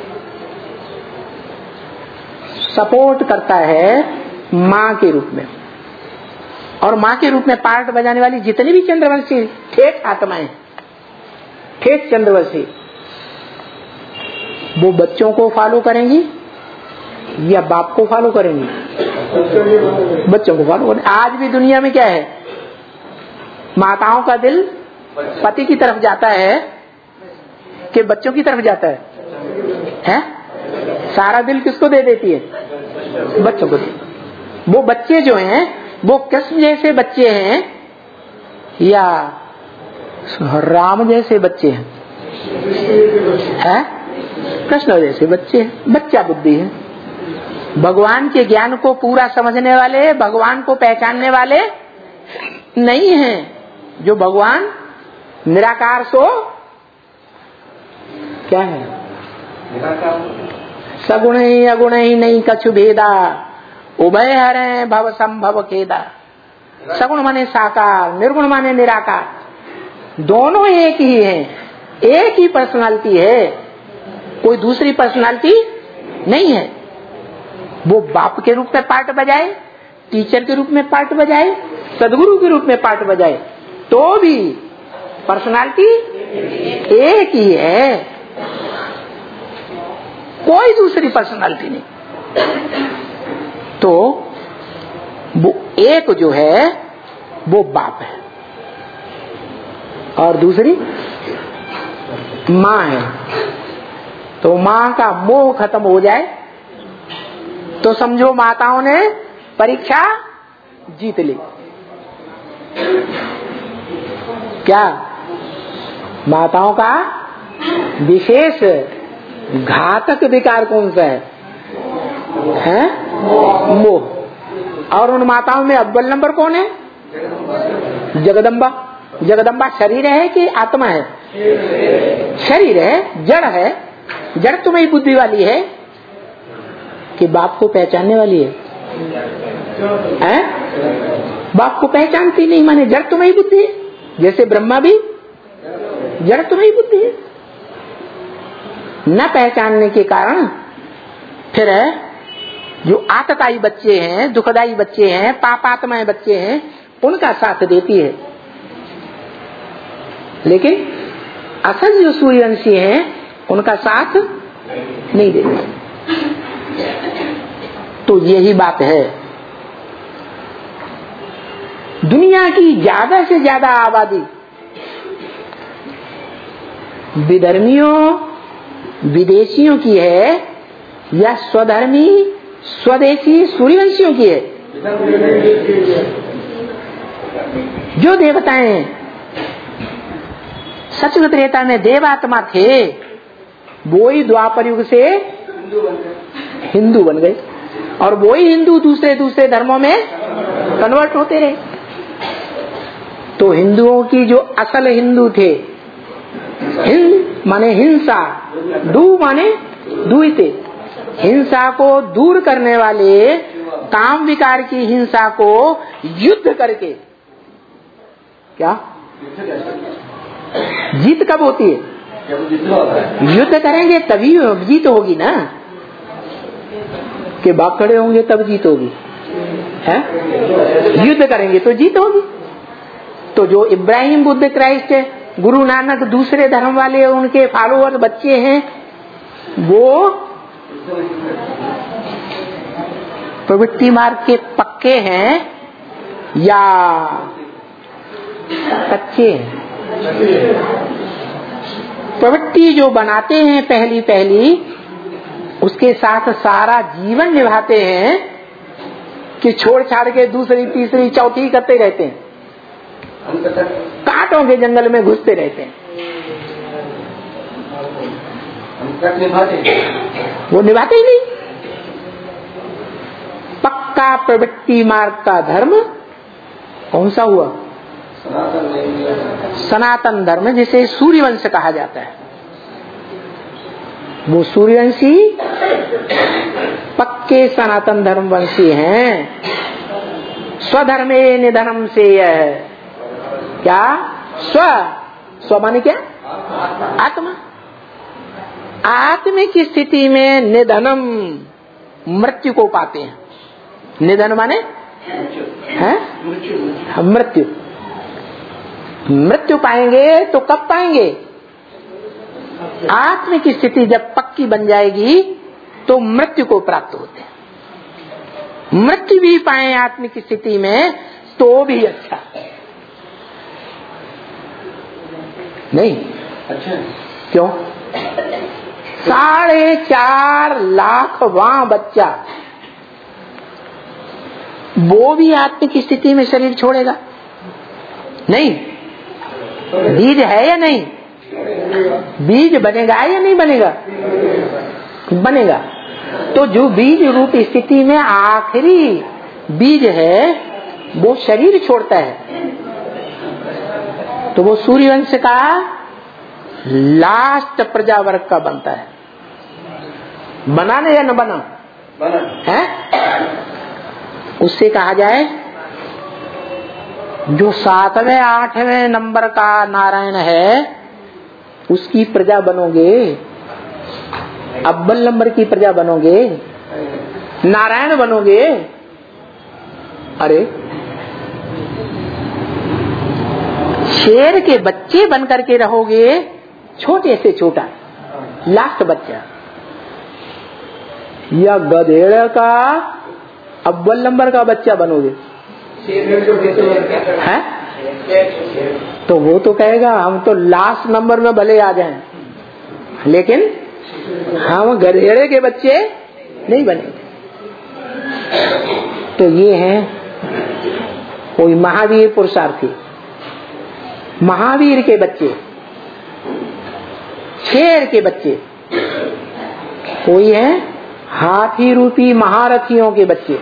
Speaker 1: सपोर्ट करता है माँ के रूप में, और माँ के रूप में पार्ट बजाने वाली जितनी भी चंद्रवंशी ठेठ आत्माएं, ठेठ चंद्रवंशी, वो बच्चों को फॉलो करेंगी या बाप को फॉलो करेंगी? बच्चों को फॉलो करेंगे। आज भी दुनिया में क्या है, माताओं का दिल पति की तरफ जाता है कि बच्चों की तरफ जाता है? हैं? सारा दिल किसको दे देती है? बच्चों को। वो बच्चे जो हैं वो कृष्ण जैसे बच्चे हैं या राम जैसे बच्चे हैं? हैं? कृष्ण जैसे बच्चे हैं। बच्चा बुद्धि है। भगवान के ज्ञान को पूरा समझने वाले, भगवान को पहचानने वाले नहीं हैं। जो भगवान निराकार सो क्या है? सगुण ही अगुण ही नहीं कछु भेदा, उभय हरे भव संभव खेदा। सगुण माने साकार, निर्गुण माने निराकार, दोनों एक ही हैं, एक ही पर्सनालिटी है, कोई दूसरी पर्सनालिटी नहीं है। वो बाप के रूप में पार्ट बजाए, टीचर के रूप में पार्ट बजाए, सदगुरु के रूप में पार्ट बजाए, तो भी पर्सनालिटी एक ही है, कोई दूसरी पर्सनालिटी नहीं। तो वो एक जो है वो बाप है और दूसरी माँ है। तो माँ का मोह खत्म हो जाए तो समझो माताओं ने परीक्षा जीत ली। क्या माताओं का विशेष घातक विकार कौन सा है? है? मोह। और उन माताओं में अव्वल नंबर कौन है? जगदम्बा। जगदम्बा शरीर है कि आत्मा है? शरीर है, जड़ है। जड़ तुम्हें बुद्धि वाली है कि बाप को पहचानने वाली है? हैं? बाप को पहचानती नहीं, माने जड़ तुम्हें बुद्धि है। जैसे ब्रह्मा भी जड़ तुम्हें बुद्धि है। न पहचानने के कारण फिर जो आतताई बच्चे हैं, दुखदाई बच्चे हैं, पापात्माएं बच्चे हैं, उनका साथ देती है। लेकिन असल जो सूर्यवंशी हैं उनका साथ नहीं देते। तो यही बात है। दुनिया की ज्यादा से ज्यादा आबादी विधर्मियों विदेशियों की है या स्वधर्मी स्वदेशी सूर्यवंशियों की है? जो देवताएं सचमुच त्रेता में देवात्मा थे वो ही द्वापर युग से हिंदू बन गए, और वो ही हिंदू दूसरे दूसरे धर्मों में कन्वर्ट होते रहे। तो हिंदुओं की जो असल हिंदू थे, हिंद माने हिंसा, दू माने दुईते, हिंसा को दूर करने वाले, काम विकार की हिंसा को युद्ध करके, क्या जीत कब होती है? युद्ध करेंगे तभी जीत होगी ना, कि बाप खड़े होंगे तब जीत होगी है? युद्ध करेंगे तो जीत होगी। तो जो इब्राहिम, बुद्ध, क्राइस्ट, गुरु नानक, दूसरे धर्म वाले उनके फॉलोअर बच्चे हैं, वो प्रवृत्ति मार्ग के पक्के हैं या कच्चे हैं? प्रवृत्ति जो बनाते हैं पहली पहली, उसके साथ सारा जीवन निभाते हैं कि छोड़ छाड़ के दूसरी तीसरी चौथी करते रहते हैं, कांटों के जंगल में घुसते रहते हैं। वो निभाते ही नहीं। पक्का प्रवृत्ति मार्ग का धर्म कौन सा हुआ? सनातन धर्म, जिसे सूर्यवंश कहा जाता है। वो सूर्यवंशी पक्के सनातन धर्म वंशी हैं। स्वधर्मे निधनम से यह क्या? स्व स्व माने क्या? आत्मा। आत्मा की स्थिति में निधनम, मृत्यु को पाते हैं। निधन माने है मृत्यु। मृत्यु पाएंगे तो कब पाएंगे? आत्मा की स्थिति जब पक्की बन जाएगी तो मृत्यु को प्राप्त होते हैं। मृत्यु भी पाए आत्मा की स्थिति में तो भी अच्छा नहीं। अच्छा क्यों? साढ़े चार लाख वहां बच्चा, वो भी आत्मा की स्थिति में शरीर छोड़ेगा नहीं? बीज है या नहीं? बीज बनेगा या नहीं बनेगा? बनेगा। तो जो बीज रूप स्थिति में आखिरी बीज है वो शरीर छोड़ता है, तो वो सूर्यवंश का लास्ट प्रजावर्ग का बनता है। बनाने या न बना है? उससे कहा जाए जो सातवें आठवें नंबर का नारायण है उसकी प्रजा बनोगे, अव्वल नंबर की प्रजा बनोगे, नारायण बनोगे। अरे शेर के बच्चे बनकर के रहोगे, छोटे से छोटा लास्ट बच्चा, या गधेड़ का अव्वल नंबर का बच्चा बनोगे है? तो वो तो कहेगा हम तो लास्ट नंबर में भले आ जाएं, लेकिन हम गधेड़े के बच्चे नहीं बनेंगे। तो ये है कोई महावीर पुरुषार्थी, महावीर के बच्चे, शेर के बच्चे, कोई है हाथी रूपी महारथियों के बच्चे,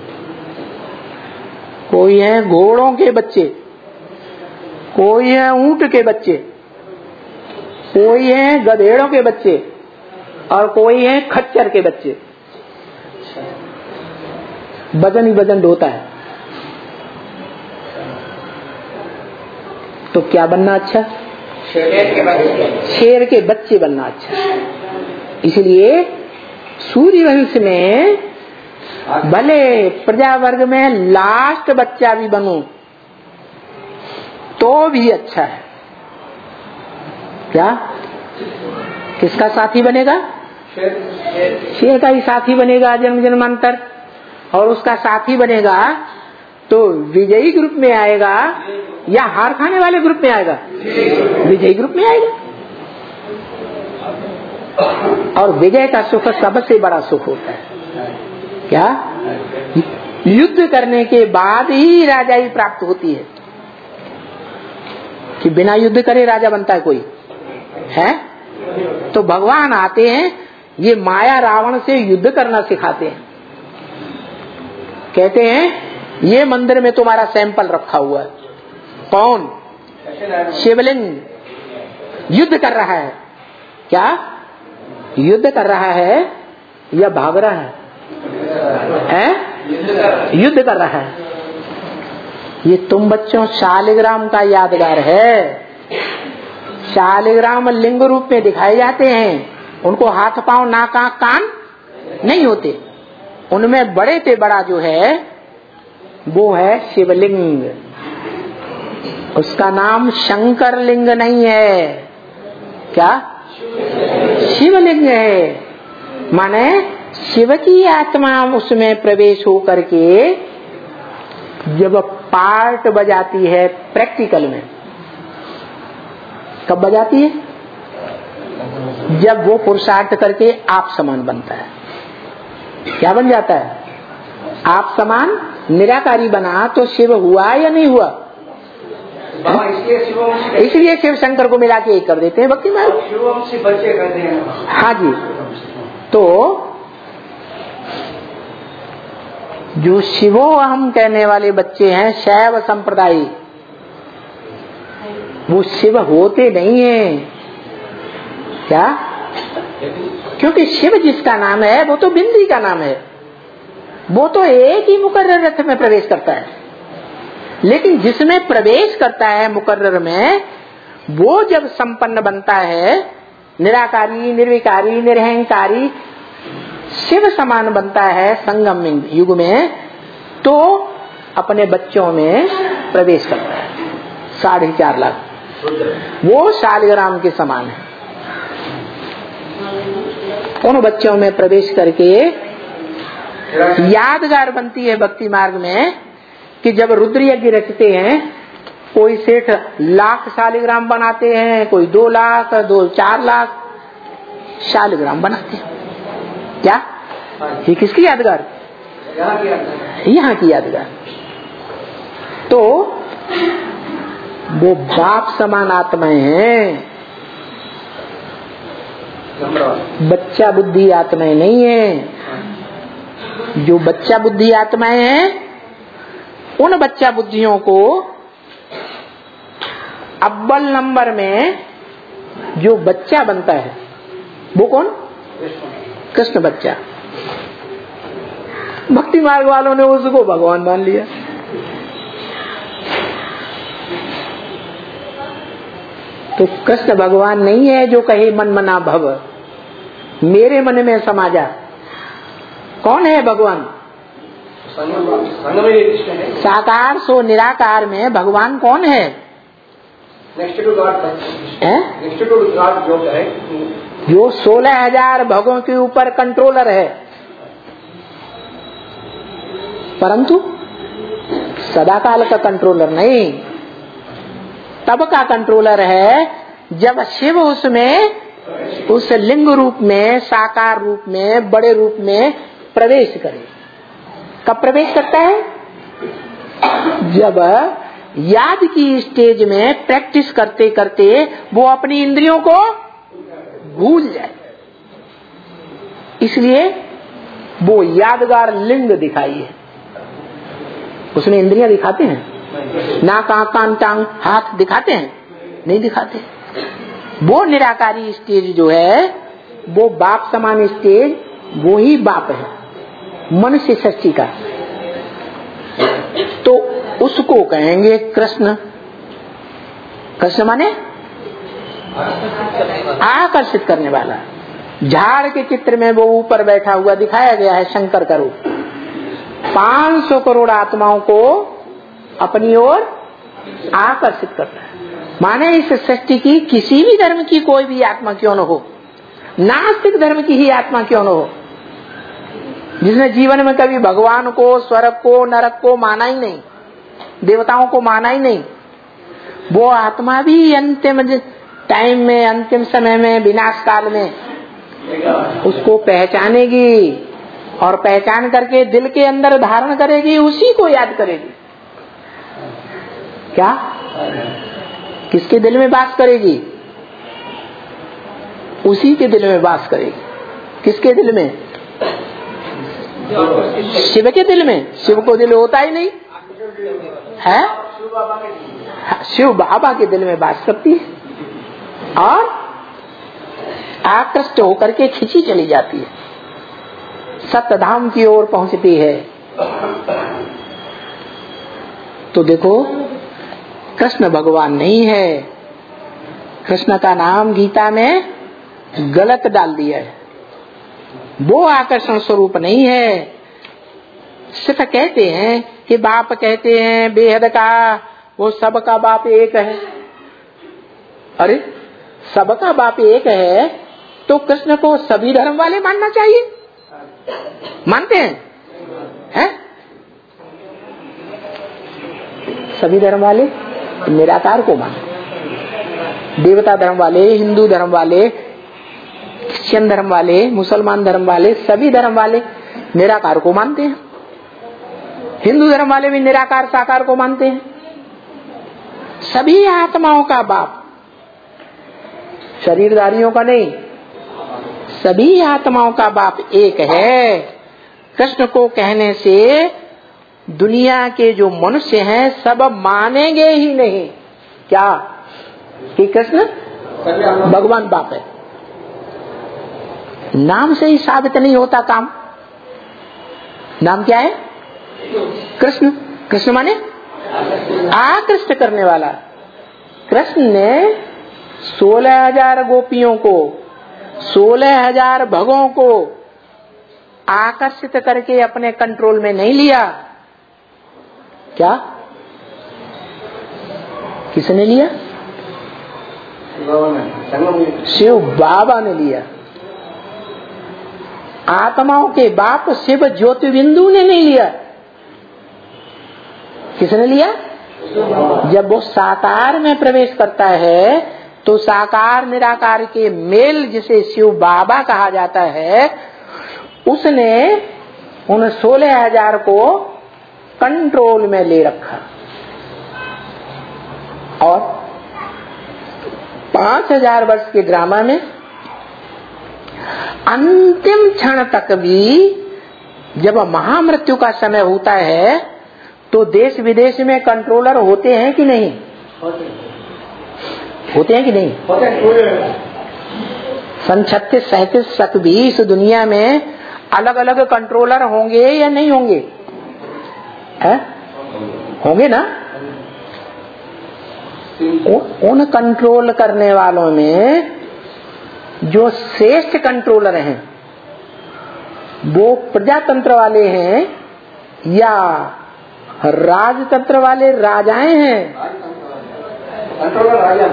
Speaker 1: कोई है घोड़ों के बच्चे, कोई है ऊंट के बच्चे, कोई है गधेड़ों के बच्चे और कोई है खच्चर के बच्चे। वजन ही वजन होता है। तो क्या बनना अच्छा? शेर के बच्चे, शेर के बच्चे बनना अच्छा। इसलिए सूर्यवंश में भले प्रजा वर्ग में लास्ट बच्चा भी बनूं तो भी अच्छा है। क्या? किसका साथी बनेगा? शेर, शेर का ही साथी बनेगा जन्म जन्मांतर, और उसका साथी बनेगा तो विजयी ग्रुप में आएगा या हार खाने वाले ग्रुप में आएगा? विजयी ग्रुप में आएगा। और विजय का सुख सबसे बड़ा सुख होता है। क्या? युद्ध करने के बाद ही राजाई प्राप्त होती है, कि बिना युद्ध करे राजा बनता है कोई है? तो भगवान आते हैं, ये माया रावण से युद्ध करना सिखाते हैं। कहते हैं ये मंदिर में तुम्हारा सैंपल रखा हुआ है। कौन? शिवलिंग युद्ध कर रहा है। क्या युद्ध कर रहा है या भाग रहा है? है? युद्ध कर रहा है। ये तुम बच्चों शालिग्राम का यादगार है। शालिग्राम लिंग रूप में दिखाए जाते हैं, उनको हाथ पांव नाक आंख कान नहीं होते। उनमें बड़े से बड़ा जो है वो है शिवलिंग। उसका नाम शंकर लिंग नहीं है, क्या शिवलिंग है। माने शिव की आत्मा उसमें प्रवेश हो करके जब पार्ट बजाती है प्रैक्टिकल में, कब बजाती है? जब वो पुरुषार्थ करके आप समान बनता है। क्या बन जाता है? आप समान निराकारी बना तो शिव हुआ या नहीं हुआ? इसलिए शिव शंकर को मिला के एक कर देते हैं भक्ति में, शिववंशी बच्चे कहते हैं। हाँ जी, तो जो शिवो हम कहने वाले बच्चे हैं शैव संप्रदाय, वो शिव होते नहीं है। क्या? क्योंकि शिव जिसका नाम है वो तो बिंदी का नाम है, वो तो एक ही मुकर्रर रथ में प्रवेश करता है। लेकिन जिसमें प्रवेश करता है मुकर्रर में, वो जब संपन्न बनता है, निराकारी, निर्विकारी, निरहंकारी, शिव समान बनता है संगम युग में, तो अपने बच्चों में प्रवेश करता है। साढ़े चार लाख वो शालिग्राम के समान है। उन बच्चों में प्रवेश करके यादगार बनती है भक्ति मार्ग में कि जब रुद्र यज्ञ रचते हैं, कोई सेठ लाख शालिग्राम बनाते हैं, कोई दो लाख, दो चार लाख शालिग्राम बनाते हैं। क्या ये किसकी यादगार? यहाँ की यादगार। तो वो बाप समान आत्माएं हैं, बच्चा बुद्धि आत्माएं नहीं है। जो बच्चा बुद्धि आत्माएं हैं, उन बच्चा बुद्धियों को अव्वल नंबर में जो बच्चा बनता है वो कौन? कृष्ण बच्चा। भक्ति मार्ग वालों ने उसको भगवान मान लिया। तो कृष्ण भगवान नहीं है जो कहे मन मना भव, मेरे मन में समा जा। कौन है भगवान? साकार सो निराकार में भगवान कौन है? नेक्स्ट टू गॉड है, नेक्स्ट टू गॉड जो है, जो सोलह हजार भगों के ऊपर कंट्रोलर है, परंतु सदाकाल का कंट्रोलर नहीं। तब का कंट्रोलर है जब शिव उसमें उस लिंग रूप में, साकार रूप में, बड़े रूप में प्रवेश करे। कब प्रवेश करता है? जब याद की स्टेज में प्रैक्टिस करते करते वो अपनी इंद्रियों को भूल जाए। इसलिए वो यादगार लिंग दिखाई है। उसमें इंद्रियां दिखाते हैं? नाक, आंख, कान, टांग, हाथ दिखाते हैं? नहीं दिखाते। वो निराकारी स्टेज जो है, वो बाप समान स्टेज, वो ही बाप है मनुष्य सृष्टि का। तो उसको कहेंगे कृष्ण। कृष्ण माने आकर्षित करने वाला। झाड़ के चित्र में वो ऊपर बैठा हुआ दिखाया गया है शंकर का रूप। पांच सौ करोड़ आत्माओं को अपनी ओर आकर्षित करता है। माने इस सृष्टि की किसी भी धर्म की कोई भी आत्मा क्यों न हो, नास्तिक धर्म की ही आत्मा क्यों न हो, जिसने जीवन में कभी भगवान को, स्वर्ग को, नरक को माना ही नहीं, देवताओं को माना ही नहीं, वो आत्मा भी अंतिम टाइम में, अंतिम समय में, विनाश काल में उसको पहचानेगी और पहचान करके दिल के अंदर धारण करेगी, उसी को याद करेगी। क्या? किसके दिल में वास करेगी? उसी के दिल में वास करेगी। किसके दिल में? शिव के दिल में। शिव को दिल होता ही नहीं है, शिव बाबा के दिल में वास करती है और आकृष्ट होकर के खिंची चली जाती है, सत्यधाम की ओर पहुंचती है। तो देखो, कृष्ण भगवान नहीं है। कृष्ण का नाम गीता में गलत डाल दिया है। वो आकर्षण स्वरूप नहीं है। सिर्फ कहते हैं कि बाप कहते हैं बेहद का, वो सबका बाप एक है। अरे सबका बाप एक है तो कृष्ण को सभी धर्म वाले मानना चाहिए। मानते हैं? हैं? सभी धर्म वाले निराकार को मानते, देवता धर्म वाले, हिंदू धर्म वाले, क्रिश्चियन धर्म वाले, मुसलमान धर्म वाले, सभी धर्म वाले निराकार को मानते हैं। हिंदू धर्म वाले भी निराकार साकार को मानते हैं। सभी आत्माओं का बाप, शरीरधारियों का नहीं, सभी आत्माओं का बाप एक है। कृष्ण को कहने से दुनिया के जो मनुष्य हैं सब मानेंगे ही नहीं क्या कि कृष्ण भगवान बाप है। नाम से ही साबित नहीं होता काम। नाम क्या है? कृष्ण। कृष्ण माने आकृष्ट करने वाला। कृष्ण ने सोलह हजार गोपियों को, सोलह हजार भगों को आकर्षित करके अपने कंट्रोल में नहीं लिया। क्या? किसने लिया? शिव बाबा ने लिया। आत्माओं के बाप शिव ज्योतिबिंदु ने नहीं लिया। किसने लिया? जब वो साकार में प्रवेश करता है तो साकार निराकार के मेल जिसे शिव बाबा कहा जाता है, उसने उन सोलह हजार को कंट्रोल में ले रखा और पांच हजार वर्ष के ड्रामा में अंतिम क्षण तक भी जब महामृत्यु का समय होता है तो देश विदेश में कंट्रोलर होते हैं कि नहीं? होते हैं कि नहीं? सन छत्तीस सैतीस तक भी इस दुनिया में अलग अलग कंट्रोलर होंगे या नहीं होंगे? है? होंगे ना? उन कंट्रोल करने वालों में जो श्रेष्ठ कंट्रोलर हैं वो प्रजातंत्र वाले हैं या राजतंत्र वाले राजाएं हैं? कंट्रोलर राजा।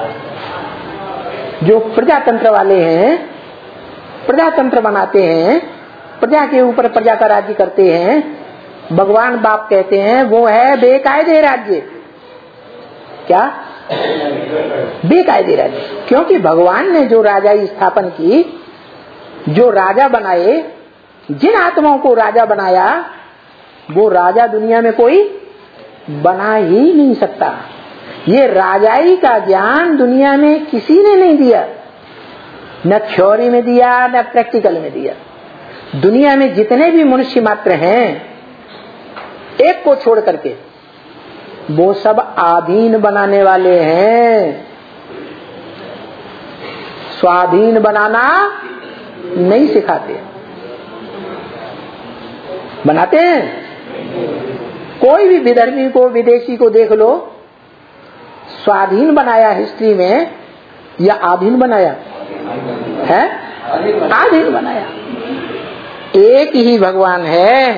Speaker 1: जो प्रजातंत्र वाले हैं, प्रजातंत्र बनाते हैं, प्रजा के ऊपर प्रजा का राज्य करते हैं, भगवान बाप कहते हैं वो है बेकायदे राज्य। क्या? बेकायदे राज्य। क्योंकि भगवान ने जो राजाई स्थापन की, जो राजा बनाए, जिन आत्माओं को राजा बनाया, वो राजा दुनिया में कोई बना ही नहीं सकता। ये राजाई का ज्ञान दुनिया में किसी ने नहीं दिया, न थ्योरी में दिया न प्रैक्टिकल में दिया। दुनिया में जितने भी मनुष्य मात्र हैं, एक को छोड़ करके, वो सब आधीन बनाने वाले हैं। स्वाधीन बनाना नहीं सिखाते। बनाते हैं? कोई भी विधर्मी को, विदेशी को देख लो, स्वाधीन बनाया हिस्ट्री में या आधीन बनाया है? आधीन बनाया। एक ही भगवान है।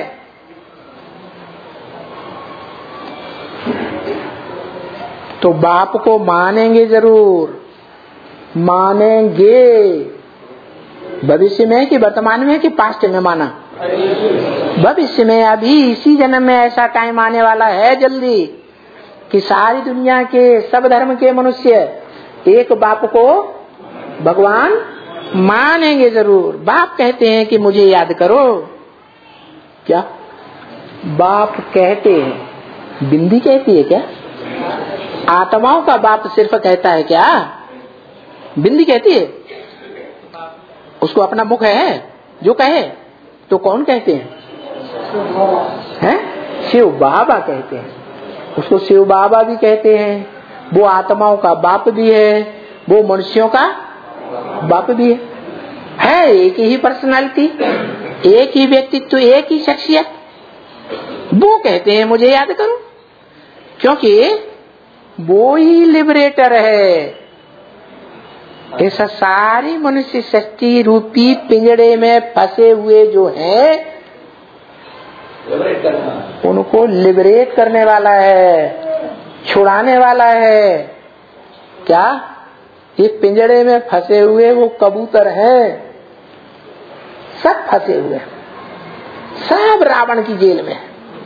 Speaker 1: तो बाप को मानेंगे जरूर, मानेंगे। भविष्य में कि वर्तमान में कि पास्ट में माना? भविष्य में। अभी इसी जन्म में ऐसा टाइम आने वाला है जल्दी कि सारी दुनिया के सब धर्म के मनुष्य एक बाप को भगवान मानेंगे जरूर। बाप कहते हैं कि मुझे याद करो। क्या बाप कहते हैं? बिंदी कहती है क्या? आत्माओं का बाप सिर्फ कहता है क्या? बिंदी कहती है? उसको अपना मुख है जो कहे? तो कौन कहते हैं? हैं? शिव बाबा कहते हैं। उसको शिव बाबा भी कहते हैं। वो आत्माओं का बाप भी है, वो मनुष्यों का बाप भी है। है एक ही पर्सनालिटी, एक ही व्यक्तित्व, एक ही शख्सियत। वो कहते हैं मुझे याद करो, क्योंकि वो ही लिबरेटर है। ऐसा सारी मनुष्य सृष्टि रूपी पिंजड़े में फंसे हुए जो है, उनको लिबरेट करने वाला है। छुड़ाने वाला है। क्या? ये पिंजड़े में फंसे हुए वो कबूतर है, सब फंसे हुए, सब रावण की जेल में,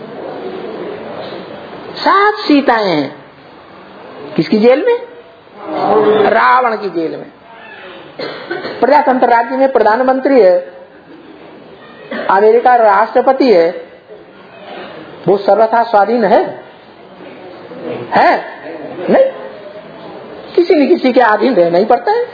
Speaker 1: सब सीताएं हैं। किसकी जेल में? रावण की जेल में। प्रजातंत्र राज्य में प्रधानमंत्री है, अमेरिका राष्ट्रपति है, वो सर्वथा स्वाधीन है? है नहीं, किसी न किसी के अधीन रहना ही पड़ता है।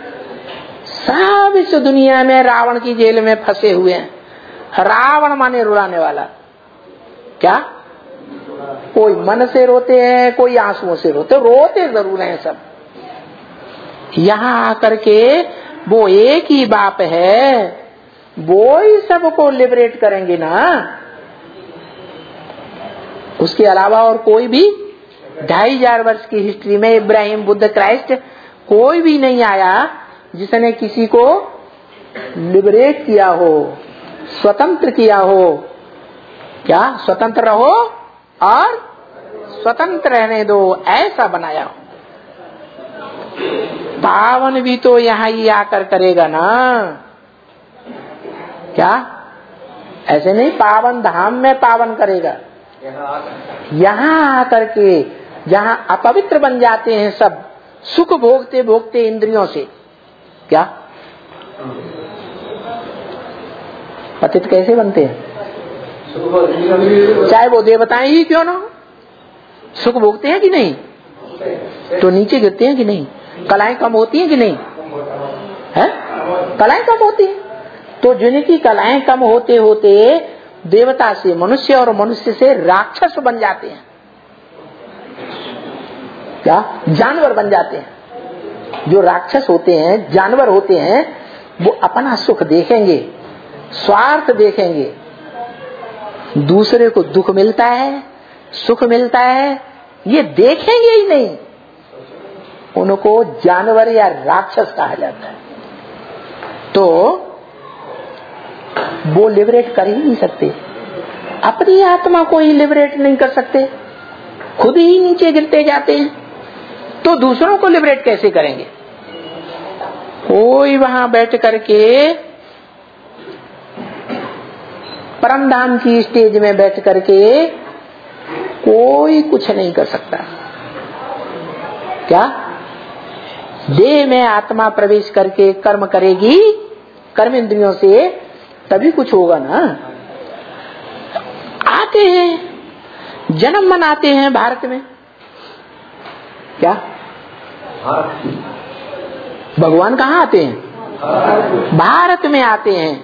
Speaker 1: सब इस दुनिया में रावण की जेल में फंसे हुए हैं। रावण माने रुलाने वाला। क्या? कोई मन से रोते हैं, कोई आंसुओं से रोते, रोते जरूर हैं सब। यहाँ आकर के वो एक ही बाप है, वो ही सबको लिबरेट करेंगे ना। उसके अलावा और कोई भी ढाई हजार वर्ष की हिस्ट्री में इब्राहिम, बुद्ध, क्राइस्ट कोई भी नहीं आया जिसने किसी को लिबरेट किया हो, स्वतंत्र किया हो। क्या? स्वतंत्र रहो और स्वतंत्र रहने दो, ऐसा बनाया हो। पावन भी तो यहाँ ही आकर करेगा ना। क्या? ऐसे नहीं पावन धाम में पावन करेगा, यहाँ आकर के जहाँ अपवित्र बन जाते हैं सब, सुख भोगते भोगते इंद्रियों से। क्या? पतित कैसे बनते हैं? चाहे वो देवताएं ही क्यों ना हो, सुख भोगते हैं कि नहीं? तो नीचे गिरते हैं कि नहीं? कलाएं कम होती हैं कि नहीं? है? कलाएं कम होती हैं। तो जिनकी कलाएं कम होते होते देवता से मनुष्य और मनुष्य से राक्षस बन जाते हैं। क्या? जानवर बन जाते हैं। जो राक्षस होते हैं, जानवर होते हैं, वो अपना सुख देखेंगे, स्वार्थ देखेंगे। दूसरे को दुख मिलता है, सुख मिलता है, ये देखेंगे ही नहीं। उनको जानवर या राक्षस कहा जाता है। तो वो लिबरेट कर ही नहीं सकते, अपनी आत्मा को ही लिबरेट नहीं कर सकते, खुद ही नीचे गिरते जाते हैं। तो दूसरों को लिबरेट कैसे करेंगे? कोई वहां बैठ करके परम धाम की स्टेज में बैठ करके कोई कुछ नहीं कर सकता। क्या? देह में आत्मा प्रवेश करके कर्म करेगी, कर्म इंद्रियों से, तभी कुछ होगा ना। आते हैं, जन्म मनाते हैं भारत में। क्या? भगवान कहाँ आते हैं? भारत में आते हैं।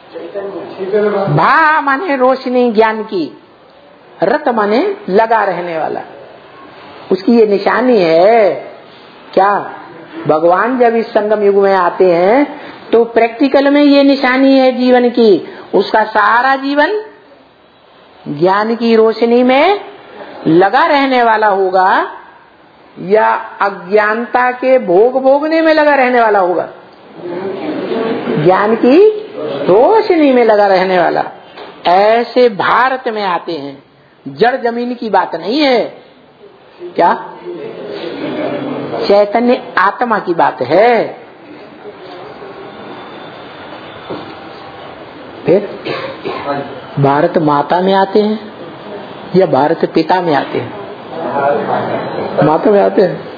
Speaker 1: भा माने रोशनी ज्ञान की, रत माने लगा रहने वाला। उसकी ये निशानी है। क्या? भगवान जब इस संगम युग में आते हैं तो प्रैक्टिकल में ये निशानी है जीवन की। उसका सारा जीवन ज्ञान की रोशनी में लगा रहने वाला होगा या अज्ञानता के भोग भोगने में लगा रहने वाला होगा? ज्ञान की रोशनी में लगा रहने वाला। ऐसे भारत में आते हैं। जड़ जमीन की बात नहीं है। क्या? चैतन्य आत्मा की बात है। फिर भारत माता में आते हैं या भारत पिता में आते हैं? माता में आते हैं।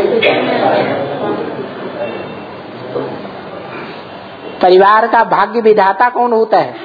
Speaker 1: परिवार का भाग्य विधाता कौन होता है?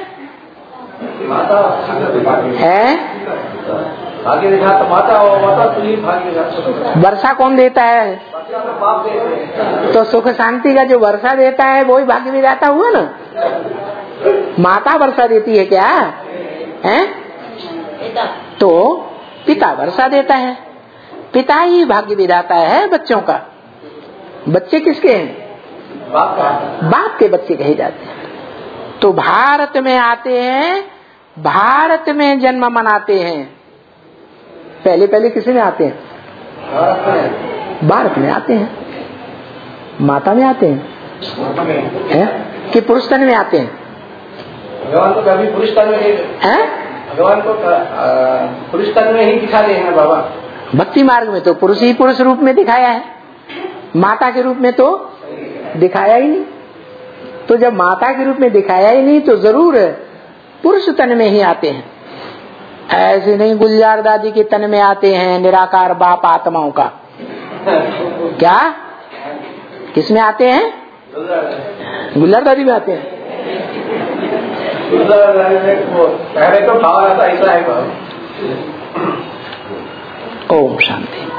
Speaker 1: है?
Speaker 2: भाग्य विधाता माता और माता तुझी भाग्य विधाता।
Speaker 1: वर्षा कौन देता है? तो सुख शांति का जो वर्षा देता है वो ही भाग्य विधाता हुआ ना। माता वर्षा देती है क्या? है? तो पिता वर्षा देता है। पिता ही भाग्य विधाता है बच्चों का। बच्चे किसके हैं? बाप के बच्चे कहे जाते हैं। तो भारत में आते हैं, भारत में जन्म मनाते हैं। पहले पहले किसी में आते हैं? भारत में आते हैं। माता में आते हैं है? कि पुरुष तन में आते हैं?
Speaker 2: भगवान को कभी पुरुष तन में
Speaker 1: है?
Speaker 2: भगवान को पुरुष तन में ही दिखा देना बाबा।
Speaker 1: भक्ति मार्ग में तो पुरुष ही पुरुष रूप में दिखाया है, माता के रूप में तो दिखाया ही नहीं। तो जब माता के रूप में दिखाया ही नहीं तो जरूर पुरुष तन में ही आते हैं। ऐसे नहीं गुलजार दादी के तन में आते हैं निराकार बाप आत्माओं का। क्या किसमें आते हैं? गुलजार दादी में आते हैं।
Speaker 2: पहले तो भाव ऐसा है।
Speaker 1: ओम शांति।